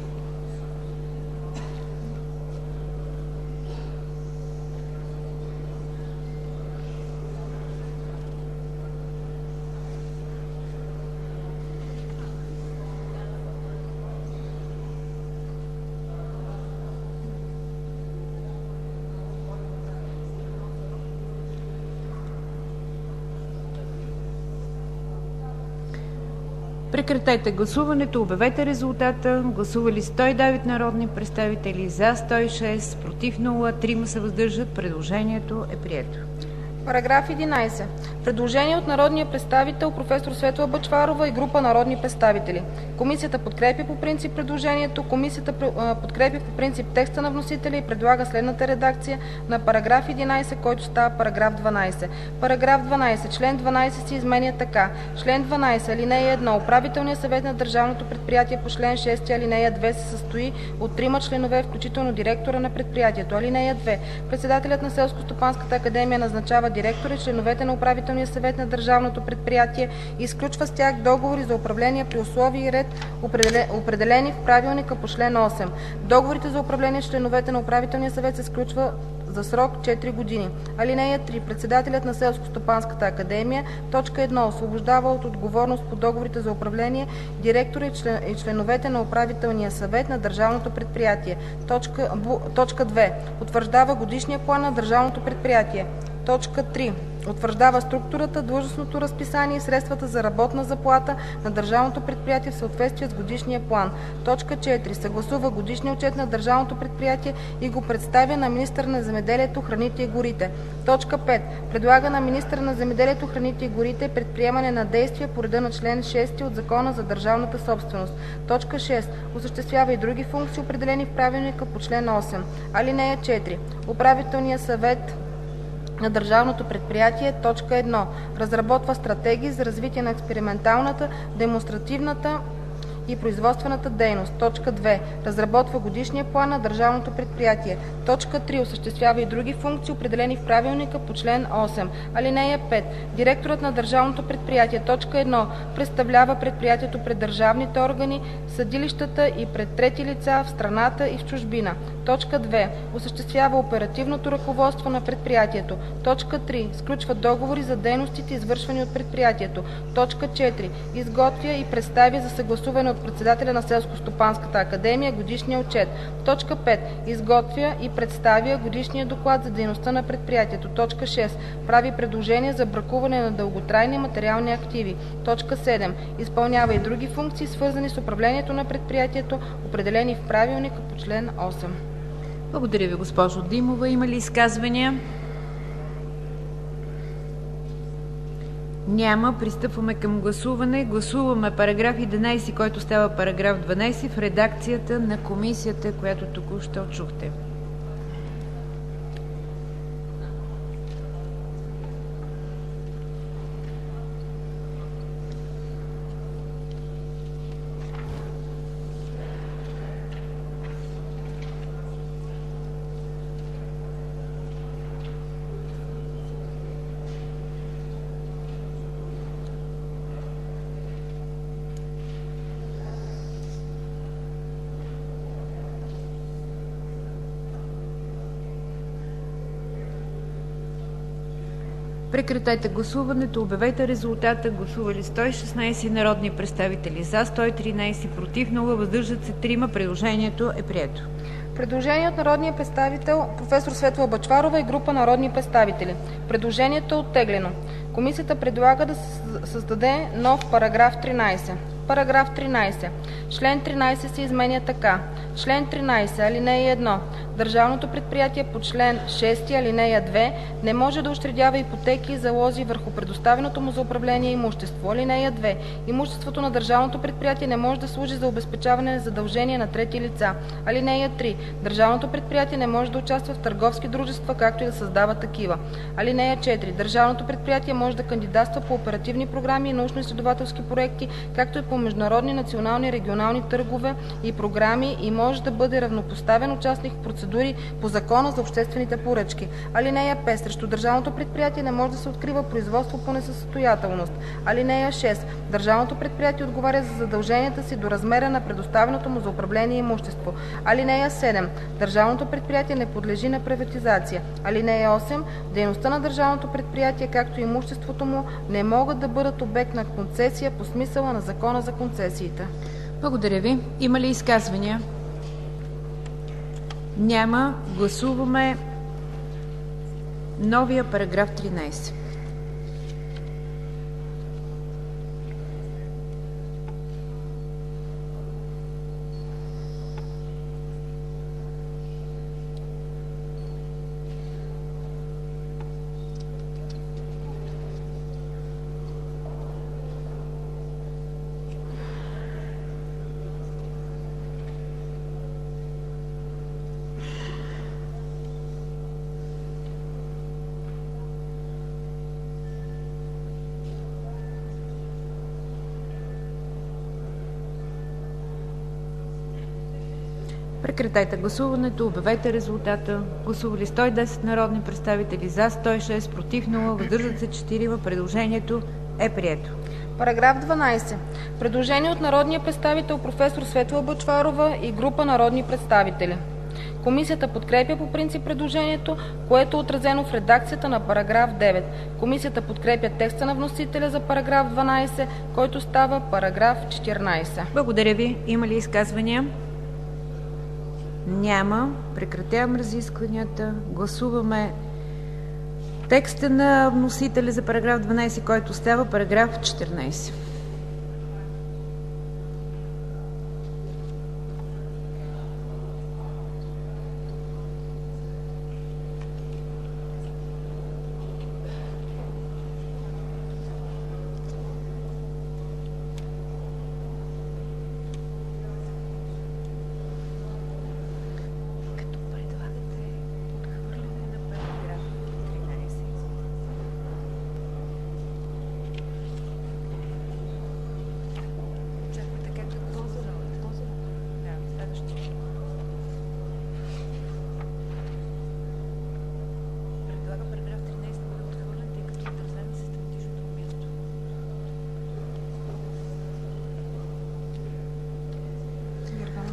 Прекратете гласуването, обявете резултата. Гласували 109 народни представители, за 106, против 0, 3 се въздържат. Предложението е прието. Параграф 11. Предложение от народния представител професор Светла Бъчварова и група народни представители. Комисията подкрепя по принцип предложението. Комисията подкрепя по принцип текста на вносителя и предлага следната редакция на параграф 11, който става параграф 12. Параграф 12. Член 12 се изменя така. Член 12. Алинея 1. Управителният съвет на държавното предприятие по член 6 алинея 2 се състои от 3 членове, включително директора на предприятието. Алинея 2. Председателят на Селско-стопанската академия назначава директора и членовете на управителния съвет на държавното предприятие и сключва с тях договори за управление при условия и ред, определени в правилника по член 8. Договорите за управление с членовете на управителния съвет се сключва за срок 4 години. Алинея 3. Председателят на Селско-стопанската академия: 1. Освобождава от отговорност по договорите за управление директора и членовете на управителния съвет на държавното предприятие. 2. Утвърждава годишния план на държавното предприятие. 3. Утвърждава структурата, длъжностното разписание и средствата за работна заплата на държавното предприятие в съответствие с годишния план. 4. Съгласува годишния отчет на държавното предприятие и го представя на министъра на земеделието, храните и горите. 5. Предлага на министъра на земеделието, храните и горите предприемане на действия по реда на член 6 от Закона за държавната собственост. 6. Осъществява и други функции, определени в правилника по член 8. Алинея 4. Управителният съвет на държавното предприятие: 1. Разработва стратегии за развитие на експерименталната, демонстративната и производствената дейност; 2. разработва годишния план на държавното предприятие; 3. осъществява и други функции, определени в правилника по чл. 8. (5) Директорът на държавното предприятие: 1. представлява предприятието пред държавните органи, съдилищата и пред трети лица в страната и в чужбина; 2. осъществява оперативното ръководство на предприятието; 3. сключва договори за дейностите, извършвани от предприятието; 4. изготвя и представя за съгласуване от председателя на Селскостопанската академия годишния отчет; 5. изготвя и представя годишния доклад за дейността на предприятието; 6. прави предложения за бракуване на дълготрайни материални активи; 7. изпълнява и други функции, свързани с управлението на предприятието, определени в правилника по член 8. Благодаря ви, госпожо Димова. Има ли изказвания? Няма. Пристъпваме към гласуване. Гласуваме параграф 11, който става параграф 12 в редакцията на комисията, която току-що чухте. Прекратете гласуването, обявете резултата. Гласували 116 народни представители, за 113, против 0, въздържат се 3. Предложението е прието. Предложение от народния представител професор Светла Бъчварова и група народни представители. Предложението е оттеглено. Комисията предлага да се създаде нов параграф 13. Параграф 13. Член 13 се изменя така: Член 13, алинея 1. Държавното предприятие по член 6, алинея 2 не може да учредява ипотеки и залози върху предоставеното му за управление имущество. Алинея 2. Имуществото на държавното предприятие не може да служи за обезпечаване на задължения на трети лица. Алинея 3. Държавното предприятие не може да участва в търговски дружества, както и да създава такива. Алинея 4. Държавното предприятие може да кандидатства по оперативни програми и научно-изследователски проекти, както и по международни, национални и регионални търгове и програми и може да бъде равнопоставен участник в процедури по Закона за обществените поръчки. Алинея 5. Срещу държавното предприятие не може да се открива производство по несъстоятелност. Алинея 6. Държавното предприятие отговаря за задълженията си до размера на предоставеното му за управление имущество. Алинея 7. Държавното предприятие не подлежи на приватизация. Алинея 8. Дейността на държавното предприятие, както и имуществото му, не могат да бъдат обект на концесия по смисъла на Закона за концесиите. Благодаря ви. Има ли изказвания? Няма. Гласуваме новия параграф 13. Прекратете гласуването, обявете резултата. Гласували 110 народни представители, за 106, против 0, въздържат се 4. Предложението е прието. Параграф 12. Предложение от народния представител професор Светла Бъчварова и група народни представители. Комисията подкрепя по принцип предложението, което е отразено в редакцията на параграф 9. Комисията подкрепя текста на вносителя за параграф 12, който става параграф 14. Благодаря ви. Има ли изказвания? Няма. Прекратявам разискванията. Гласуваме текста на вносителя за параграф 12, който става параграф 14.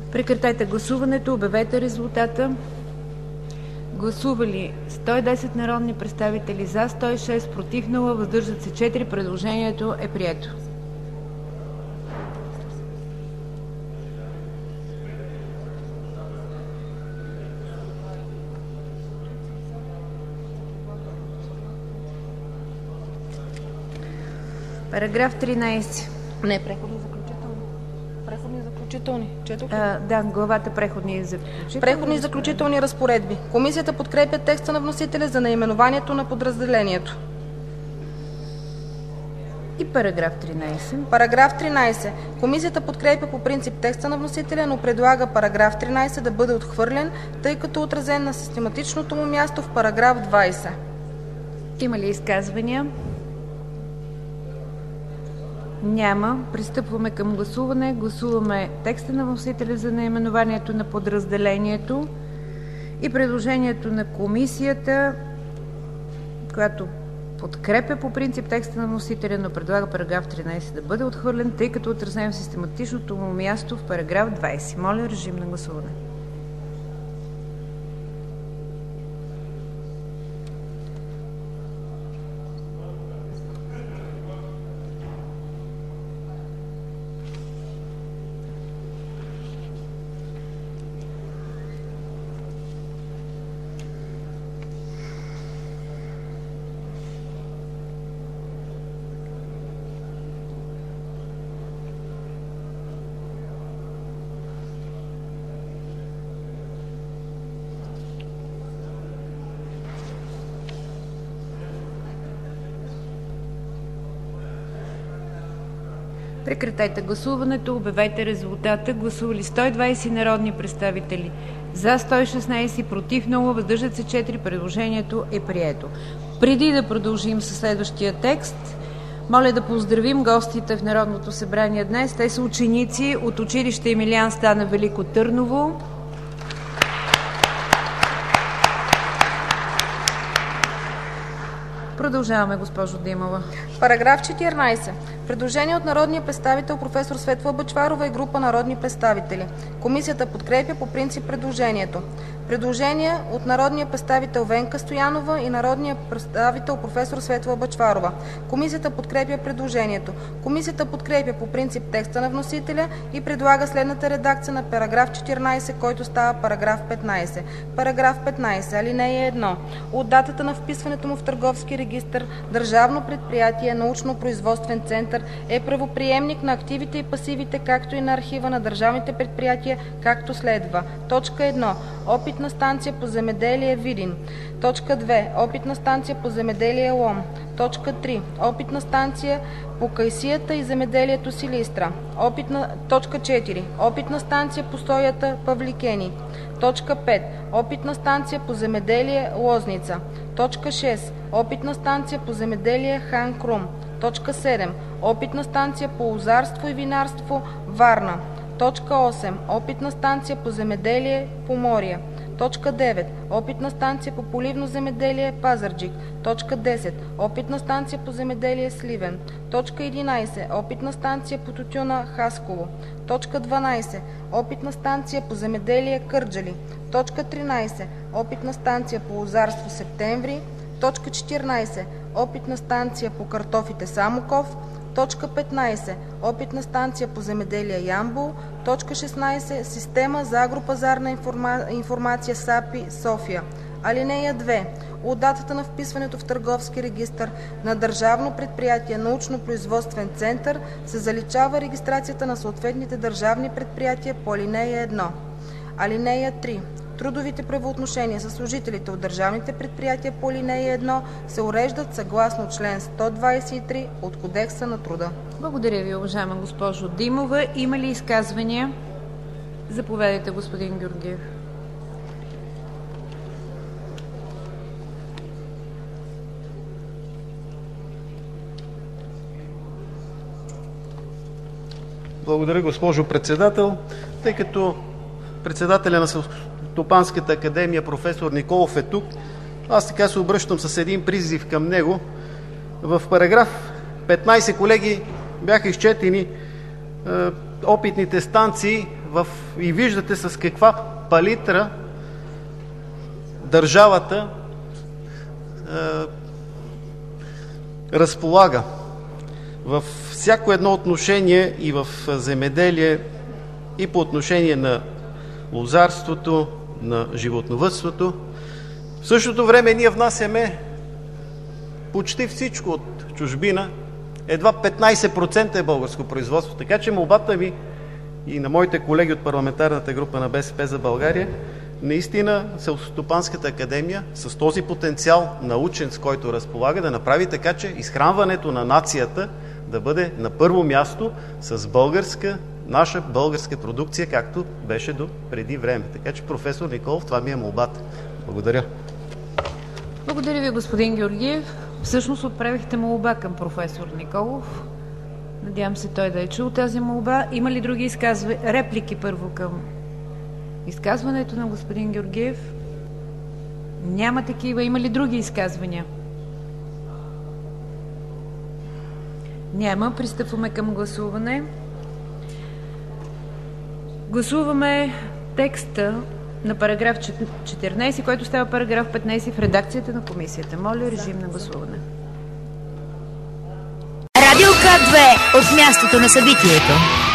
Прекратете гласуването. Обявете резултата. Гласували 110 народни представители, за 106, против 0, въздържат се 4. Предложението е прието. Параграф 13. Не, преходни и заключителни. Преходни и заключителни. Четох ли? Да, главата преходни и заключителни. Преходни и заключителни разпоредби. Комисията подкрепя текста на вносителя за наименованието на подразделението. И параграф 13. Параграф 13. Комисията подкрепя по принцип текста на вносителя, но предлага параграф 13 да бъде отхвърлен, тъй като е отразен на систематичното му място в параграф 20. Има ли изказвания? Няма. Пристъпваме към гласуване. Гласуваме текста на вносителя за наименованието на подразделението и предложението на комисията, която подкрепя по принцип текста на вносителя, но предлага параграф 13 да бъде отхвърлен, тъй като отразен в систематичното му място в параграф 20. Моля, режим на гласуване. Прекратете гласуването. Обявете резултата. Гласували 120 народни представители, за 116, против 0, въздържат се 4. Предложението е прието. Преди да продължим със следващия текст, моля да поздравим гостите в Народното събрание днес. Те са ученици от училище Емилиан Стана, Велико Търново. Продължаваме, госпожо Димова. Параграф 14. Предложение от народния представител професор Светла Бъчварова и група народни представители. Комисията подкрепя по принцип предложението. Предложение от народния представител Венка Стоянова и народния представител професор Светла Бъчварова. Комисията подкрепя предложението. Комисията подкрепя по принцип текста на вносителя и предлага следната редакция на параграф 14, който става параграф 15. Параграф 15. Алинея 1. От датата на вписването му в Търговски регистър, Държавно предприятие Научно-производствен център е правоприемник на активите и пасивите, както и на архива на държавните предприятия, както следва. Точка 1. Опитна станция по земеделие Видин. Точка 2. Опитна станция по земеделие Лом. Точка 3. Опитна станция по кайсията и земеделието Силистра. Точка 4. Опитна станция по соята Павликени. Точка 5. Опитна станция по земеделие Лозница. Точка 6. Опитна станция по земеделие Хан Крум. Точка 7. Опитна станция по лозарство и винарство Варна. Точка 8. Опитна станция по земеделие Поморие. Точка 9. Опитна станция по поливно земеделие Пазарджик. Точка 10. Опитна станция по земеделие Сливен. Точка 11. Опитна станция по тютюна Хасково. Точка 12. Опитна станция по земеделие Кърджали. Точка 13. Опитна станция по лозарство Септември. Точка 14. Опитна станция по картофите Самоков. Точка 15. Опитна станция по земеделие Ямбол. Точка 16. Система за агропазарна информация САПИ София. Алинея 2. От датата на вписването в Търговски регистър на Държавно предприятие Научно-производствен център се заличава регистрацията на съответните държавни предприятия по алинея 1. Алинея 3. Трудовите правоотношения със служителите от държавните предприятия по алинея 1 се уреждат съгласно член 123 от Кодекса на труда. Благодаря ви, уважаема госпожо Димова. Има ли изказвания? Заповядайте, господин Георгиев. Благодаря, госпожо председател. Тъй като председателя на Селскостопанската академия професор Николов е тук, аз така се обръщам с един призив към него. В параграф 15, колеги, бяха изчетени опитните станции и виждате с каква палитра държавата разполага. Във всяко едно отношение и в земеделие, и по отношение на лозарството, на животновъдството. В същото време ние внасяме почти всичко от чужбина. Едва 15% е българско производство. Така че молбата ми и на моите колеги от парламентарната група на БСП за България, наистина Селскостопанската академия с този потенциал научен, с който разполага, да направи така, че изхранването на нацията да бъде на първо място с наша българска продукция, както беше до преди време. Така че, професор Николов, това ми е молбата. Благодаря. Благодаря ви, господин Георгиев. Всъщност отправихте молба към професор Николов. Надявам се той да е чул тази молба. Има ли други реплики първо към изказването на господин Георгиев? Няма такива. Има ли други изказвания? Няма. Пристъпваме към гласуване. Гласуваме текста на параграф 14, който става параграф 15 в редакцията на комисията. Моля, режим на гласуване. Радио К2 от мястото на събитието.